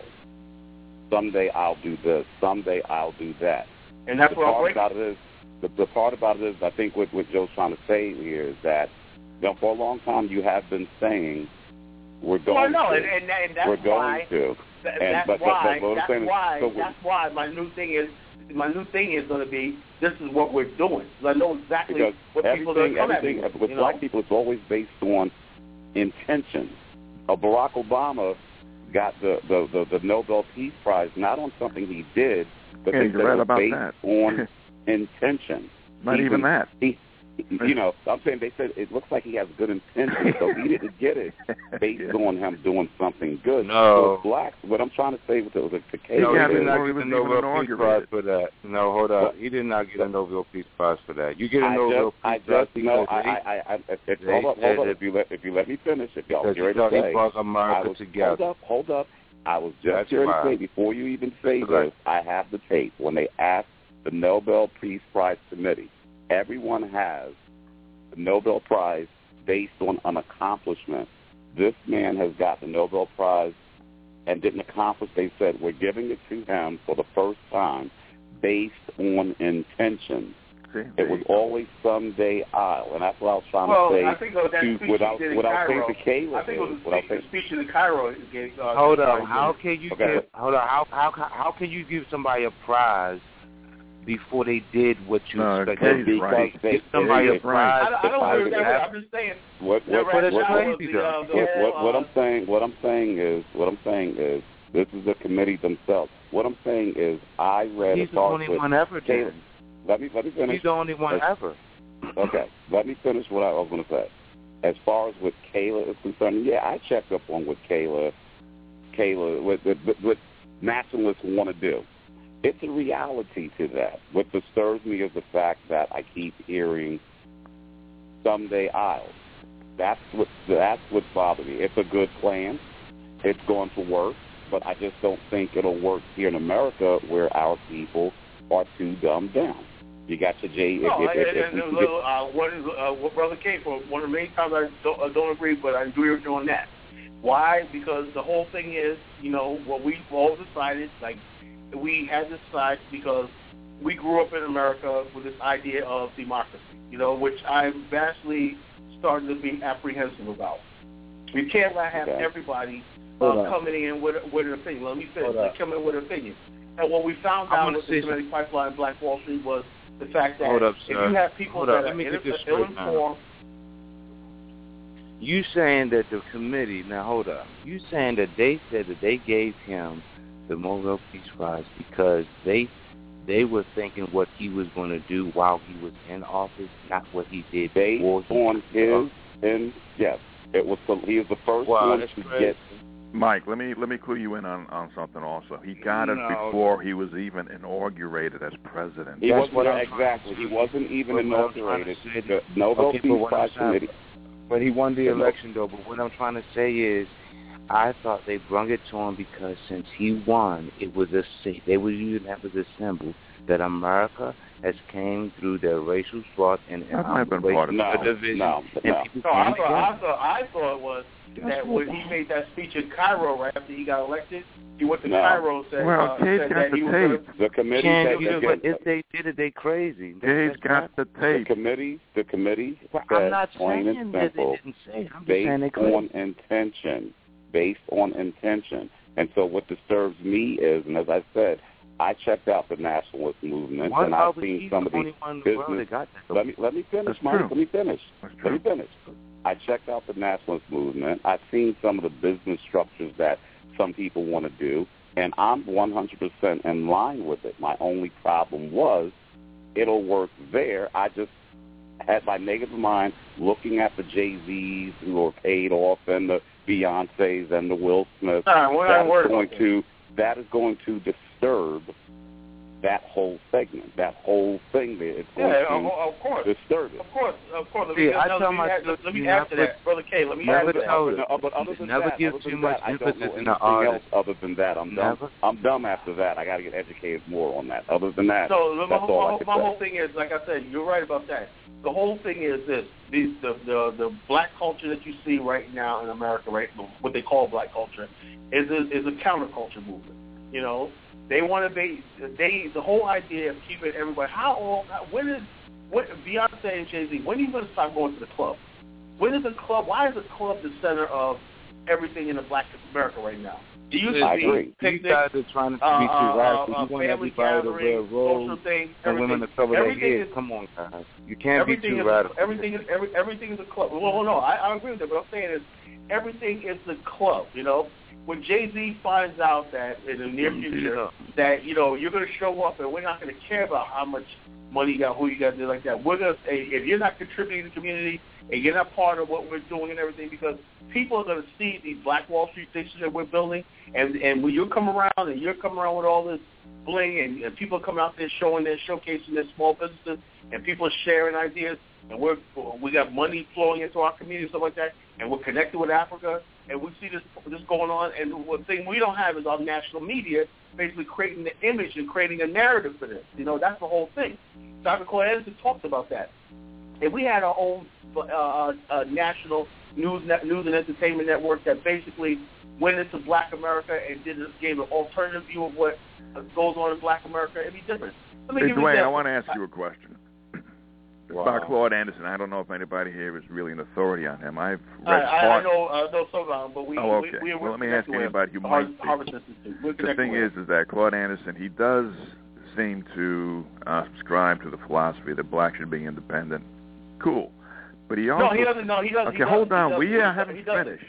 Someday I'll do this. Someday I'll do that. And that's the what I'm part breaking. about it is the, the part about it is I think what, what Joe's trying to say here is that you know, for a long time you have been saying we're going well, no, to. and, and, and that's we're going why, to. That, And, that's but, why. but, but, but that's saying, why. so that's why my new thing is. My new thing is going to be. This is what we're doing. I know exactly because what people are everything, come everything at me, with you black know? people, it's always based on intention. Uh, Barack Obama got the, the, the, the Nobel Peace Prize not on something he did, but Yeah, they you're said right it was about based that. on intention. Not he even was, that. He, you know, I'm saying they said it looks like he has good intentions, so he didn't get it based yeah. on him doing something good. No. So blacks, what I'm trying to say with the, with the case No, Yeah, he they did not were- get it was the even Nobel Peace inaugurated. Prize for that. No, hold on. What? He did not get a Nobel Peace Prize for that. You get a I Nobel just, I Peace Prize just, no, because I, they, I, I, I if, they hold up, hold said up. that- If you let, if you let me finish, if y'all because get ready he to thought say, he brought I America was, together. hold up, hold up. I was just That's here why. to say, before you even say Right. this, I have the tape. When they asked the Nobel Peace Prize committee, everyone has the Nobel Prize based on an accomplishment. This man has got the Nobel Prize and didn't accomplish. They said, we're giving it to him for the first time based on intention. See, It was always someday I'll, and that's what I was trying Well, to say. I think it was that to, speech without, he did in without saying Cairo. to Caleb, I think it was without the saying, speech, the speech in Cairo. he Gave, uh, Hold uh, on. How can you Okay. give? Hold on. How how how can you give somebody a prize before they did what you No, expect? Katie's Because right. give They- somebody they- a prize. I, don't- I don't I agree with would that. have- I'm just saying. what, their what, But it's what, rationale crazy, was the, uh, though. the what, whole, what, what uh, I'm saying, what I'm saying is, what I'm saying is, this is the committee themselves. What I'm saying is, I read He's as the far only as one ever. Caleb. Then. Let me let me finish. He's the only one As- ever. Okay, let me finish what I was going to say. As far as what Kayla is concerned, yeah, I checked up on what Kayla, Kayla, what, what, what nationalists want to do. It's a reality to that. What disturbs me is the fact that I keep hearing someday I'll. That's what that's what bothers me. It's a good plan. It's going to work, but I just don't think it'll work here in America where our people are too dumbed down. You got your J. No, if, if, and, if, and, if and, we get, uh, what, is, uh, what Brother came for, one of the many times I don't, I don't agree, but I agree with you on that. Why? Because the whole thing is, you know, what we all decided, like, we had to decide because we grew up in America with this idea of democracy, you know, which I'm vastly starting to be apprehensive about. We can't have Okay. everybody uh, coming in with, with an opinion. Let me finish. They come in with an opinion. And what we found I out wanna with the say Semitic Pipeline and Black Wall Street was the fact that Hold up, if sir. you have people Hold that up. are Let me get this ill- straight now. ill-informed, You saying that the committee, now hold up, you saying that they said that they gave him the Nobel Peace Prize because they they were thinking what he was going to do while he was in office, not what he did Based before he on his, and yes, it was the, he was the first wow, one that's to crazy. get. Mike, let me let me clue you in on, on something also. He got it No. before he was even inaugurated as president. He That's wasn't what I'm exactly. He wasn't even But what I'm trying to inaugurated. say- The Nobel Okay, but Peace what I'm Prize saying- Committee. But he won the Yeah, no. election, though. But what I'm trying to say is, I thought they brung it to him because since he won, it was a they were using that as a symbol that America has came through their racial strife and That might have been racial part of it. No, division, no, and no. people No, I came thought, I together. thought, I thought it was that when he made that speech in Cairo right after he got elected, he went to No. Cairo and said, Well, uh, Gates said got that the he was tape. gonna, The committee Can't said do it, again, but if they did it, they crazy. That- Gates that's got not- the the tape. committee, the committee But said I'm not plain saying and that they simple, didn't say it. I'm just saying they based crazy. on intention, based on intention. And so what disturbs me is, and as I said, I checked out the nationalist movement, What and I've about seen he's some the of the only one in the world business. that got that? Let me let me finish, That's Mike. true. Let me finish. That's Let true. me finish. I checked out the nationalist movement. I've seen some of the business structures that some people want to do, and I'm one hundred percent in line with it. My only problem was it'll work there. I just had my negative mind looking at the Jay-Z's who are paid off and the Beyoncés and the Will Smiths. All right, we're not That is worried going about to that is going to disturb that whole segment, that whole thing there. It's going yeah, to of, of course, disturb it. of course, of course. Let See, me, I no, tell let me, my add, sister, let me you add to never- that, Brother K. Let me never add to that. tell No, but other than never that, give other too than much that, I don't emphasis know in anything the else artist. other than that. I'm Never. done. I'm dumb after that. I got to get educated more on that. Other than that, So my, that's my, all I my, can my say. whole thing is, like I said, you're right about that. The whole thing is this: these the the the black culture that you see right now in America, right? What they call black culture, is a, is a counterculture movement. You know, they want to be they the whole idea of keeping everybody. How old? When is what Beyonce and Jay-Z? When are you going to stop going to the club? When is the club? Why is the club the center of everything in the black America right now? It used to I be agree. picnics, You guys are trying to be too uh, uh, radical. uh, You want family everybody to wear gatherings, robes social things, and women to everything. cover their Everything heads. is- Come on, guys. You can't be everything too is radical. everything is every, everything is a club. Well, no, I, I agree with that. But I'm saying is everything is the club. You know, when Jay-Z finds out that in the near future that you know you're going to show up and we're not going to care about how much money you got, who you got, do like that. We're going to say if you're not contributing to the community and you're not part of what we're doing and everything, because people are going to see these Black Wall Street stations that we're building, and and when you come around and you're coming around with all this bling and, and people come out there showing their showcasing their small businesses and people are sharing ideas and we're we got money flowing into our community and stuff like that, and we're connected with Africa and we see this this going on, and the thing we don't have is our national media basically creating the image and creating a narrative for this. You know, that's the whole thing. Doctor Claude Anderson talks about that. If we had our own uh, uh, national news net, news and entertainment network that basically went into Black America and did gave an alternative view of what goes on in Black America, it'd be different. Let me Hey, give you Dwayne, I example. want to ask you a question. Wow. About Claude Anderson. I don't know if anybody here is really an authority on him. I've I, read I, I part. know, uh, know some of them, but we, Oh, okay. we, we, Well, let me ask connected with anybody who Har- might be. Harvard Institute. We're The connected thing with is, is that Claude Anderson, he does seem to uh, subscribe to the philosophy that blacks should be independent. Cool. But he also... No, he doesn't. No, he doesn't. Okay, he hold doesn't, on. he We doesn't, uh, he haven't doesn't. finished.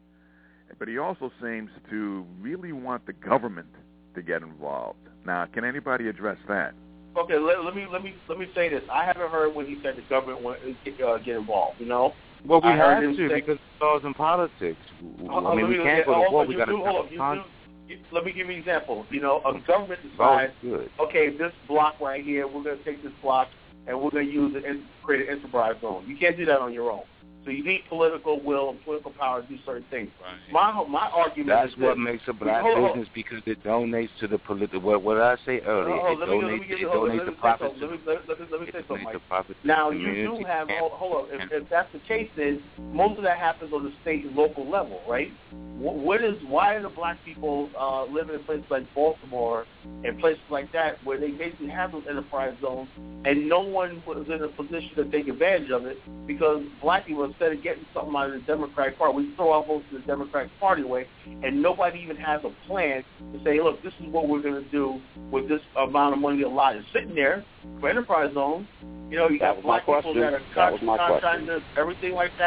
But he also seems to really want the government to get involved. Now, can anybody address that? Okay, let, let me let me let me say this. I haven't heard when he said the government want to uh, get involved. You know. Well, we I heard have him to say- because it's laws in politics. Uh, I mean, let we me- can't go to also, war. We you got to do- hold up, you do- you- Let me give you an example. You know, a government decides, good. okay, this block right here, we're going to take this block and we're going to use it and create an enterprise zone. You can't do that on your own. So you need political will and political power to do certain things. My my argument That's is what this. makes a black Hold on, hold on. business because it donates to the political. What, what did I say earlier? Oh, it let me, let me donates. give It you, hold on, donates let the me say profits. something. Let me, let, let me, let me say It something, donates the Mike. profits to Now, the you do community. have, hold, hold on, if, if that's the case, then most of that happens on the state and local level, right? What, what is, why are the black people uh, living in places like Baltimore and places like that where they basically have those enterprise zones and no one was in a position to take advantage of it because black people, instead of getting something out of the Democratic Party, we throw our votes to the Democratic Party away, and nobody even has a plan to say, look, this is what we're going to do with this amount of money allotted. Sitting there for enterprise zones, you know, you That got was my black people question. that are That was my contractors, question. everything like that.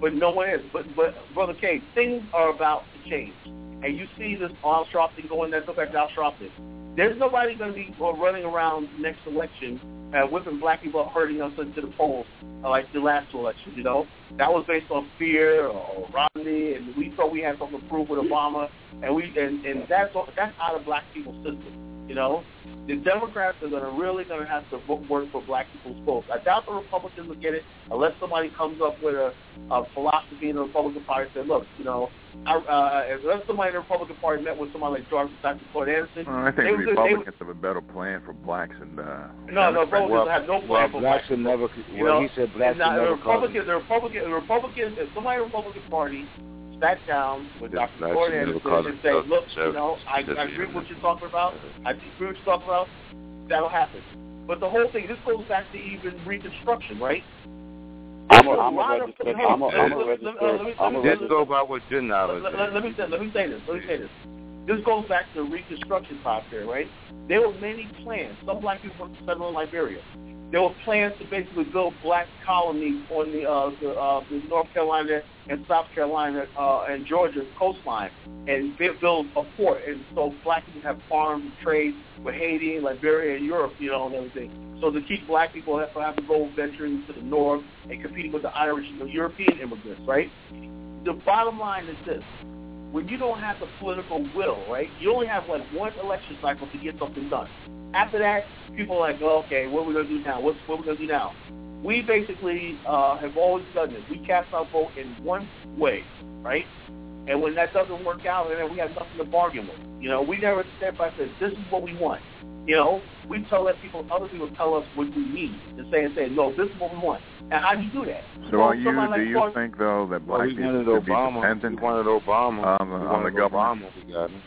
but no one is. But, but Brother K, things are about to change. And you see this Al Sharpton going there, go back to Al Sharpton. There's nobody going to be uh, running around next election uh, whipping black people up, hurting us into the polls uh, like the last election, you know. That was based on fear or Romney, and we thought we had something to prove with Obama, and we and, and that's that's out of black people's system, you know. The Democrats are going to really going to have to vote, work for black people's votes. I doubt the Republicans will get it unless somebody comes up with a, a philosophy in the Republican Party and says, look, you know, I, uh, unless somebody in the Republican Party met with somebody like George, Doctor Floyd Anderson. Well, I think they, Republicans they, have a better plan for blacks and uh, no, no, Republicans well, have no plan well, for blacks. blacks. Never, you well, know, he said blacks not, never the Republicans, the Republicans, the Republicans, if somebody in the Republican Party sat down with Doctor Floyd Anderson and said, look, you know, I, I agree with what you're talking about. I agree with what you're talking about. That'll happen. But the whole thing, this goes back to even Reconstruction, right? I'm a, I'm a registered. I'm a, I'm a registered. I'm a Just go by what your knowledge let, let, let me say, let me say this. Let me say this. This goes back to the Reconstruction time period, right? There were many plans. Some black people went to settle in Liberia. There were plans to basically build black colonies on the uh, the, uh, the North Carolina and South Carolina uh, and Georgia coastline, and build a port, and so black people have farm trade with Haiti, Liberia, and Europe, you know, and everything. So to keep black people have to have to go venturing to the north and competing with the Irish and the European immigrants, right? The bottom line is this. When you don't have the political will, right, you only have like one election cycle to get something done. After that, people are like, oh, okay, what are we going to do now? What's, what are we going to do now? We basically uh, have always done this. We cast our vote in one way, right? And when that doesn't work out, then we have nothing to bargain with. You know, we never step by and say, this is what we want. You know, we tell that people, other people tell us what we need and say and say, no, this is what we want. And how do you do that? So are you, like do you Clark, think, though, that black well, people should Obama. be dependent we wanted Obama. on, we on the government? Obama, we got him.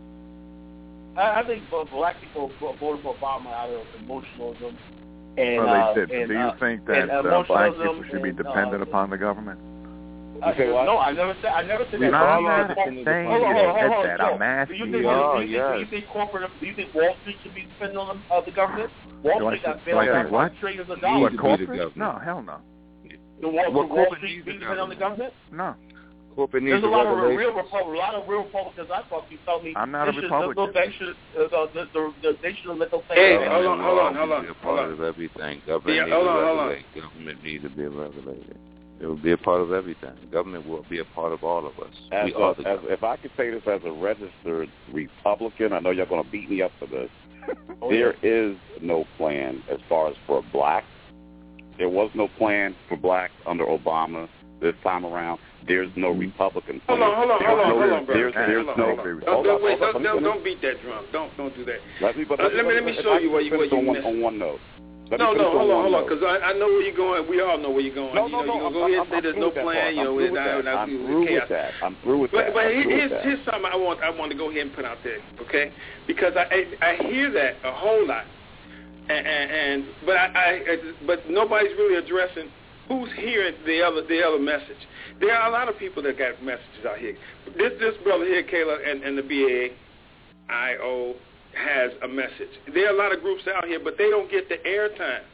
I, I think black people voted for Obama out of emotionalism. And, well, they uh, did. and, do you uh, think that uh, uh, black people should and, be dependent uh, upon the government? Uh, no, I never said. I never said that. No, I'm not saying you said that. I'm Do asking you you. think? Oh, do, you yes. think do you think corporate? Do you think Wall Street should be dependent on the, uh, the government? Wall Do I Street got think- bailed do I out think by what? trillions of Need dollars. What, to be the corporate? government. No, hell no. The Wall, Well, Wall corporate Street needs be the dependent on the government. No. Corporate needs There's a the lot of regulation. real Republicans. A lot of real Republicans I talk to tell me I'm not a they should, Republican. They should, uh, the, the, the, they should let those things. Hey, happen. hold on, hold on, hold on, Be a hold part on. of everything. Government Yeah, needs hold to on, hold on. regulate. Government needs to be regulated. It will be a part of everything. Government will be a part of all of us. As we a, are the as, government. if I could say this as a registered Republican, I know you're going to beat me up for this. Oh, There is no plan as far as for blacks. There was no plan for blacks under Obama this time around. There's no Republican plan. Hold on, hold on, There's hold on, no, hold on, bro. There's, there's hold on, no. hold on. Hold Don't, on, don't, wait, hold don't, on, don't, let me don't beat that drum. Don't, don't do that. Let me, but Uh, let me, let me if show I you can where you, where finish you on one, missed. on one note. Let No, me no, finish hold on, one hold on, note. because I, I know where you're going. We all know where you're going. No, you no, know, no. you're I'm, gonna go ahead I'm, and say I'm there's through no with that plan. part. You know, I'm through with now, that. now, I'm we- we through with chaos. that. I'm through with But, that. but I'm here- through here's, with that. here's something I want I want to go ahead and put out there, okay? Because I I, I hear that a whole lot, and, and, and but I, I but nobody's really addressing who's hearing the other the other message. There are a lot of people that got messages out here. This this brother here, Kayla, and, and the B A I O has a message. There are a lot of groups out here, but they don't get the airtime.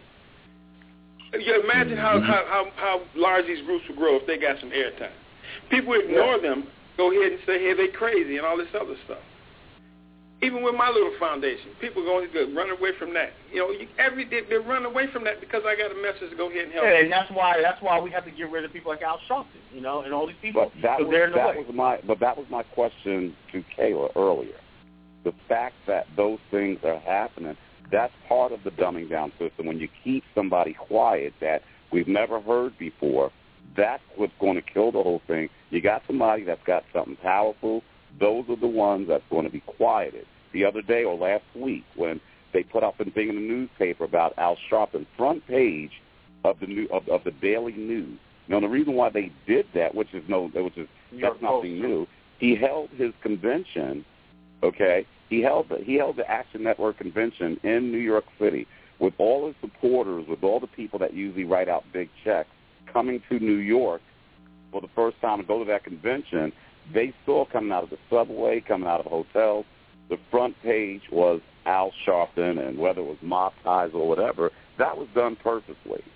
You imagine how, how, how, how large these groups would grow if they got some airtime. People ignore yeah. them, go ahead and say, hey, they crazy and all this other stuff. Even with my little foundation, people going to run away from that. You know, you, every they, they run away from that because I got a message to go ahead and help. Yeah, and that's why that's why we have to get rid of people like Al Sharpton, you know, and all these people. But that was they're in the that way. was my but that was my question to Kayla earlier. The fact that those things are happening, that's part of the dumbing down system. When you keep somebody quiet that we've never heard before, that's what's going to kill the whole thing. You got somebody that's got something powerful. Those are the ones that's going to be quieted. The other day or last week when they put up a thing in the newspaper about Al Sharpton, front page of the new of, of the Daily News. Now, the reason why they did that, which is no, which is that's nothing new. He held his convention. Okay, he held the, he held the Action Network convention in New York City with all his supporters, with all the people that usually write out big checks, coming to New York for the first time to go to that convention. They saw coming out of the subway, coming out of hotels, the front page was Al Sharpton, and whether it was mob ties or whatever, that was done purposely.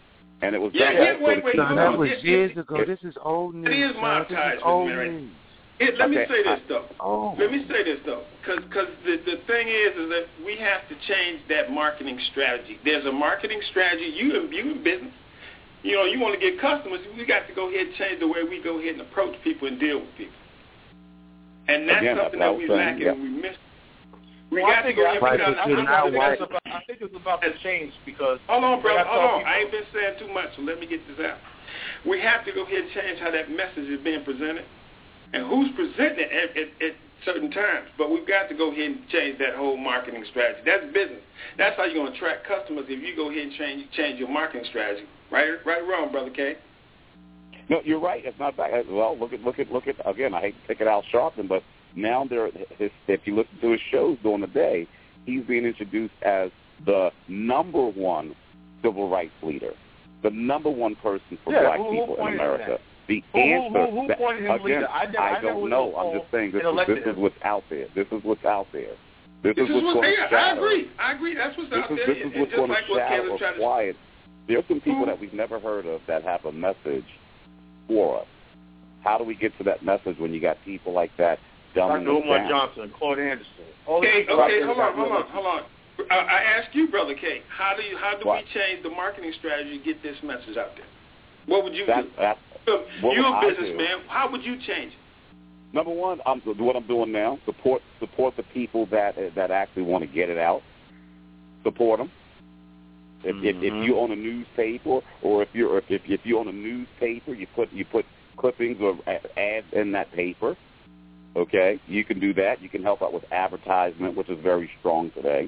and it was Yeah, done. yeah, wait, wait, No, hold that on. was It- years it- ago. it- This is old news. It is son. monetized, This is old Mister Mary. news. It, let Okay, me say this I, though. Oh. Let me say this though, because the the thing is is that we have to change that marketing strategy. There's a marketing strategy. You in you in business, you know, you want to get customers. We got to go ahead and change the way we go ahead and approach people and deal with people. And that's Again, something that's that we what I'm lack saying, and we miss. We Well, I got to think, go I, ahead think, and I, I, figure think out. it's white. about, I think it's about to change because Hold on, brother. I Hold on. people- I ain't been saying too much, so let me get this out. We have to go ahead and change how that message is being presented and who's presenting it at, at, at certain times. But we've got to go ahead and change that whole marketing strategy. That's business. That's how you're going to attract customers if you go ahead and change change your marketing strategy. Right, right or wrong, Brother K? No, you're right. It's not bad. Well, look at look at look at again. I hate to pick it Al Sharpton, but now there, his, if you listen to his shows during the day, he's being introduced as the number one civil rights leader, the number one person for Yeah, black who- who people in pointed to America. that? The Who- who- answer, who- who that- pointed him again, leader? I never- I I never don't was know. I'm involved just saying this and is elected this is him. what's out there. This is what's out there. This, This is is what's what, going to yeah, I shadow. agree. I agree. That's what's This out is there. this is and what's just going like to what shadow Caleb or tried to quiet. There's some people Who- that we've never heard of that have a message for us. How do we get to that message when you got people like that dumbing Doctor us Umar down? Johnson, Claude Anderson. Okay, All okay, these hold on, hold on, hold on. I, I asked you, Brother K, how do you how do What? we change the marketing strategy to get this message out there? What would you That, do? that, You're what you're would a I do? businessman. How would you change it? Number one, I'm what I'm doing now. Support support the people that that actually want to get it out. Support them. If, Mm-hmm. if if you own a newspaper, or if you're if if, if you own a newspaper, you put you put clippings or ads in that paper. Okay, you can do that. You can help out with advertisement, which is very strong today.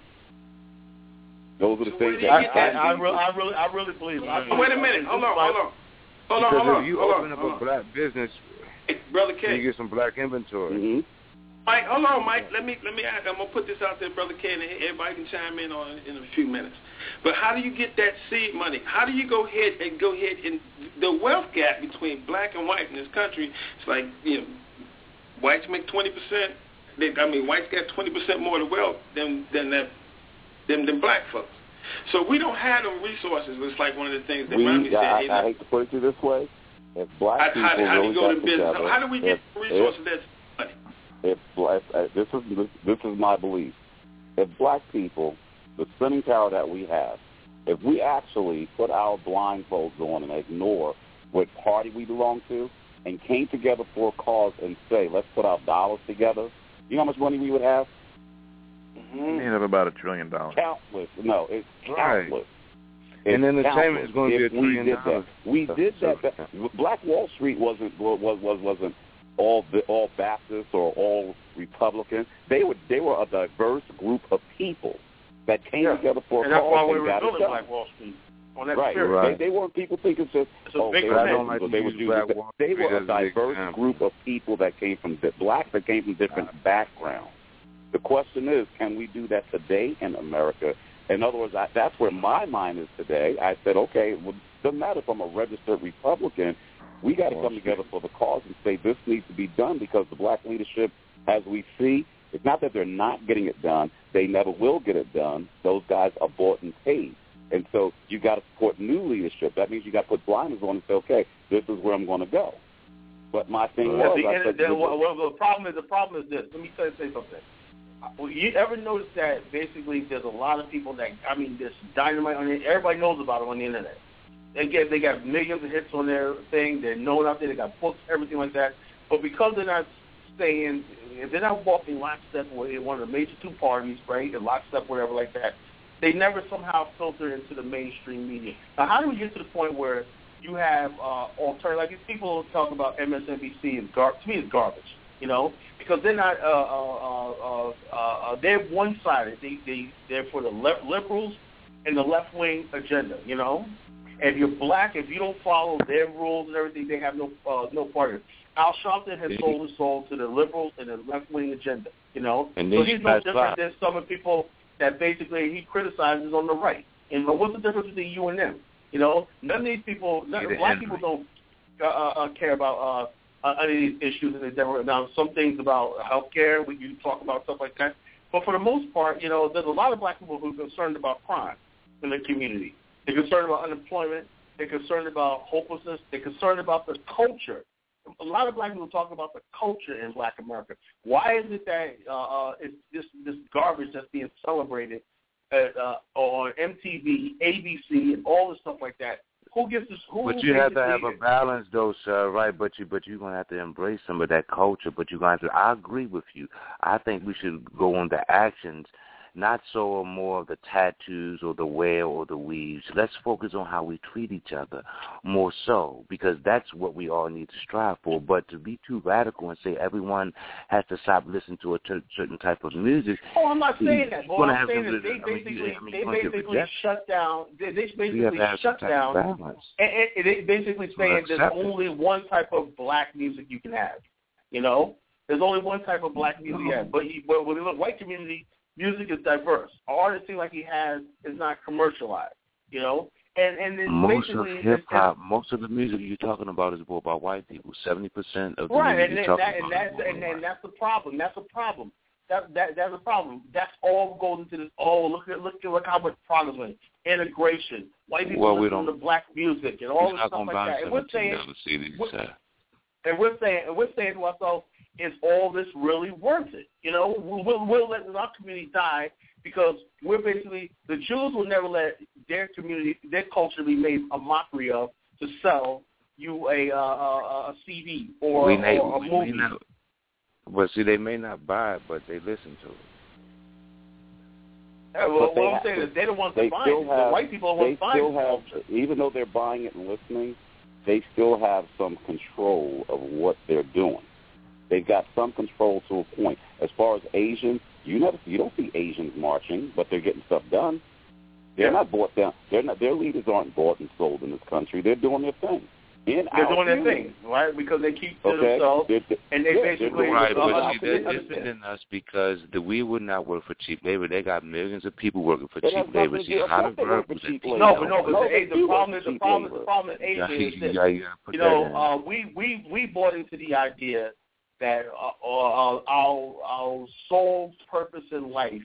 Those are the So things where that do you I, get I, I, really, I really, I really believe. I Oh, wait a minute. Hold on, hold on. Hold on, Because hold on. if you hold open on, up hold a on. black business, Hey, Brother you K. get some black inventory. Mm-hmm. Mike, hold on, Mike. Let me let me ask. I'm gonna put this out there, Brother K, and everybody can chime in on it in a few minutes. But how do you get that seed money? How do you go ahead and go ahead and the wealth gap between black and white in this country? It's like, you know, whites make twenty percent. I mean, whites got twenty percent more of the wealth than than that than, than black folks. So we don't have them resources. It's like one of the things that We, Romney said. I, hey, I look, hate to put it to you this way. If black how, people how, how do really you go got to business? together, How do we get if, resources if, that's money? if, if uh, this is this, this is my belief. If black people, the spending power that we have, if we actually put our blindfolds on and ignore what party we belong to and came together for a cause and say, let's put our dollars together, you know how much money we would have? Mm-hmm. You have about a trillion dollars. Countless. No, it's Right. countless. And It's entertainment is going to be a if we trillion did that. dollars. We So- did that, so- that. Black Wall Street wasn't was was wasn't all all Baptist or all Republican. They were they were a diverse group of people that came Yeah. together for And a that's why cause we and were got it building done. Black Wall Street on that Right. spirit. Right. They, they weren't people thinking just It's a oh, big they But I were, don't like Jews, to they were use Jews. Black They- Wall They Street were a as an diverse example. group of people that came from the black that came from different backgrounds. The question is, can we do that today in America? In other words, I, that's where my mind is today. I said, okay, well, it doesn't matter if I'm a registered Republican. We got to come together for the cause and say this needs to be done because the black leadership, as we see, it's not that they're not getting it done. They never will get it done. Those guys are bought and paid. And so you got to support new leadership. That means you got to put blinders on and say, okay, this is where I'm going to go. But my thing At was, the I end said, of the day, well, well, the problem is the problem is this. Let me tell you say something. Well, you ever notice that basically there's a lot of people that I mean, there's dynamite on it. Everybody knows about it on the internet. They get they got millions of hits on their thing. They're known out there. They got books, everything like that. But because they're not staying, if they're not walking lockstep with one of the major two parties, right, and lockstep, whatever like that, they never somehow filter into the mainstream media. Now, how do we get to the point where you have uh, alternative? Like these people talk about M S N B C is gar- to me it's garbage, you know, because they're not uh, uh, uh, uh, uh, they're one-sided. They they they're for the le- liberals and the left-wing agenda, you know. And if you're black, if you don't follow their rules and everything, they have no uh, no part of it. Al Sharpton has sold his soul to the liberals and the left-wing agenda, you know. And so then he's you no pass different by. than some of the people that basically he criticizes on the right. And what's the difference between you and them? You know, none of these people, none, Either black end. people don't uh, uh, care about uh, uh, any of these issues in the Denver. Now, some things about health care, we you talk about stuff like that. But for the most part, you know, there's a lot of black people who are concerned about crime in the community. They're concerned about unemployment. They're concerned about hopelessness. They're concerned about the culture. A lot of black people talk about the culture in Black America. Why is it that uh, uh, it's this this garbage that's being celebrated at, uh, on M T V, A B C, and all this stuff like that? Who gives us? Who but you have to have a balance, though, sir, right? But you, but you're gonna have to embrace some of that culture. But you're gonna have to. I agree with you. I think we should go on the actions, not so more of the tattoos or the wear or the weaves. Let's focus on how we treat each other more so, because that's what we all need to strive for. But to be too radical and say everyone has to stop listening to a t- certain type of music. Oh, I'm not saying that. Well, I'm saying that they basically, I mean, they basically shut down. They, they basically shut down. And, and, and they basically saying there's only one type of black music you can have. You know, there's only one type of black music you have. But, he, but with the white community, music is diverse. Artist seems like he has is not commercialized, you know. And and it's most of basically hip hop, most of the music you're talking about is more about white people. Seventy percent of the right, music and, you're talking that, and about. that's and, and that's the problem. That's a problem. That that that's a problem. That's all goes into this. Oh, look at look at look how much progress went. Integration. White people well, we listen don't, to black music and all this stuff like that. And we're saying, C Ds, we're, and we're saying, and we're saying to ourselves, is all this really worth it? You know, we'll, we'll let our community die because we're basically, the Jews will never let their community, their culture be made a mockery of to sell you a uh, a, a C D or, we or may, a we, movie. We know. But see, they may not buy it, but they listen to it. Yeah, well, what I'm saying is they're the ones that buy it. The white people are the ones buying it. They still have, even though they're buying it and listening, they still have some control of what they're doing. They've got some control to a point. As far as Asians, you never, you don't see Asians marching, but they're getting stuff done. They're yeah. not bought down. They're not. Their leaders aren't bought and sold in this country. They're doing their thing. In they're doing their thing, right? Because they keep to okay. themselves, they're, they're, and they yeah, basically right. Uh, but see, they're different than us because the we would not work for cheap labor. They got millions of people working for they cheap labor. See, a lot of verbals that people. No, but no, but no, the, the problem is the problem. The problem in Asia yeah, is this. Yeah, yeah, you know, uh, we we we bought into the idea that uh, uh, our our sole purpose in life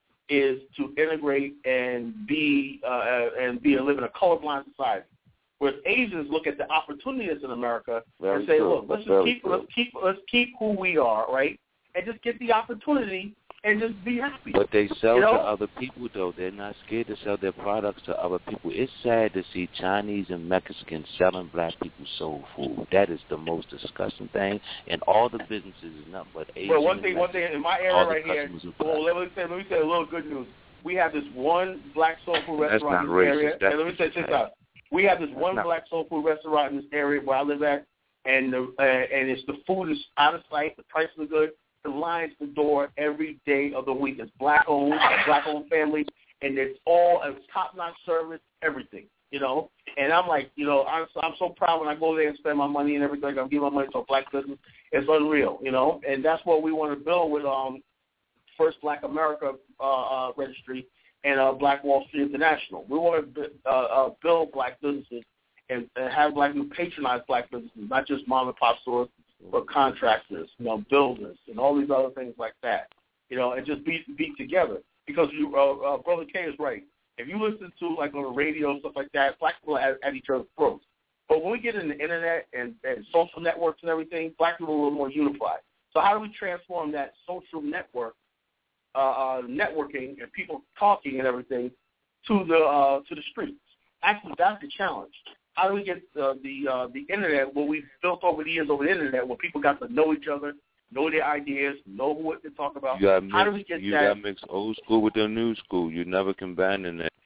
is to integrate and be uh, and be and live in a colorblind society. Whereas Asians look at the opportunities in America Very and say, true. "Look, let's Very just keep true. let's keep let's keep who we are, right? And just get the opportunity and just be happy." But they sell you know? to other people, though. They're not scared to sell their products to other people. It's sad to see Chinese and Mexicans selling black people soul food. That is the most disgusting thing. And all the businesses is nothing but Asian. Well, one thing, one thing in my area right here. Well, let me say, let me say a little good news. We have this one black soul food restaurant in this area. That's and let me say this out. We have this one not... black soul food restaurant in this area where I live at, and the uh, and it's the food is out of sight. The prices are good. The lines at the door every day of the week. It's black owned, black owned family, and it's all a top notch service, everything. You know, and I'm like, you know, I'm I'm so proud when I go there and spend my money and everything. I'm giving my money to a black business. It's unreal, you know, and that's what we want to build with um First Black America uh, uh, Registry and uh, Black Wall Street International. We want to uh, uh, build black businesses and, and have black people patronize black businesses, not just mom and pop stores, but contractors, you know, builders, and all these other things like that. You know, and just be be together. Because you, uh, uh, Brother K is right. If you listen to like on the radio and stuff like that, black people are at, at each other's throats. But when we get in the internet and, and social networks and everything, black people are a little more unified. So how do we transform that social network? Uh, uh, networking and people talking and everything to the uh, to the streets. Actually, that's the challenge. How do we get uh, the uh, the internet, what we've built over the years over the internet, where people got to know each other, know their ideas, know what to talk about? You gotta How mix, do we get you that? You got to mix old school with the new school. You never combine in that.